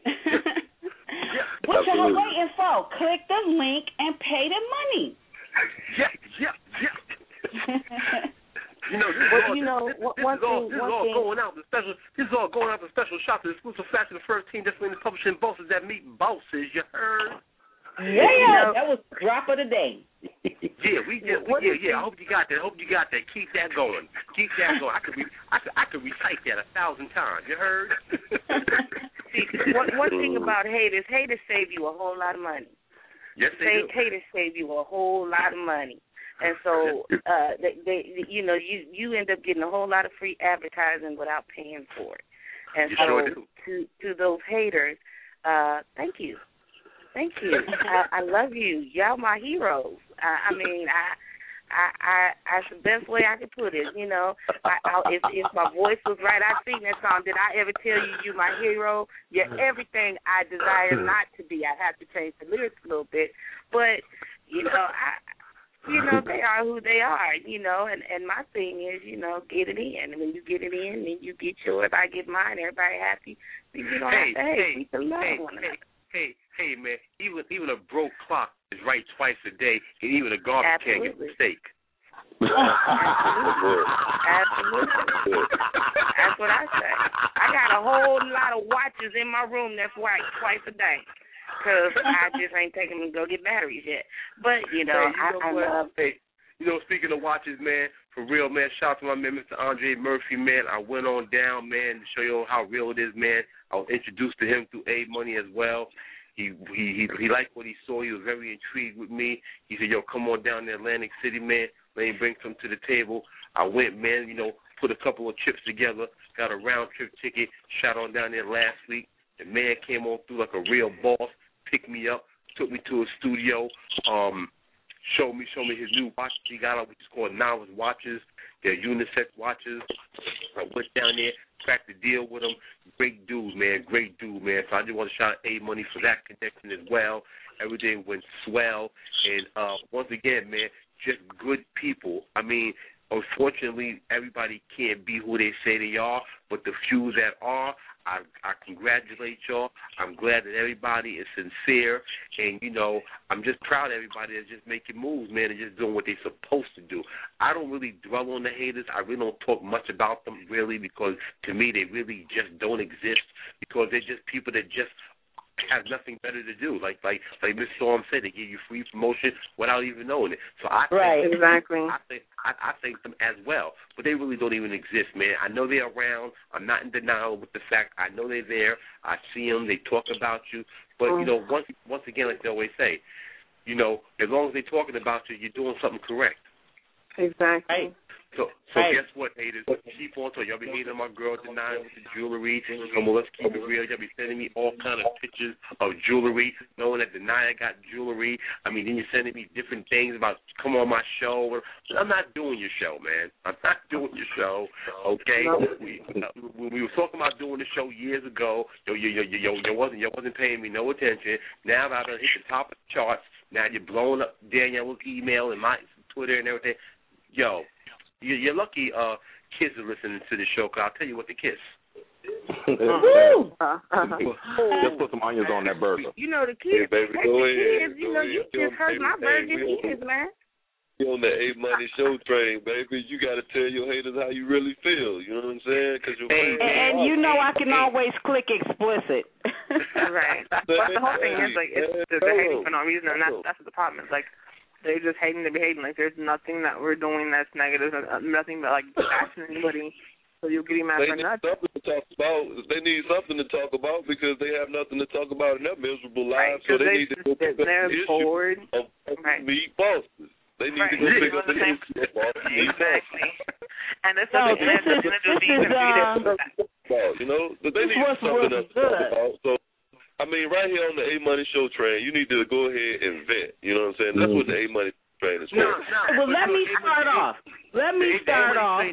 What y'all waiting for? Click the link and pay the money. Yeah, yeah, yeah. You know, this well, is all, you know, this, one, this one is all, thing, this is one all thing. going out the special. This is all going out the special shop, the exclusive fashion, the first team, definitely publishing bosses that meet bosses. You heard? Yeah, you know, that was drop of the day. Yeah, we just, we, yeah, yeah. I hope you got that. I hope you got that. Keep that going. Keep that going. I could, re, I could, I could recite that a thousand times. You heard? See, one, one thing about haters, haters save you a whole lot of money. Yes, they do. Haters save you a whole lot of money. And so, uh, they, they, you know, you, you end up getting a whole lot of free advertising without paying for it. And you so, sure do. to to those haters, uh, thank you, thank you. I, I love you. Y'all my heroes. I, I mean, I, I, I, that's the best way I could put it. You know, I, I, if if my voice was right, I sing that song. Did I ever tell you you my hero? You're everything I desire not to be. I have to change the lyrics a little bit, but you know, I. You know, they are who they are, you know, and, and my thing is, you know, get it in. And when you get it in, then you get yours, I get mine, everybody happy. You don't hey, have to hate. hey, We can love hey, one hey, another. hey, hey, man, even even a broke clock is right twice a day, and even a garbage can get a mistake. Absolutely. Absolutely. That's what I say. I got a whole lot of watches in my room that's white twice a day. Because I just ain't taking them to go get batteries yet. But, you know, hey, you know I, I what? love... Hey, you know, speaking of watches, man, for real, man, shout out to my man, Mister Andre Murphy, man. I went on down, man, to show you how real it is, man. I was introduced to him through A Money as well. He he he, he liked what he saw. He was very intrigued with me. He said, yo, come on down to Atlantic City, man. Let me bring some to the table. I went, man, you know, put a couple of chips together, got a round-trip ticket, shot on down there last week. The man came on through like a real boss, picked me up, took me to a studio. Um, showed me showed me his new watches he got on, which is called Novice watches. They're unisex watches. I went down there, cracked the deal with him. Great dude, man. Great dude, man. So I just want to shout out A Money for that connection as well. Everything went swell. And uh, once again, man, just good people. I mean, unfortunately, everybody can't be who they say they are, but the few that are, I, I congratulate y'all. I'm glad that everybody is sincere, and, you know, I'm just proud of everybody that's just making moves, man, and just doing what they're supposed to do. I don't really dwell on the haters. I really don't talk much about them, really, because to me they really just don't exist, because they're just people that just have nothing better to do. Like like like Miss Storm said, they give you free promotion without even knowing it. So I right, think, exactly. I think I, I think them as well, but they really don't even exist, man. I know they're around. I'm not in denial with the fact I know they're there. I see them. They talk about you, but mm. you know, once once again, like they always say, you know, as long as they're talking about you, you're doing something correct. Exactly. Right. So, so right. guess what, haters? Keep on talking. Y'all be hating on my girl tonight with the jewelry. Come on, let's keep it real. Y'all be sending me all kind of pictures of jewelry, knowing that Denia got jewelry. I mean, then you're sending me different things about come on my show. I'm not doing your show, man. I'm not doing your show. Okay. We, uh, we were talking about doing the show years ago. Yo, yo, yo, yo, yo, wasn't, yo wasn't paying me no attention. Now I've hit the top of the charts. Now you're blowing up Danielle's email and my Twitter and everything. Yo. You're lucky uh, kids are listening to the show, because I'll tell you what to kiss. Woo! Just put some onions on that burger. You know the kids. Hey, baby, hey, go the ahead. kids, you know, you just hurt my burger kids, man. You on the A Money show train, baby. You got to tell your haters how you really feel. You know what I'm saying? Cause you're hey, and, and you know I can always click explicit. Right. But the whole thing is, like, it's the, the hating for no reason, and that's, that's the problem. It's like, they're just hating to be hating. Like, there's nothing that we're doing that's negative, nothing but, like, bashing anybody. So you're getting mad for nothing. They need something to talk about. They need something to talk about because they have nothing to talk about in their miserable lives. Right, so they, they need to go pick up the issue of, of right. meat bosses. They need right. to go pick up the issue of exactly. And it's no, something this that is, this is, uh, you know, but they need something else to talk about. So, I mean, right here on the A Money Show train, you need to go ahead and vet. You know what I'm saying? That's what the A Money train is for. No, no. Well, let me start off. Let me start off.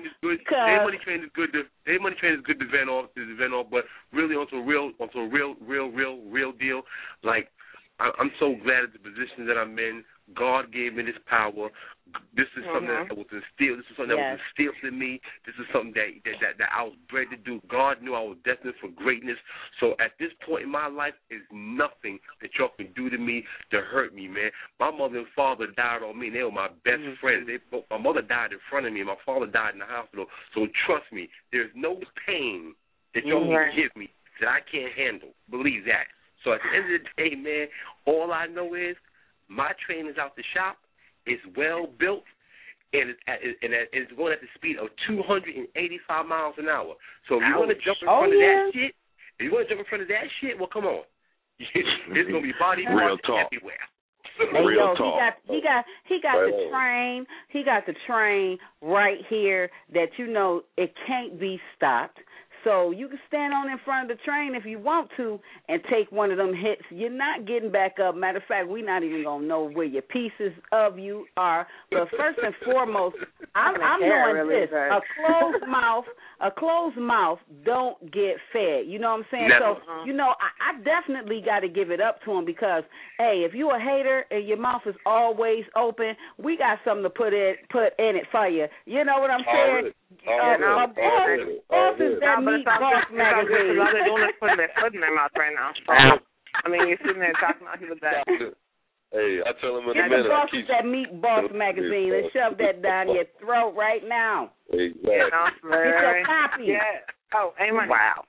A Money train is good. The A Money train is good to vent off, to vent off, but really on some real, on some real, real, real, real deal. Like, I'm so glad at the position that I'm in. God gave me this power. This is something mm-hmm. that was instilled. This is something yes. that was instilled in me. This is something that, that that that I was bred to do. God knew I was destined for greatness. So at this point in my life, is nothing that y'all can do to me to hurt me, man. My mother and father died on me. And they were my best mm-hmm. friends. They, my mother died in front of me, and my father died in the hospital. So trust me, there's no pain that y'all mm-hmm. can give me that I can't handle. Believe that. So at the end of the day, man, all I know is my train is out the shop. It's well built, and it's, at, and it's going at the speed of two hundred eighty-five miles an hour. So if you want to jump in oh, front yeah. of that shit, if you want to jump in front of that shit, well, come on. It's going to be body parts everywhere. Hey, yo, he got he got he got the train. He got the train right here that you know it can't be stopped. So you can stand on in front of the train if you want to and take one of them hits. You're not getting back up. Matter of fact, we're not even going to know where your pieces of you are. But first and foremost, I'm, I'm knowing really this. Hurt. A closed mouth, a closed mouth don't get fed. You know what I'm saying? Never. So, you know, I, I definitely got to give it up to him because, hey, if you're a hater and your mouth is always open, we got something to put in, put in it for you. You know what I'm saying? Already. Uh, Already. Already. Already. That meat boss magazine. All they're doing is putting their foot in their mouth right now. So, I mean, you're sitting there talking about people that. Hey, I tell them in Get a minute. the boss keep... that meat boss magazine and shove that down your throat right now. Exactly. You know, Get your copy. Yeah. Oh, A Money. Wow.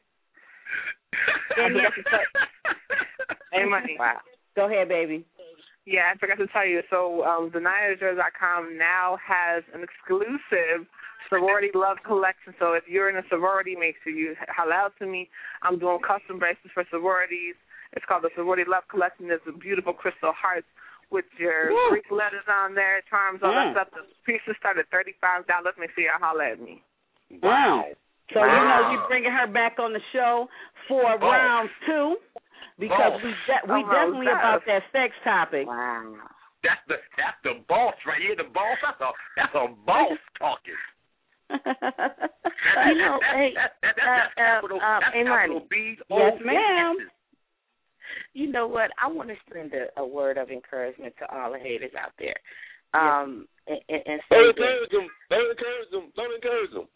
A Money. Wow. Go ahead, baby. Yeah, I forgot to tell you. So, um, Denia Jones dot com now has an exclusive sorority love collection. So if you're in a sorority, make sure you holler out to me. I'm doing custom bracelets for sororities. It's called the Sorority Love Collection. There's a beautiful crystal hearts with your Woo. Greek letters on there, charms, all yeah. that stuff. The pieces start at thirty-five dollars. Make sure you holler at me. Wow. So, wow. you know, you're bringing her back on the show for oh. round two because oh. we de- we oh, definitely that. about that sex topic. Wow. That's the that's the boss right here. The boss. That's a that's a boss talking. You know, hey, that, that, that, uh, that's capital, uh, that's uh, capital B's. Yes, ma'am. You know what? I want to send a, a word of encouragement to all the haters out there. Um, and, and, and say Don't this. encourage them. Don't encourage them. Don't encourage them.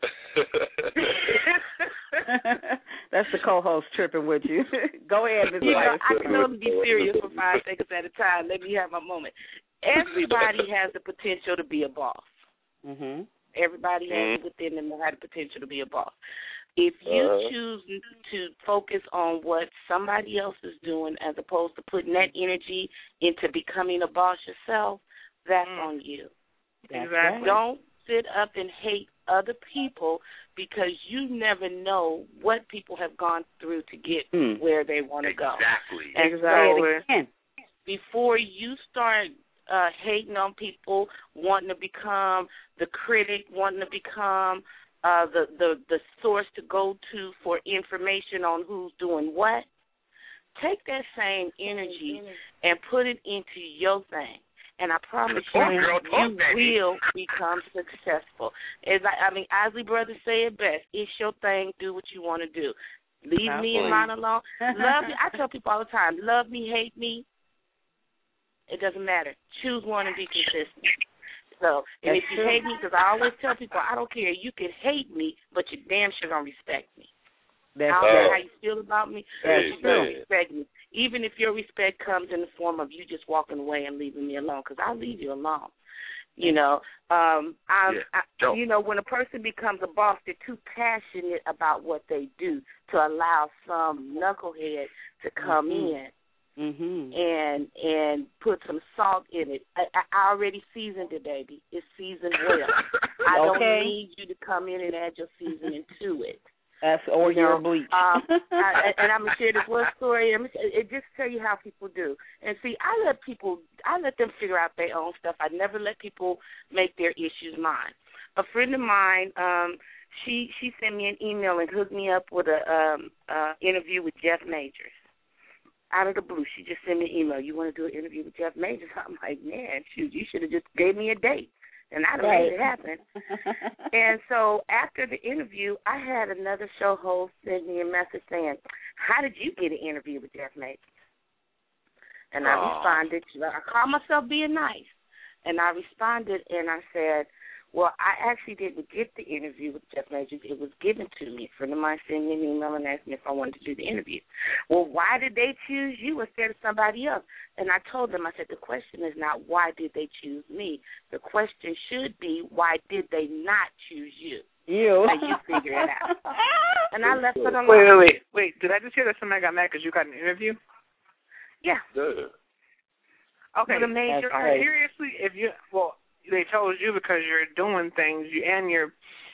That's the co-host tripping with you. Go ahead, Miz You know, White. I can only be serious for five seconds at a time. Let me have my moment. Everybody has the potential to be a boss. Mm-hmm. Everybody has it within them to have the potential to be a boss. If you Uh-huh. choose to focus on what somebody else is doing as opposed to putting that energy into becoming a boss yourself, that's mm. on you. That's exactly. right. Don't sit up and hate other people because you never know what people have gone through to get mm. where they want to go. Exactly. And exactly. So before you start uh, hating on people, wanting to become the critic, wanting to become uh, the, the, the source to go to for information on who's doing what, take that same energy and put it into your thing. And I promise you, girl, you will become successful. As I, I mean, Isley Brothers say it best. It's your thing. Do what you want to do. Leave Absolutely. me and mine alone. Love me. I tell people all the time, love me, hate me. It doesn't matter. Choose one and be consistent. So, and That's if you true. hate me, because I always tell people, I don't care. You can hate me, but you damn sure don't respect me. That's I don't true. care how you feel about me, but Hey, you don't man. respect me. Even if your respect comes in the form of you just walking away and leaving me alone, because I'll leave you alone. You know, um, I'm, Yeah. I, you know, when a person becomes a boss, they're too passionate about what they do to allow some knucklehead to come mm-hmm. in mm-hmm. and and put some salt in it. I, I already seasoned it, baby. It's seasoned well. I Okay. don't need you to come in and add your seasoning to it. That's or You your know, bleach. um, I, and I'm gonna share this one story. And it just tell you how people do. And see, I let people, I let them figure out their own stuff. I never let people make their issues mine. A friend of mine, um, she she sent me an email and hooked me up with a um, uh, interview with Jeff Majors. Out of the blue, she just sent me an email. You want to do an interview with Jeff Majors? I'm like, man, shoot, you should have just gave me a date. And I'd have right. made it happen. And so after the interview, I had another show host send me a message saying, how did you get an interview with Jeff Majors? And I Oh. responded, I call myself being nice. And I responded and I said, well, I actually didn't get the interview with Jeff Majors. It was given to me. A friend of mine sent me an email and asked me if I wanted to do the interview. Well, why did they choose you instead of somebody else? And I told them, I said, the question is not why did they choose me. The question should be why did they not choose you? You. So you figure it out. And I left it alone. Wait, wait, wait. Wait, did I just hear that somebody got mad because you got an interview? Yeah. Yeah. Okay. With a major uh, artist. seriously, if you, well, they chose you because you're doing things you, and you're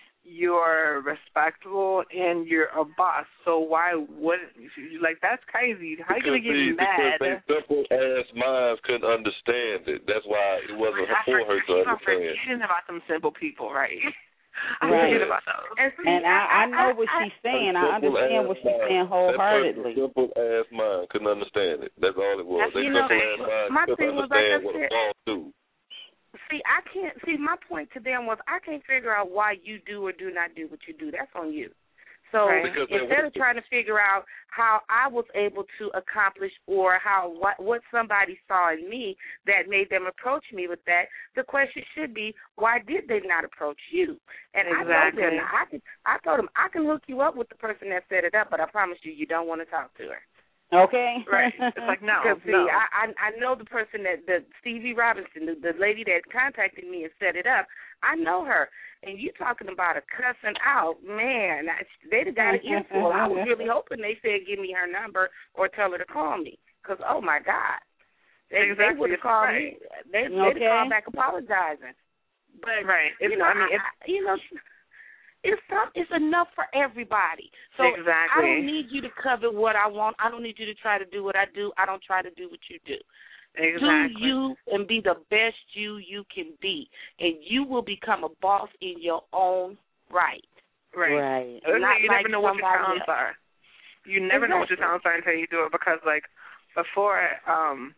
you're respectable and you're a boss. So why wouldn't you? Like, that's crazy. How you gonna get see, mad? Because they simple ass minds couldn't understand it. That's why it wasn't I for her to I'm understand. forgetting about some simple people, right? I'm Right. forgetting about those. And, see, And I, I know what she's saying. I understand what she's saying wholeheartedly. That simple ass mind couldn't understand it. That's all it was. That's- That you know, simple ass mind my couldn't thing was, like understand I what a said- boss do. See, I can't see. My point to them was I can't figure out why you do or do not do what you do. That's on you. So Right. Because instead of trying to figure out how I was able to accomplish or how what what somebody saw in me that made them approach me with that, the question should be why did they not approach you? And Exactly. I told them I can. I told them I can hook you up with the person that set it up, but I promise you, you don't want to talk to her. Okay. Right. It's like, no, Because, see, no. I, I I know the person that, the Stevie Robinson, the, the lady that contacted me and set it up, I know her. And you talking about a cussing out, man, I, they'd have got an earful. I was really hoping they said give me her number or tell her to call me. Because, oh, my God. They, Exactly. they would have called Right. me. They, Okay. they'd have called back apologizing. But, Right. you It's, know, I mean, it's, I, you know, it's some, it's enough for everybody. So Exactly. I don't need you to covet what I want. I don't need you to try to do what I do. I don't try to do what you do. Exactly. Do you and be the best you you can be, and you will become a boss in your own right. Right. Right. Not you like never know what your somebody talents else. are. You never know what your Exactly. talents are until you do it. Because, like, before, um,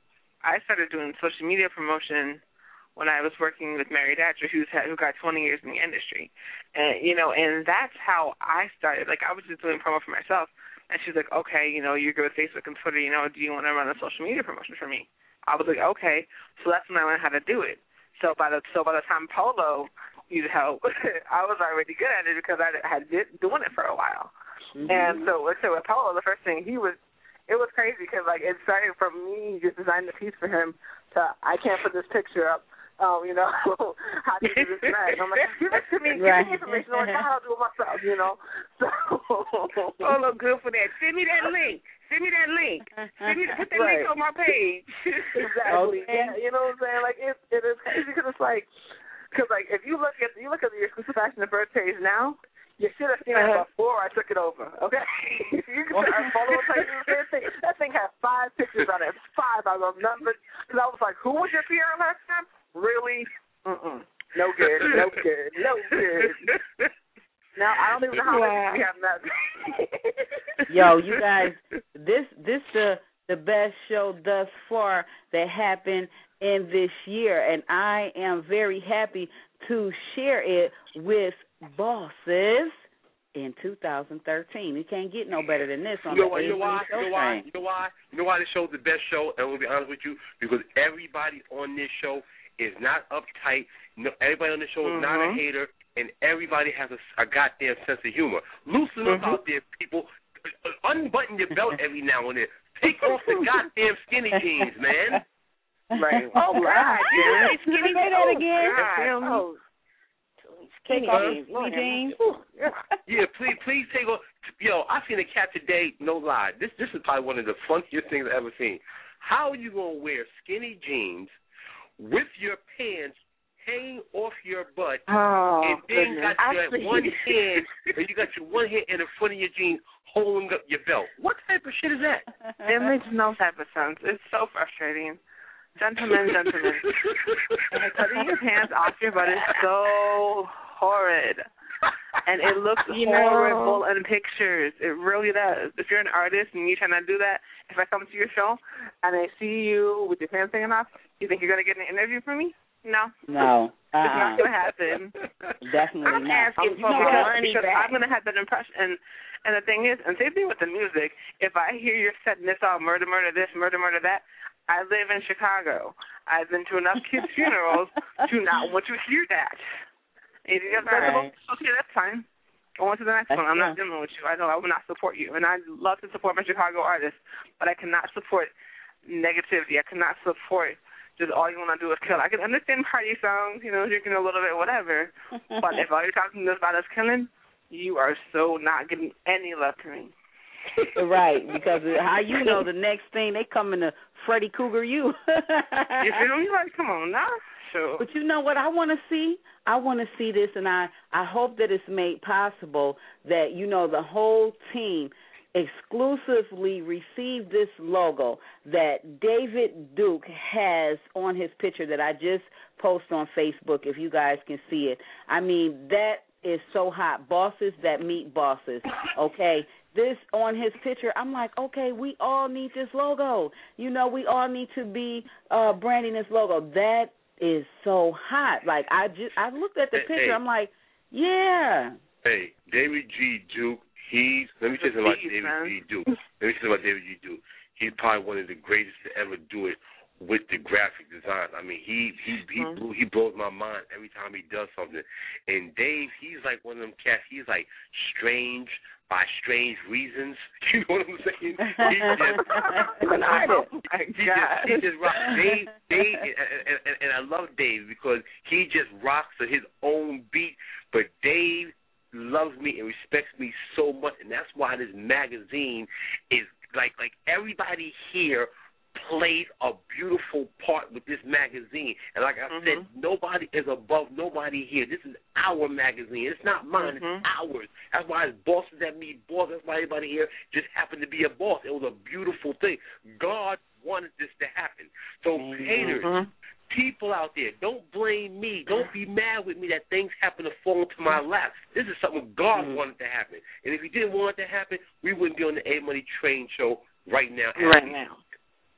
I started doing social media promotion when I was working with Mary Datcher, who's had, who got twenty years in the industry, and you know, and that's how I started. Like I was just doing promo for myself, and she's like, okay, you know, you're good with Facebook and Twitter, you know, do you want to run a social media promotion for me? I was like, okay. So that's when I learned how to do it. So by the so by the time Polo needed help, I was already good at it because I had been doing it for a while. Mm-hmm. And so, so with Polo, the first thing he was, it was crazy because like it started from me just designing the piece for him to I can't put this picture up. Um, you know, how do you do this tonight? I'm like, give it to me, give right. me information on how to do it myself, you know. So Polo good for that. Send me that link. Send me that link. Send me put that right. link on my page. Exactly. Okay. Yeah, you know what I'm saying? Like it, it is crazy because it's like, because like if you look at you look at your exclusive fashion the first page now, you should have seen uh-huh. it before I took it over. Okay, you can follow that thing. That thing had five pictures on it. Five. I love numbers because I was like, who was your P R last time? Really? Mm-mm. No good. No good. No good. Now I don't even know how much we have that. Yo, you guys, this this the the best show thus far that happened in this year, and I am very happy to share it with bosses in two thousand thirteen. You can't get no better than this on you know the You know why? show You know why? You know why? You know why this show's the best show? And we'll be honest with you, because everybody on this show is not uptight. No, everybody on the show is mm-hmm. not a hater, and everybody has a, a goddamn sense of humor. Loosen up mm-hmm. out there, people. Unbutton your belt every now and then. Take off the goddamn skinny jeans, man. Right. Oh, God. Yeah. Skinny Say that again. Oh, Skinny jeans. Skinny jeans. Yeah, please, please take off. Yo, I seen a cat today, no lie. This this is probably one of the funniest things I've ever seen. How are you going to wear skinny jeans with your pants hanging off your butt, oh, and then goodness. got your one hand, and you got your one hand in the front of your jeans holding up your belt? What type of shit is that? It makes no type of sense. It's so frustrating. Gentlemen, gentlemen. Cutting your pants off your butt is so horrid. And it looks you horrible know. in pictures. It really does. If you're an artist and you're trying to do that, if I come to your show and I see you with your pants hanging off, you think you're going to get an interview from me? No. No. Uh-uh. It's not going to happen. Definitely I'm not. asking for my money back. I'm going to have that impression. And, and the thing is, and same thing with the music, if I hear you're setting this off, murder, murder this, murder, murder that, I live in Chicago. I've been to enough kids' funerals to not want to hear that. If you guys right. okay, that's fine. Go on to the next that's one. I'm true. not dealing with you. I know I will not support you. And I love to support my Chicago artists, but I cannot support negativity. I cannot support just all you want to do is kill. I can understand party songs, you know, drinking a little bit, whatever. But if all you're talking about is killing, you are so not getting any love to me. Right, because how you know the next thing they coming to Freddy Cougar you. You feel me? Like, come on now. Sure. But you know what I want to see? I want to see this, and I, I hope that it's made possible that, you know, the whole team exclusively receive this logo that David Duke has on his picture that I just posted on Facebook, if you guys can see it. I mean, that is so hot. Bosses that meet bosses, okay? This on his picture, I'm like, okay, we all need this logo. You know, we all need to be uh, branding this logo. That is so hot. Like, I just, I looked at the hey, picture, hey. I'm like, yeah. Hey, David G. Duke, he's, let me tell you something about David man. G. Duke. Let me tell you about David G. Duke. He's probably one of the greatest to ever do it with the graphic design. I mean, he he he, mm-hmm. blew, he blows my mind every time he does something. And Dave, he's like one of them cats. He's like strange by strange reasons. You know what I'm saying? He just, oh he just, he just rocks. Dave, Dave, and, and, and I love Dave because he just rocks to his own beat. But Dave loves me and respects me so much, and that's why this magazine is like like everybody here played a beautiful part with this magazine. And like I mm-hmm. said, nobody is above nobody here. This is our magazine. It's not mine. Mm-hmm. It's ours. That's why it's bosses that meet bosses. That's why everybody here just happened to be a boss. It was a beautiful thing. God wanted this to happen. So mm-hmm. haters, people out there, don't blame me. Don't be mad with me that things happen to fall into my lap. This is something God mm-hmm. wanted to happen. And if He didn't want it to happen, we wouldn't be on the A Money Train show right now. Right now.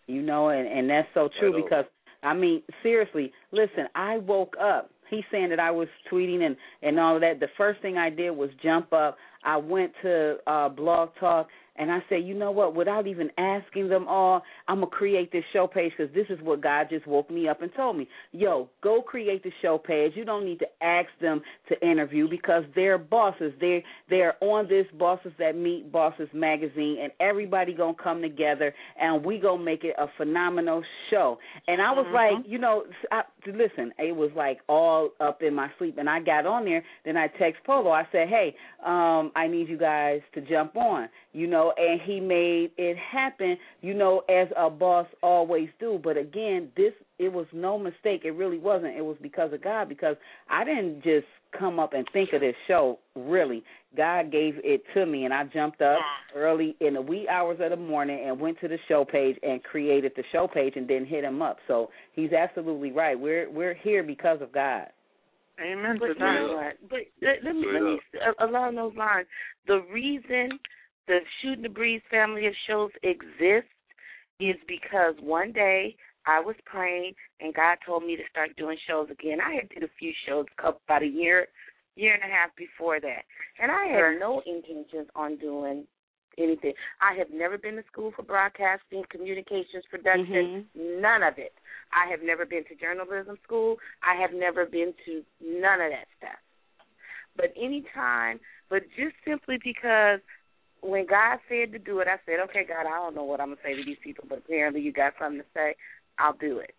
You know, and, and that's so true because, I mean, seriously, listen, I woke up. He's saying that I was tweeting and, and all of that. The first thing I did was jump up. I went to uh, Blog Talk, and I said, you know what, without even asking them all, I'm going to create this show page because this is what God just woke me up and told me. Yo, go create the show page. You don't need to ask them to interview because they're bosses. They're, they're on this Bosses That Meet Bosses magazine, and everybody going to come together, and we going to make it a phenomenal show. And I was mm-hmm. like, you know, I, listen, it was like all up in my sleep, and I got on there. Then I text Polo. I said, hey, um, I need you guys to jump on, you know, and he made it happen, you know, as a boss always do. But again, this, it was no mistake. It really wasn't. It was because of God, because I didn't just come up and think of this show, really. God gave it to me, and I jumped up early in the wee hours of the morning and went to the show page and created the show page and then hit him up. So he's absolutely right. We're we're here because of God. Amen. But, you know what? but let, let me, let me uh, along those lines, the reason the Shooting the Breeze family of shows exists is because one day I was praying and God told me to start doing shows again. I had did a few shows about a year, year and a half before that, and I had sure. no intentions on doing anything. I have never been to school for broadcasting, communications, production, mm-hmm. none of it. I have never been to journalism school. I have never been to none of that stuff. But anytime, but just simply because when God said to do it, I said, okay, God, I don't know what I'm going to say to these people, but apparently you got something to say. I'll do it.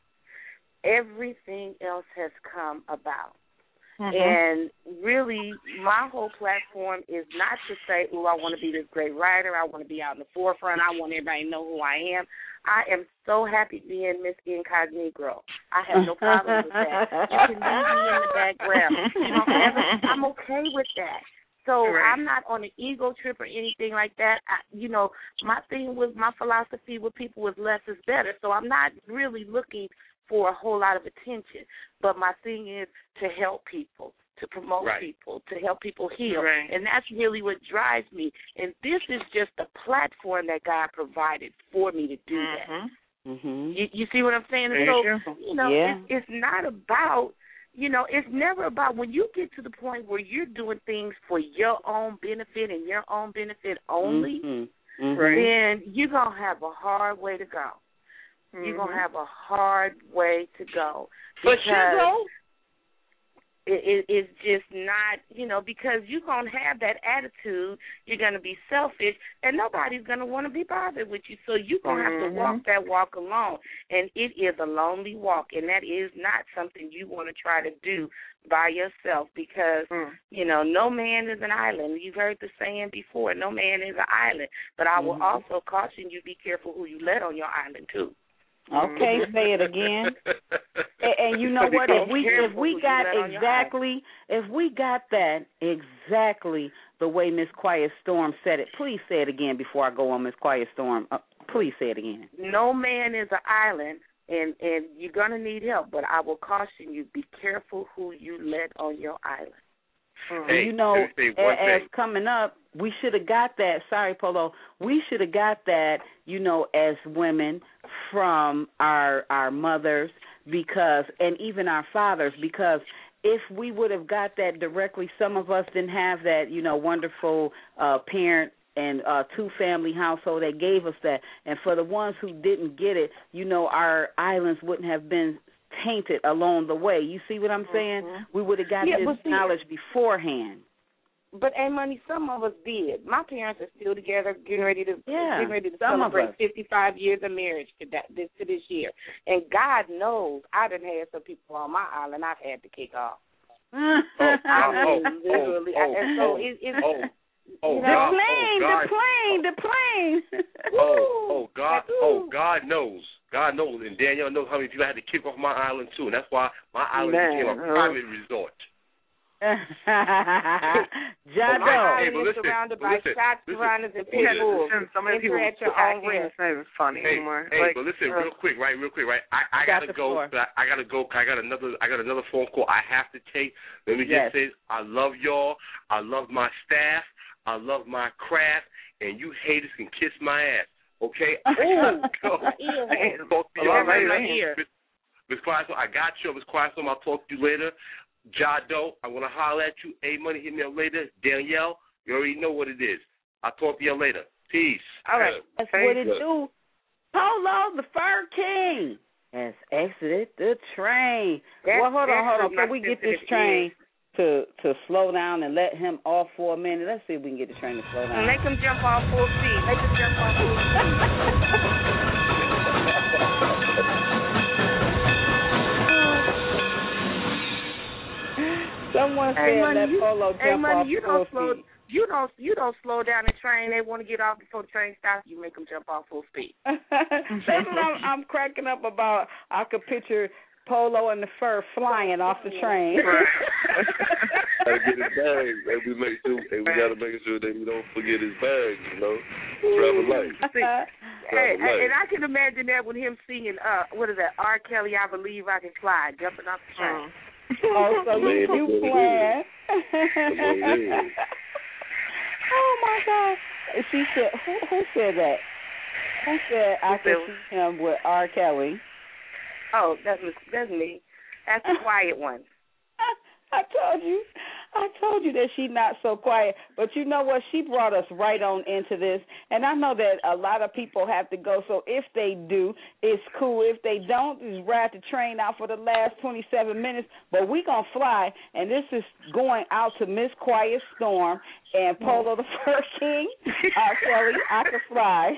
Everything else has come about. Mm-hmm. And really, my whole platform is not to say, oh, I want to be this great writer. I want to be out in the forefront. I want everybody to know who I am. I am so happy being Miss Incognito. I have no problem with that. You can leave me in the background. You know, I'm okay with that. So right. I'm not on an ego trip or anything like that. I, you know, my thing was, my philosophy with people was less is better. So I'm not really looking for a whole lot of attention. But my thing is to help people, to promote right. people, to help people heal. Right. And that's really what drives me. And this is just a platform that God provided for me to do mm-hmm. that. Mm-hmm. You, you see what I'm saying? And so, you know, yeah. it's, it's not about, you know, it's never about when you get to the point where you're doing things for your own benefit and your own benefit only, mm-hmm. Mm-hmm. then you're going to have a hard way to go. Mm-hmm. You're going to have a hard way to go. But you know, It, it, it's just not, you know, because you're going to have that attitude, you're going to be selfish, and nobody's going to want to be bothered with you. So you're going to mm-hmm. have to walk that walk alone. And it is a lonely walk, and that is not something you want to try to do by yourself because, mm. you know, no man is an island. You've heard the saying before, no man is an island. But I will mm-hmm. also caution you, be careful who you let on your island, too. Okay, say it again. and, and you know what? If we if we got exactly if we got that exactly the way Miss Quiet Storm said it, please say it again before I go on, Miss Quiet Storm. Uh, please say it again. No man is an island, and and you're gonna need help. But I will caution you: be careful who you let on your island. Hey, you know, as coming up, we should have got that. Sorry, Polo. We should have got that, you know, as women from our our mothers because, and even our fathers, because if we would have got that directly, some of us didn't have that, you know, wonderful uh, parent and uh, two-family household that gave us that. And for the ones who didn't get it, you know, our islands wouldn't have been tainted along the way. You see what I'm saying? Mm-hmm. We would have gotten yeah, this see, knowledge beforehand. But A Money, some of us did. My parents are still together, getting ready to yeah, getting ready to celebrate fifty-five years of marriage to that this to this year. And God knows I done had some people on my island I've had to kick off. oh, I oh, mean, literally. Oh, and so it, it's oh. Oh, you know, God, the plane, oh, the plane, the plane. oh, oh, God, oh, God knows. God knows, and Danielle knows how many people I had to kick off my island, too, and that's why my island Man, became a private uh, resort. Jado. My hey, island is surrounded by shots, piranhas, and pit bulls. So many people at your own risk. It's not even funny hey, anymore. Hey, like, but listen, uh, real quick, right, real quick, right? I, I gotta go. I, I gotta go. I got another. I got another phone call I have to take. Let me yes. just say, I love y'all. I love my staff. I love my craft, and you haters can kiss my ass. Okay? I gotta go. Ear. Talk to y'all Right, later. right here. Miss Miss Quietstone, I got you. Miss Quietstone, I'll talk to you later. Jado, I want to holler at you. A Money, hit me up later. Danielle, you already know what it is. I'll talk to you later. Peace. All right, that's what it Good. do. Polo, the Fur King, has exited the train. That's- well, hold on, that's hold on. what Before my we get this sensitive train to to slow down and let him off for a minute, let's see if we can get the train to slow down. Make him jump off full speed. Make him jump off full speed. Someone Hey, said Money, let you, Polo hey, jump Money, off you full don't slow. speed. You don't. You don't slow down the train. They want to get off before the train stops. You make them jump off full speed. That's what I'm, I'm cracking up about. I could picture Polo and the Fur flying off the train. Gotta get his bag. And we make sure. And we gotta make sure that we don't forget his bag. You know, travel light. Hey, and I can imagine that with him singing. Uh, what is that? R. Kelly, I Believe I Can Fly, jumping off the train. Oh, so you, you playing. Oh, my God. She said, who, who said that? Who said I could see him with R. Kelly? Oh, that's that's me. That's the quiet one. I told you. I told you that she's not so quiet. But you know what? She brought us right on into this. And I know that a lot of people have to go. So if they do, it's cool. If they don't, just ride the train out for the last twenty-seven minutes. But we going to fly. And this is going out to Miss Quiet Storm and Polo the Fur King. R. Kelly, I Can Fly.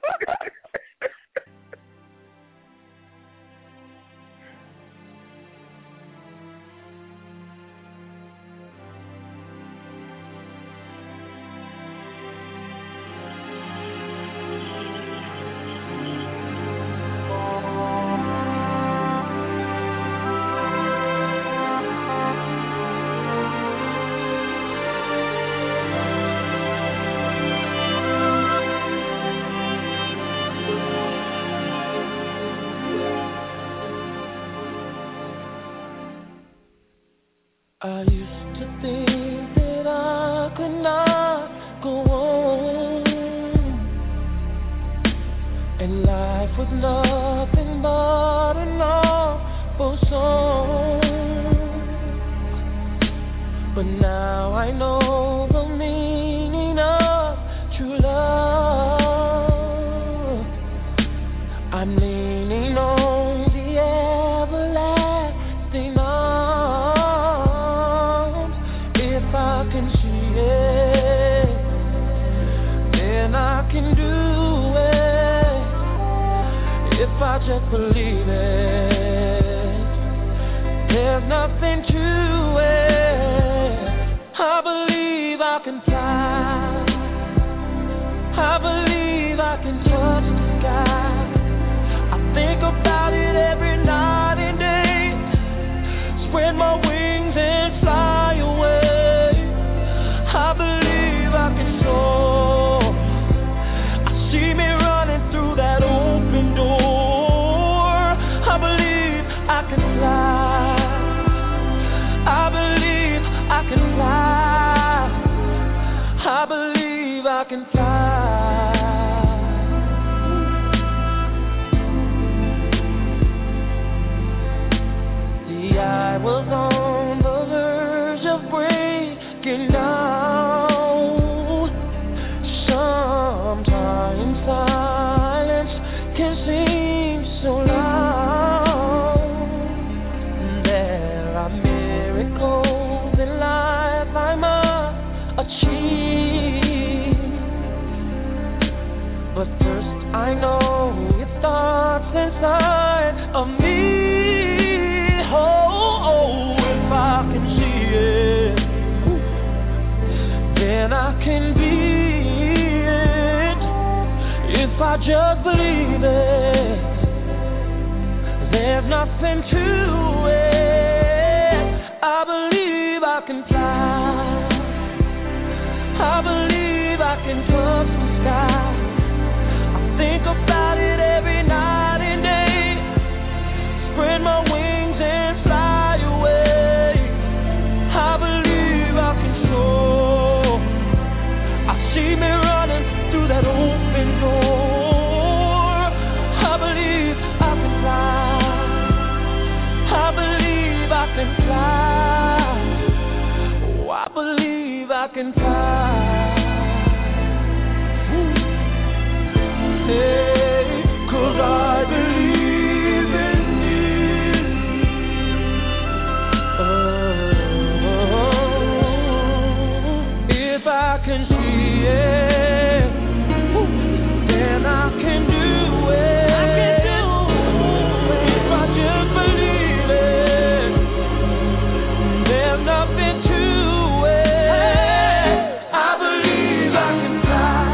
I used to think that I could not go on, and life was nothing but an awful song. But now I know the meaning of true love. I'm leaning on the everlasting arms. If I can see it, then I can do it. If I just believe it, there's nothing to it. I believe I can fly. I believe I can touch the sky. I think about it every night and day. Spread my wings and fly away. I believe I can soar. I see me running through that open door. I believe I can fly. I believe I can fly. I believe I can fly. I was on the verge of breaking down. Sometimes silence can seem so loud. There are miracles in life I must achieve. But first I know it starts inside of me. Then I can be it. If I just believe it, there's nothing to it. I believe I can fly. I believe I can touch the sky. I think about it every night and day. Spread my wings and fly away. I believe I can soar. I see me running through that open door. believe I can fly. Hey, 'cause I believe in you. Oh, if I can see it, then I can do it. I can do it. If I just believe it, there's nothing to it. I believe I can fly.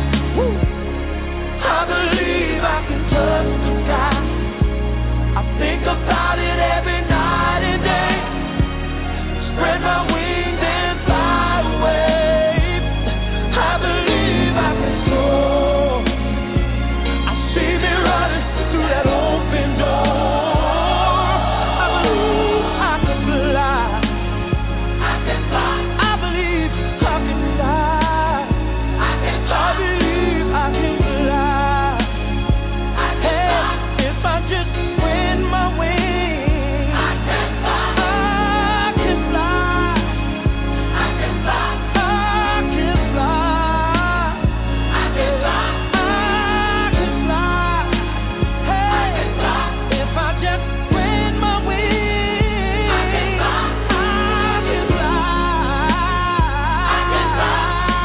I believe I can touch the sky. I think about it every night and day. Spread my wings and fly away. I believe I can soar. I see me running through that open door. I believe I can fly. I can fly. I believe I can fly. I can fly. I believe I can fly. I can fly. If I just spread my wings, I can fly. I can fly. I can fly. I can fly. I can fly. I can fly. Hey, if I just spread my wings, I can fly. I can fly. I can fly.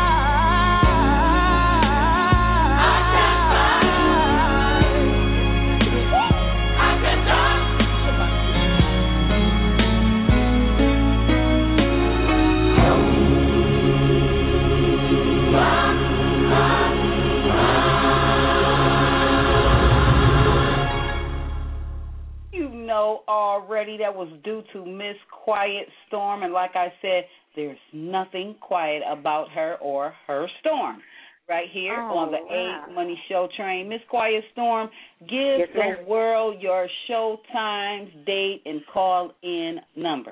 You know already that was due to Miss Quiet Storm, and like I said, there's nothing quiet about her or her storm. Right here Oh, on the wow. A Money Show Train. Miss Quiet Storm, give Yes, the ma'am. world your show times, date, and call in number.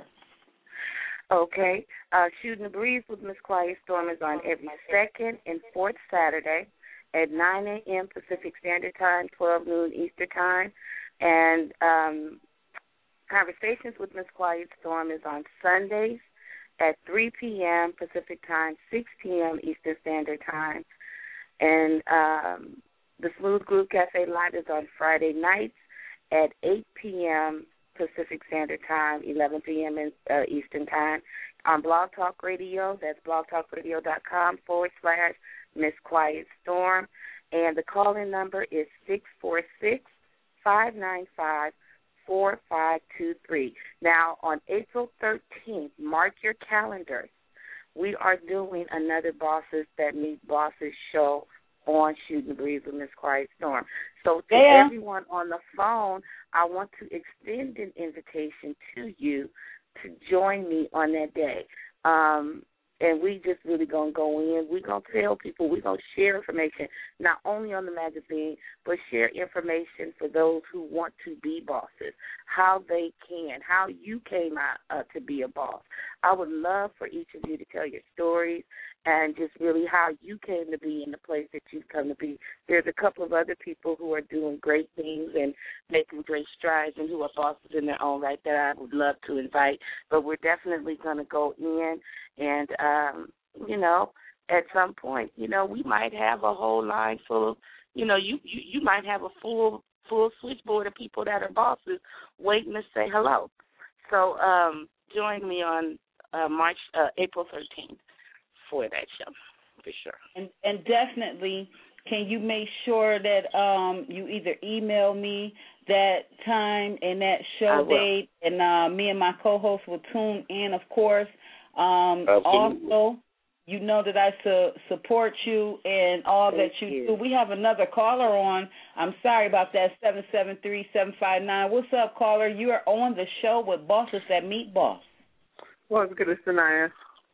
Okay. Uh, Shooting the Breeze with Miss Quiet Storm is on every second and fourth Saturday at nine a.m. Pacific Standard Time, twelve noon Eastern Time. And um, Conversations with Miss Quiet Storm is on Sundays at three p.m. Pacific Time, six p.m. Eastern Standard Time. And um, the Smooth Groove Cafe Live is on Friday nights at eight p.m. Pacific Standard Time, eleven p.m. In, uh, Eastern Time. On Blog Talk Radio, that's blogtalkradio.com forward slash Miss Quiet Storm. And the call-in number is six four six, five nine five, four five two three. Now, on April thirteenth, mark your calendars. We are doing another Bosses That Meet Bosses show on Shooting the Breeze with Miss Quiet Storm. So to Yeah. everyone on the phone, I want to extend an invitation to you to join me on that day. Um, and we just really going to go in. We're going to tell people, we're going to share information, not only on the magazine, but share information for those who want to be bosses, how they can, how you came out uh, to be a boss. I would love for each of you to tell your stories and just really how you came to be in the place that you've come to be. There's a couple of other people who are doing great things and making great strides and who are bosses in their own right that I would love to invite. But we're definitely going to go in and, um, you know, at some point, you know, we might have a whole line full of, you know, you, you, you might have a full full switchboard of people that are bosses waiting to say hello. So um, join me on uh, March, uh, April thirteenth for that show, for sure. And and definitely, can you make sure that um, you either email me that time and that show date, and uh, me and my co-host will tune in, of course. Um, also, you know that I su- support you and all Thank that you, you do. We have another caller on. I'm sorry about that, seven seven three, seven five nine. What's up, caller? You are on the show with Bosses That Meet Boss. What's good, it's Sanaya.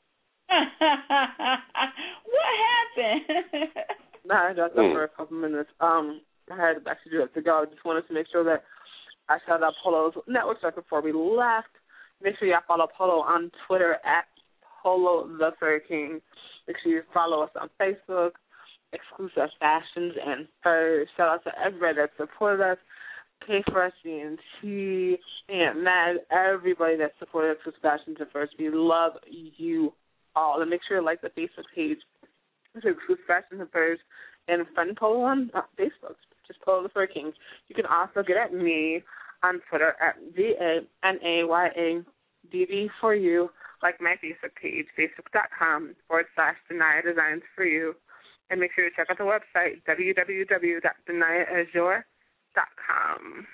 What happened? Nah, I dropped up for a couple minutes. Um, I had to actually do it to go. I just wanted to make sure that I shout out Polo's network circuit before we left. Make sure y'all follow Polo on Twitter at Polo the Fur King. Make sure you follow us on Facebook, Exclusive Fashions and Furs. Shout out to everybody that supported us. K Fresh, G N T, Aunt Mad, everybody that supported Exclusive Fashions and Furs. We love you all. And make sure to like the Facebook page. It's Exclusive Fashion Affairs and friend Polo on uh, Facebook. Just Polo the Fur King. You can also get at me on Twitter at V A N A Y A D D for you, like my Facebook page, facebook.com forward slash Denia Designs for you. And make sure to check out the website, w w w dot denia azure dot com.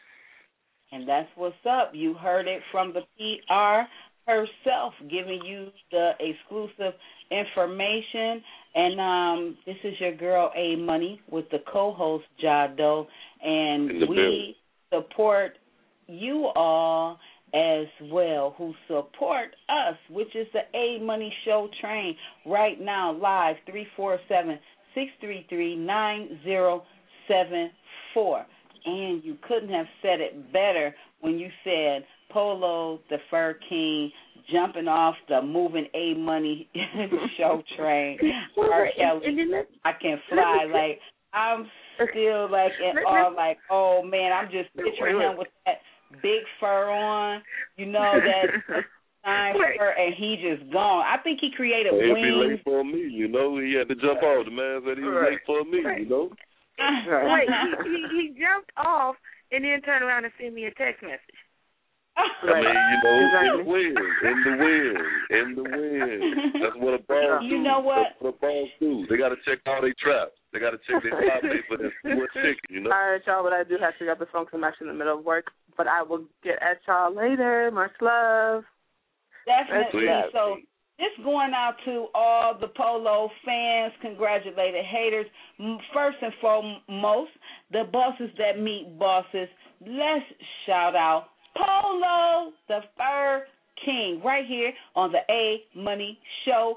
And that's what's up. You heard it from the P R herself, giving you the exclusive information. And um, this is your girl, A Money, with the co-host, Jado. And we support you all as well who support us, which is the A Money Show train right now, live, three four seven, six three three, nine zero seven four. And you couldn't have said it better when you said Polo the Fur King jumping off the moving A Money show train. R. Kelly, I can fly. Like, I'm still like in awe, like, oh man, I'm just picturing him with that big fur on, you know, that time fur, and he just gone. I think he created He'll wings. He'll be late for me, you know. He had to jump off. The man said he was late for me, you know. Wait, he, he, he jumped off and then turned around and sent me a text message. I mean, you know, in the wind, in the wind, in the wind. That's what a boss do. You know what? That's what a boss do. They got to check all their traps. They got to check their trap day for this sport chicken, you know? All right, y'all, but I do have to get the phone because I'm actually in the middle of work. But I will get at y'all later. Much love. Definitely. So this going out to all the Polo fans, congratulated haters. First and foremost, the bosses that meet bosses. Let's shout out Polo the Fur King right here on the A Money Show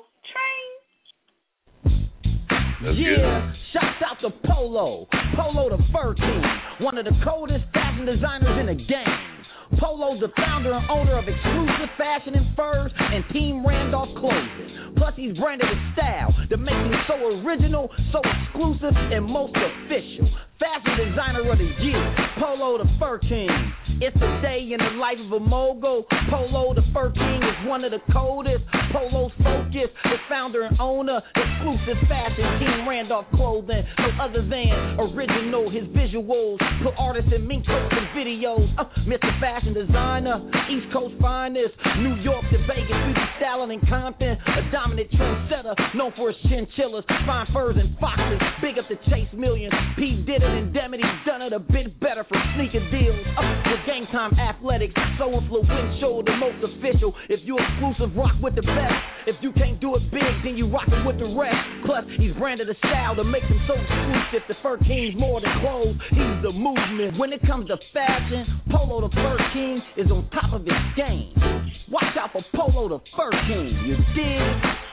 train. That's yeah, good. Shouts out to Polo, Polo the Fur King, one of the coldest fashion designers in the game. Polo's the founder and owner of Exclusive Fashion and Furs and Team Randolph Clothing. Plus, he's branded with style that makes him so original, so exclusive, and most official. Fashion Designer of the Year, Polo the Fur King. It's a day in the life of a mogul. Polo the Fur King is one of the coldest. Polo's focus, the founder and owner, Exclusive Fashion, Team Randolph Clothing. No other than original, his visuals put artists in mink coats and videos. Uh, Mister Fashion Designer, East Coast finest, New York to Vegas, beauty styling in Compton. A dominant trendsetter, known for his chinchillas, fine furs and foxes. Big up to Chase Millions, P. did it, Indemnity done it a bit better from sneaker deals. Uh, with Game Time Athletics, so influential, the most official. If you exclusive, rock with the best. If you can't do it big, then you rockin' with the rest. Plus, he's branded a style that makes him so exclusive. The Fur King's more than clothes, he's the movement. When it comes to fashion, Polo the Fur King is on top of his game. Watch out for Polo the Fur King, you dig?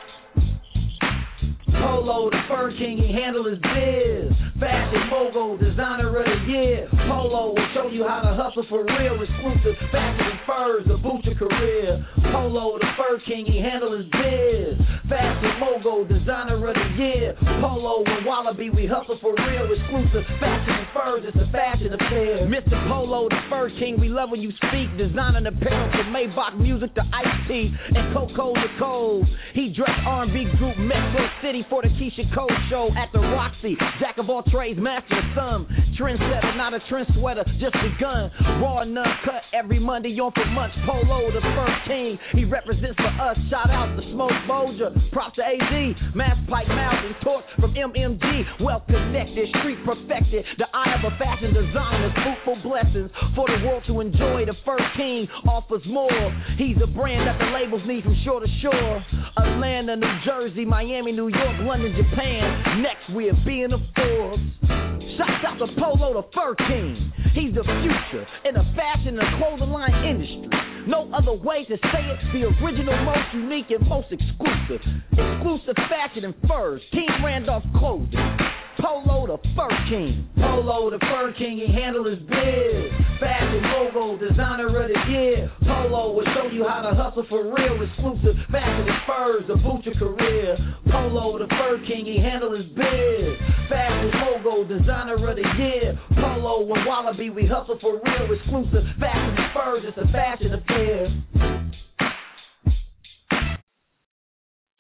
Polo the Fur King, he handle his biz. Fashion mogul, designer of the year. Polo will show you how to hustle for real. Exclusive fashion and furs, to boost your career. Polo the Fur King, he handle his biz. Fashion mogul, designer of the year. Polo and Wallaby, we hustle for real. Exclusive fashion and furs, it's a fashion affair. Mister Polo the Fur King, we love when you speak. Designing apparel from Maybach Music to Ice-T and Coco the Cold. He dressed R and B group Metro City for the Keisha Cole show at the Roxy. Jack of all trades, master of some. Trendsetter, not a trend sweater, just begun. Raw and uncut every Monday on for months. Polo the Fur King, he represents for us. Shout out to Smoke Bolger, props to A Z, Mass Pipe Mouth and Torch from M M G. Well connected, street perfected. The eye of a fashion designer, fruitful blessings for the world to enjoy. The Fur King offers more. He's a brand that the labels need from shore to shore. Atlanta, New Jersey, Miami, New York, London, Japan. Next we're being a Forbes. Shouts out to Polo the Fur King. He's the future in the fashion and clothing line industry. No other way to say it. The original, most unique, and most exclusive. Exclusive fashion and furs. Team Randolph Clothing. Polo the Fur King. Polo the Fur King, he handle his biz. Fashion mogul, designer of the year. Polo will show you how to hustle for real. Exclusive fashion and furs to boost your career. Polo the Fur King, he handle his biz. Fashion mogul, designer of the year. Polo and Wallaby, we hustle for real. Exclusive fashion and furs, it's a fashion affair.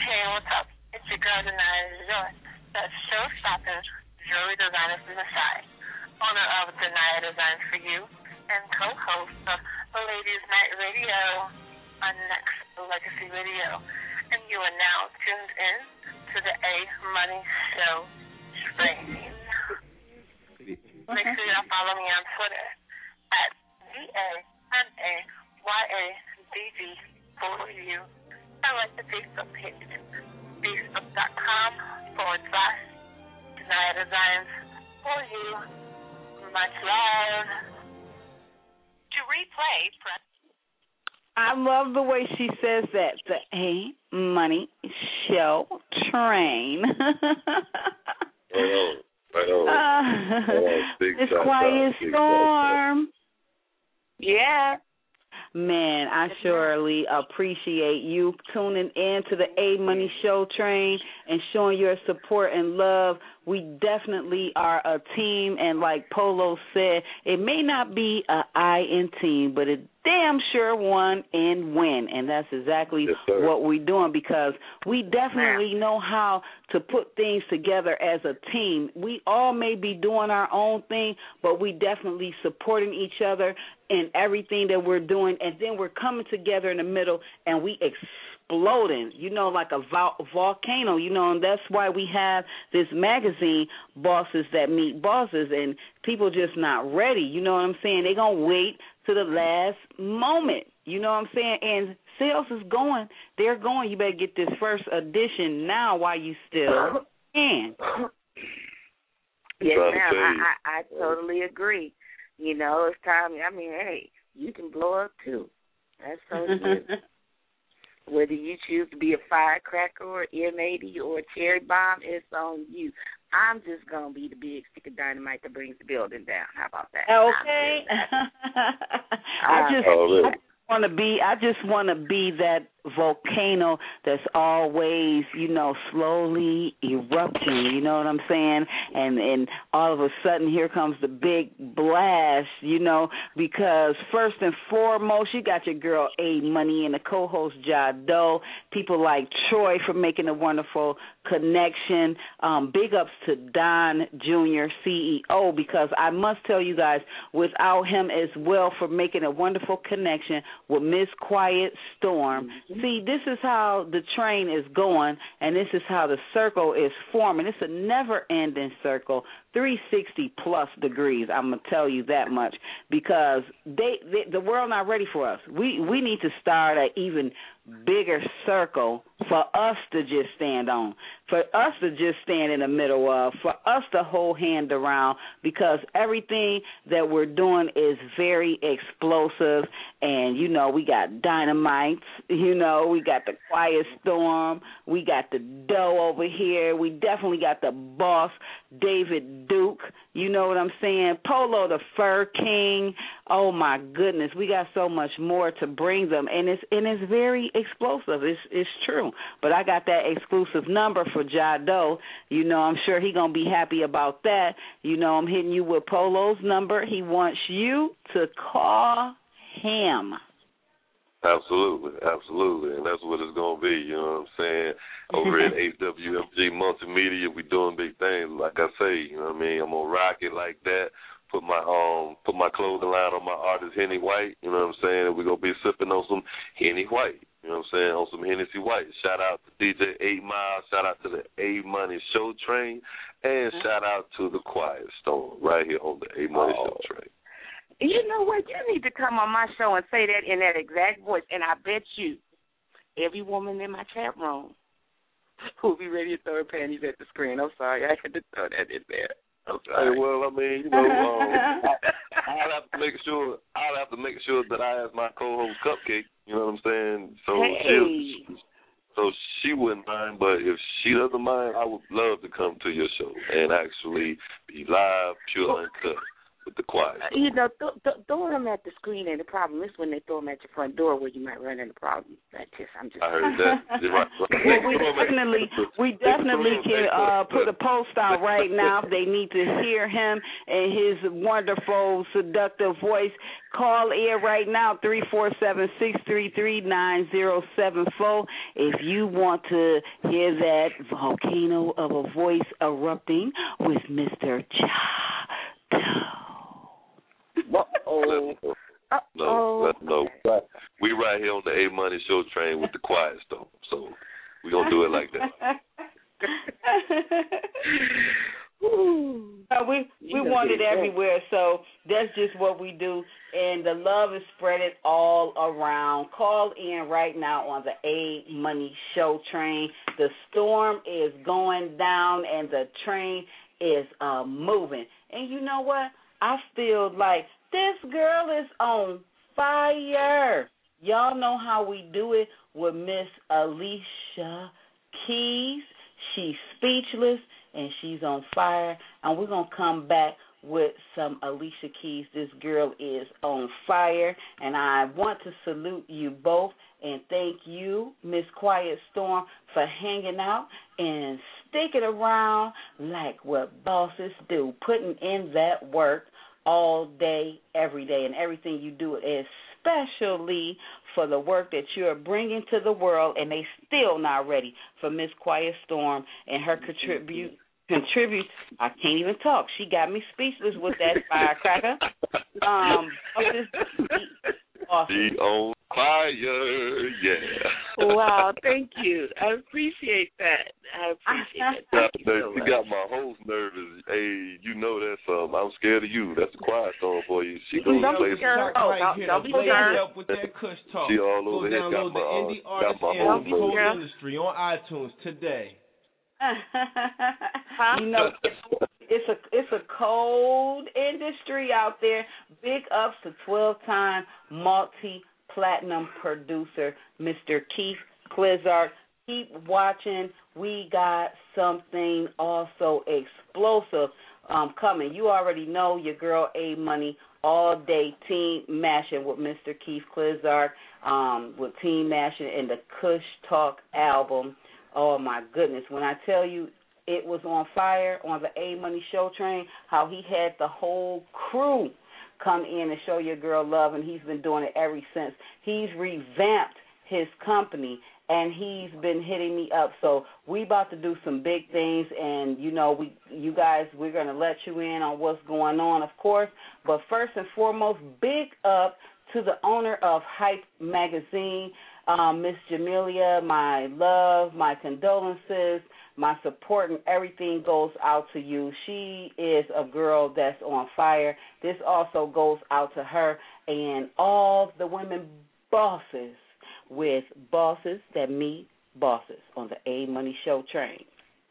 Hey, what's up? It's your girl, Denise Joy, the show-stopping jewelry designer from the side, owner of Denaya Designs for You, and co-host of the Ladies Night Radio on Next Legacy Radio. And you are now tuned in to the A Money Show train. Make sure y'all follow me on Twitter at D A N A Y A D G for you. I like the Facebook page, facebook.com forward slash Denaya Designs for you. Much love. To replay, press. I love the way she says that. The A Money Show train. Right on. Right on. Uh, right on. Big Miss shout Quiet out. Big Storm. Yeah. Man, I surely appreciate you tuning in to the A Money Show train and showing your support and love. We definitely are a team, and like Polo said, it may not be a I in team, but it damn sure one in win, and that's exactly yes, what we're doing, because we definitely know how to put things together as a team. We all may be doing our own thing, but we definitely supporting each other in everything that we're doing, and then we're coming together in the middle, and we exploding, you know, like a vol- volcano, you know, and that's why we have this magazine, Bosses That Meet Bosses, and people just not ready, you know what I'm saying? They're going to wait to the last moment, you know what I'm saying? And sales is going. They're going. You better get this first edition now while you still can. Yes, ma'am. I, I, I totally agree. You know, it's time. I mean, hey, you can blow up too. That's so good. Whether you choose to be a firecracker or M eighty or a cherry bomb, it's on you. I'm just going to be the big stick of dynamite that brings the building down. How about that? Okay. I just oh, I want to be I just want to be that volcano that's always, you know, slowly erupting, you know what I'm saying? And and all of a sudden here comes the big blast, you know, because first and foremost, you got your girl A Money and the co-host Jado, people like Troy for making a wonderful connection. Um, big ups to Don Junior, C E O, because I must tell you guys, without him as well for making a wonderful connection with Miss Quiet Storm. See, this is how the train is going, and this is how the circle is forming. It's a never-ending circle, three hundred sixty plus degrees. I'm gonna tell you that much, because they, they the world not ready for us. We we need to start an even bigger circle for us to just stand on, for us to just stand in the middle of, for us to hold hand around, because everything that we're doing is very explosive, and, you know, we got dynamites, you know, we got the Quiet Storm, we got the dough over here, we definitely got the boss, David Duke, you know what I'm saying, Polo the Fur King. Oh, my goodness, we got so much more to bring them, and it's and it's very explosive. It's it's true. But I got that exclusive number for Jado. You know, I'm sure he's going to be happy about that. You know, I'm hitting you with Polo's number. He wants you to call him. Absolutely, absolutely, and that's what it's going to be, you know what I'm saying? Over at H W M G Multimedia, we doing big things, like I say, you know what I mean? I'm going to rock it like that, put my um, put my clothing line on my artist, Henny White, you know what I'm saying? And we're going to be sipping on some Henny White, you know what I'm saying, on some Hennessy White. Shout out to D J eight Mile, shout out to the A Money Show Train, and shout out to the Quiet Storm right here on the A Money oh. Show Train. You know what? You need to come on my show and say that in that exact voice, and I bet you every woman in my chat room will be ready to throw her panties at the screen. I'm sorry, I had to throw that in there. I'm sorry. Hey, well, I mean, you know, um, I'll have to make sure. I'll have to make sure that I ask my co-host Cupcake. You know what I'm saying? So hey. she, so she wouldn't mind. But if she doesn't mind, I would love to come to your show and actually be live, pure, and cut. with the quiet. Uh, you know, th- th- throwing them at the screen ain't a problem. It's when they throw them at your front door where you might run into problems. That's just, I'm just. I heard that. You're right. Well, we definitely, we definitely can uh, put a post out right now if they need to hear him and his wonderful, seductive voice. Call in right now, three four seven, six three three, nine zero seven four. If you want to hear that volcano of a voice erupting with Mister Cha. Uh-oh. No, no. We right here on the A Money Show train with the quiet storm, so we gonna do it like that. Uh, we we want it everywhere, so that's just what we do, and the love is spread it all around. Call in right now on the A Money Show train. The storm is going down, and the train is uh, moving. And you know what? I feel like this girl is on fire. Y'all know how we do it with Miss Alicia Keys. She's speechless, and she's on fire. And we're going to come back with some Alicia Keys. This girl is on fire. And I want to salute you both and thank you, Miss Quiet Storm, for hanging out and sticking around like what bosses do, putting in that work all day, every day, and everything you do, especially for the work that you're bringing to the world, and they still not ready for Miss Quiet Storm and her contribute. Contribute. I can't even talk. She got me speechless with that firecracker. Um, awesome. She on fire, yeah. Wow, thank you. I appreciate that. I appreciate that. Thank you, so you got my host nervous. Hey, you know that's um. I'm scared of you. That's a quiet storm for you. She goes don't play be scared. Oh, right here. don't be Blaze scared. up with that Kush talk. She all Go over here. Got download my, the uh, Indie got Artist my and host the Whole nervous. Industry on iTunes today. You know, it's a it's a cold industry out there. Big ups to twelve-time multi-platinum producer, Mister Keith Clizzard. Keep watching. We got something also explosive um, coming. You already know your girl A Money all day team mashing with Mister Keith Clizzard, um, with team mashing in the Kush Talk album. Oh, my goodness. When I tell you it was on fire on the A Money Show train, how he had the whole crew come in and show your girl love, and he's been doing it ever since. He's revamped his company, and he's been hitting me up. So we about to do some big things, and, you know, we, you guys, we're going to let you in on what's going on, of course. But first and foremost, big up to the owner of Hype Magazine, Um, Miss Jamelia, my love, my condolences, my support, and everything goes out to you. She is a girl that's on fire. This also goes out to her and all the women bosses with Bosses That Meet Bosses on the A Money Show train.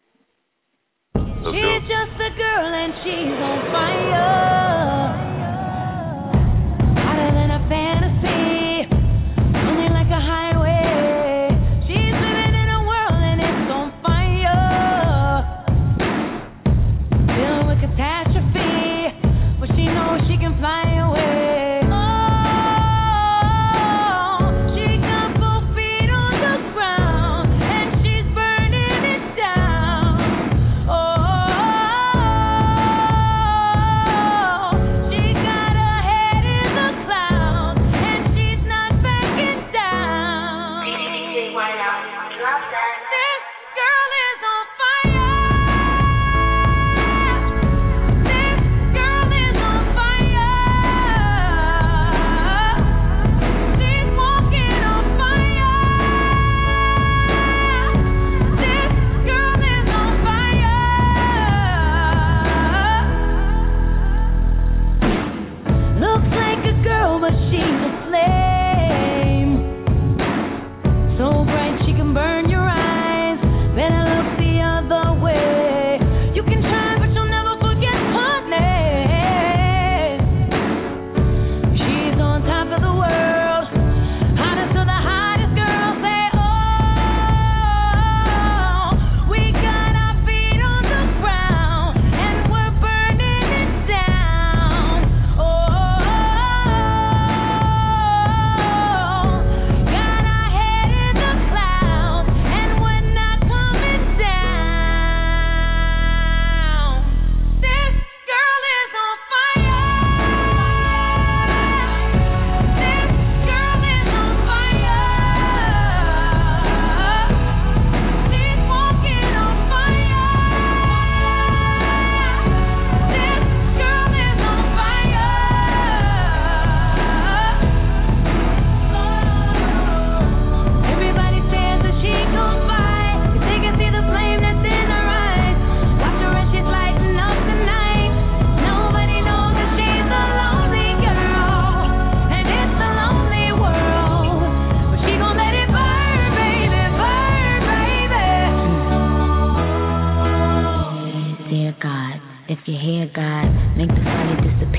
She's just a girl and she's on fire. Hotter than a fantasy. Running like a highway. She's living in a world and it's on fire. Filled with catastrophe. But she knows she can fly away. She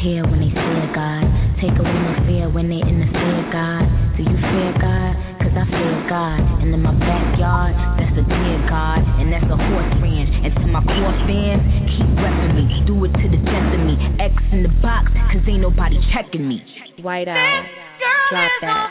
disappear when they fear God. Take away no fear when they in the fear God. Do you fear God? Cause I fear God. And in my backyard, that's a dear God. And that's a horse ranch. And to my core fans, keep repping me. Do it to the death of me. X in the box, cause ain't nobody checking me. White Out. Drop that.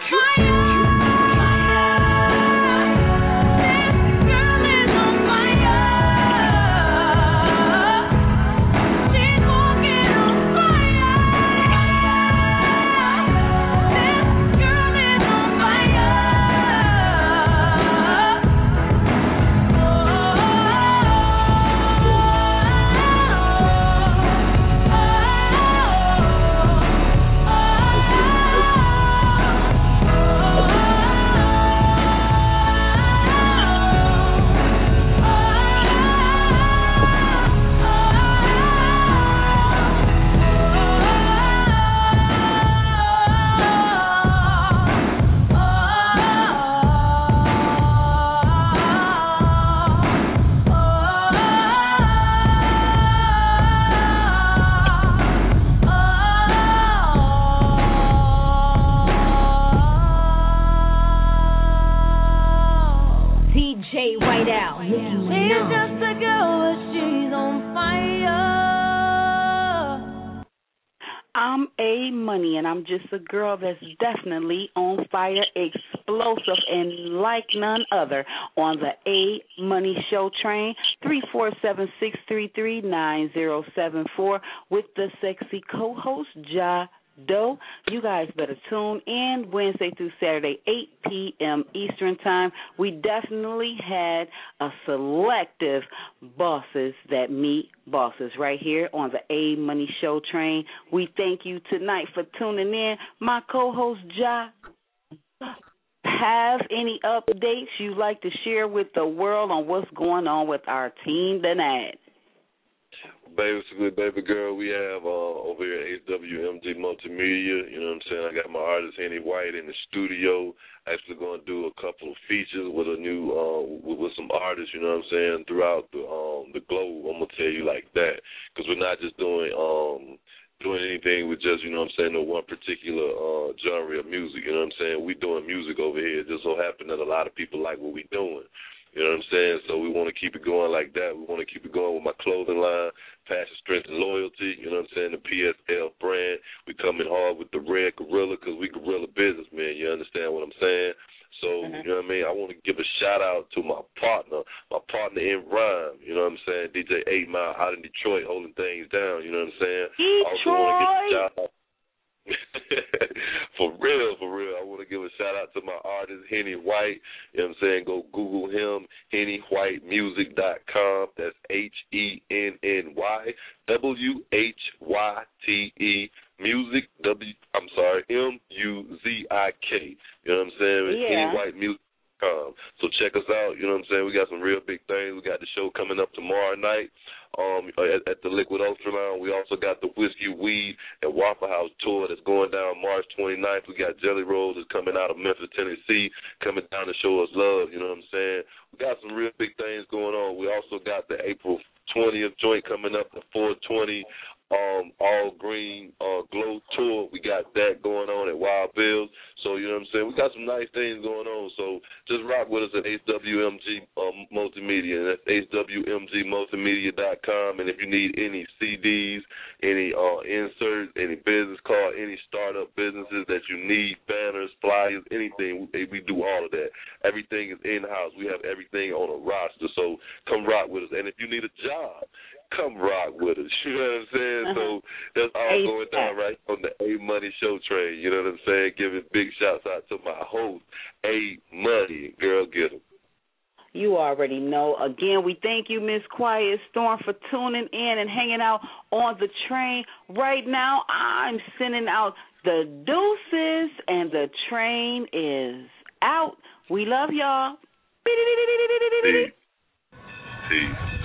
I'm just a girl that's definitely on fire, explosive, and like none other on the A Money Show train, three four seven, six three three, nine zero seven four with the sexy co-host, Ja Doe. You guys better tune in Wednesday through Saturday, eight p.m. Eastern Time. We definitely had a selective bosses that meet bosses right here on the A Money Show train. We thank you tonight for tuning in. My co-host, Ja, have any updates you'd like to share with the world on what's going on with our team tonight? Basically, baby girl, we have uh, over here at H W M G Multimedia, you know what I'm saying? I got my artist Henny White in the studio, actually going to do a couple of features with a new, uh, with, with some artists, you know what I'm saying, throughout the um, the globe. I'm going to tell you like that, because we're not just doing um, doing anything with just, you know what I'm saying, no one particular uh, genre of music, you know what I'm saying? We doing music over here. It just so happened that a lot of people like what we doing. You know what I'm saying? So we want to keep it going like that. We want to keep it going with my clothing line, Passion, Strength, and Loyalty. You know what I'm saying? The P S L brand. We coming hard with the Red Gorilla because we guerrilla business, man. You understand what I'm saying? So, mm-hmm. you know what I mean? I want to give a shout-out to my partner, my partner in rhyme. You know what I'm saying? D J eight Mile out in Detroit holding things down. You know what I'm saying? Detroit! I also want to give a shout-out. For real, for real. I want to give a shout out to my artist, Henny White. You know what I'm saying? Go Google him, henny white music dot com. That's H E N N Y W H Y T E music, W, I'm sorry, M U Z I K. You know what I'm saying? Yeah. Henny White Music. Um, so check us out, you know what I'm saying? We got some real big things. We got the show coming up tomorrow night um, at, at the Liquid Ultra Lounge. We also got the Whiskey, Weed, and Waffle House tour that's going down March twenty-ninth. We got Jelly Rolls that's coming out of Memphis, Tennessee, coming down to show us love, you know what I'm saying? We got some real big things going on. We also got the April twentieth joint coming up, the four twenty Um, all green uh, glow tour. We got that going on at Wild Bills. So, you know what I'm saying? We got some nice things going on. So just rock with us at H W M G um, Multimedia. And that's H W M G multimedia dot com. And if you need any C Ds, any uh, inserts, any business card, any startup businesses that you need, banners, flyers, anything, we, we do all of that. Everything is in-house. We have everything on a roster. So come rock with us. And if you need a job, come rock with us. You know what I'm saying? Uh-huh. So that's all A- going down right on the A Money Show train. You know what I'm saying? Giving big shouts out to my host, A Money. Girl, get him. You already know. Again, we thank you, Miss Quiet Storm, for tuning in and hanging out on the train. Right now, I'm sending out the deuces, and the train is out. We love y'all. Peace. Peace.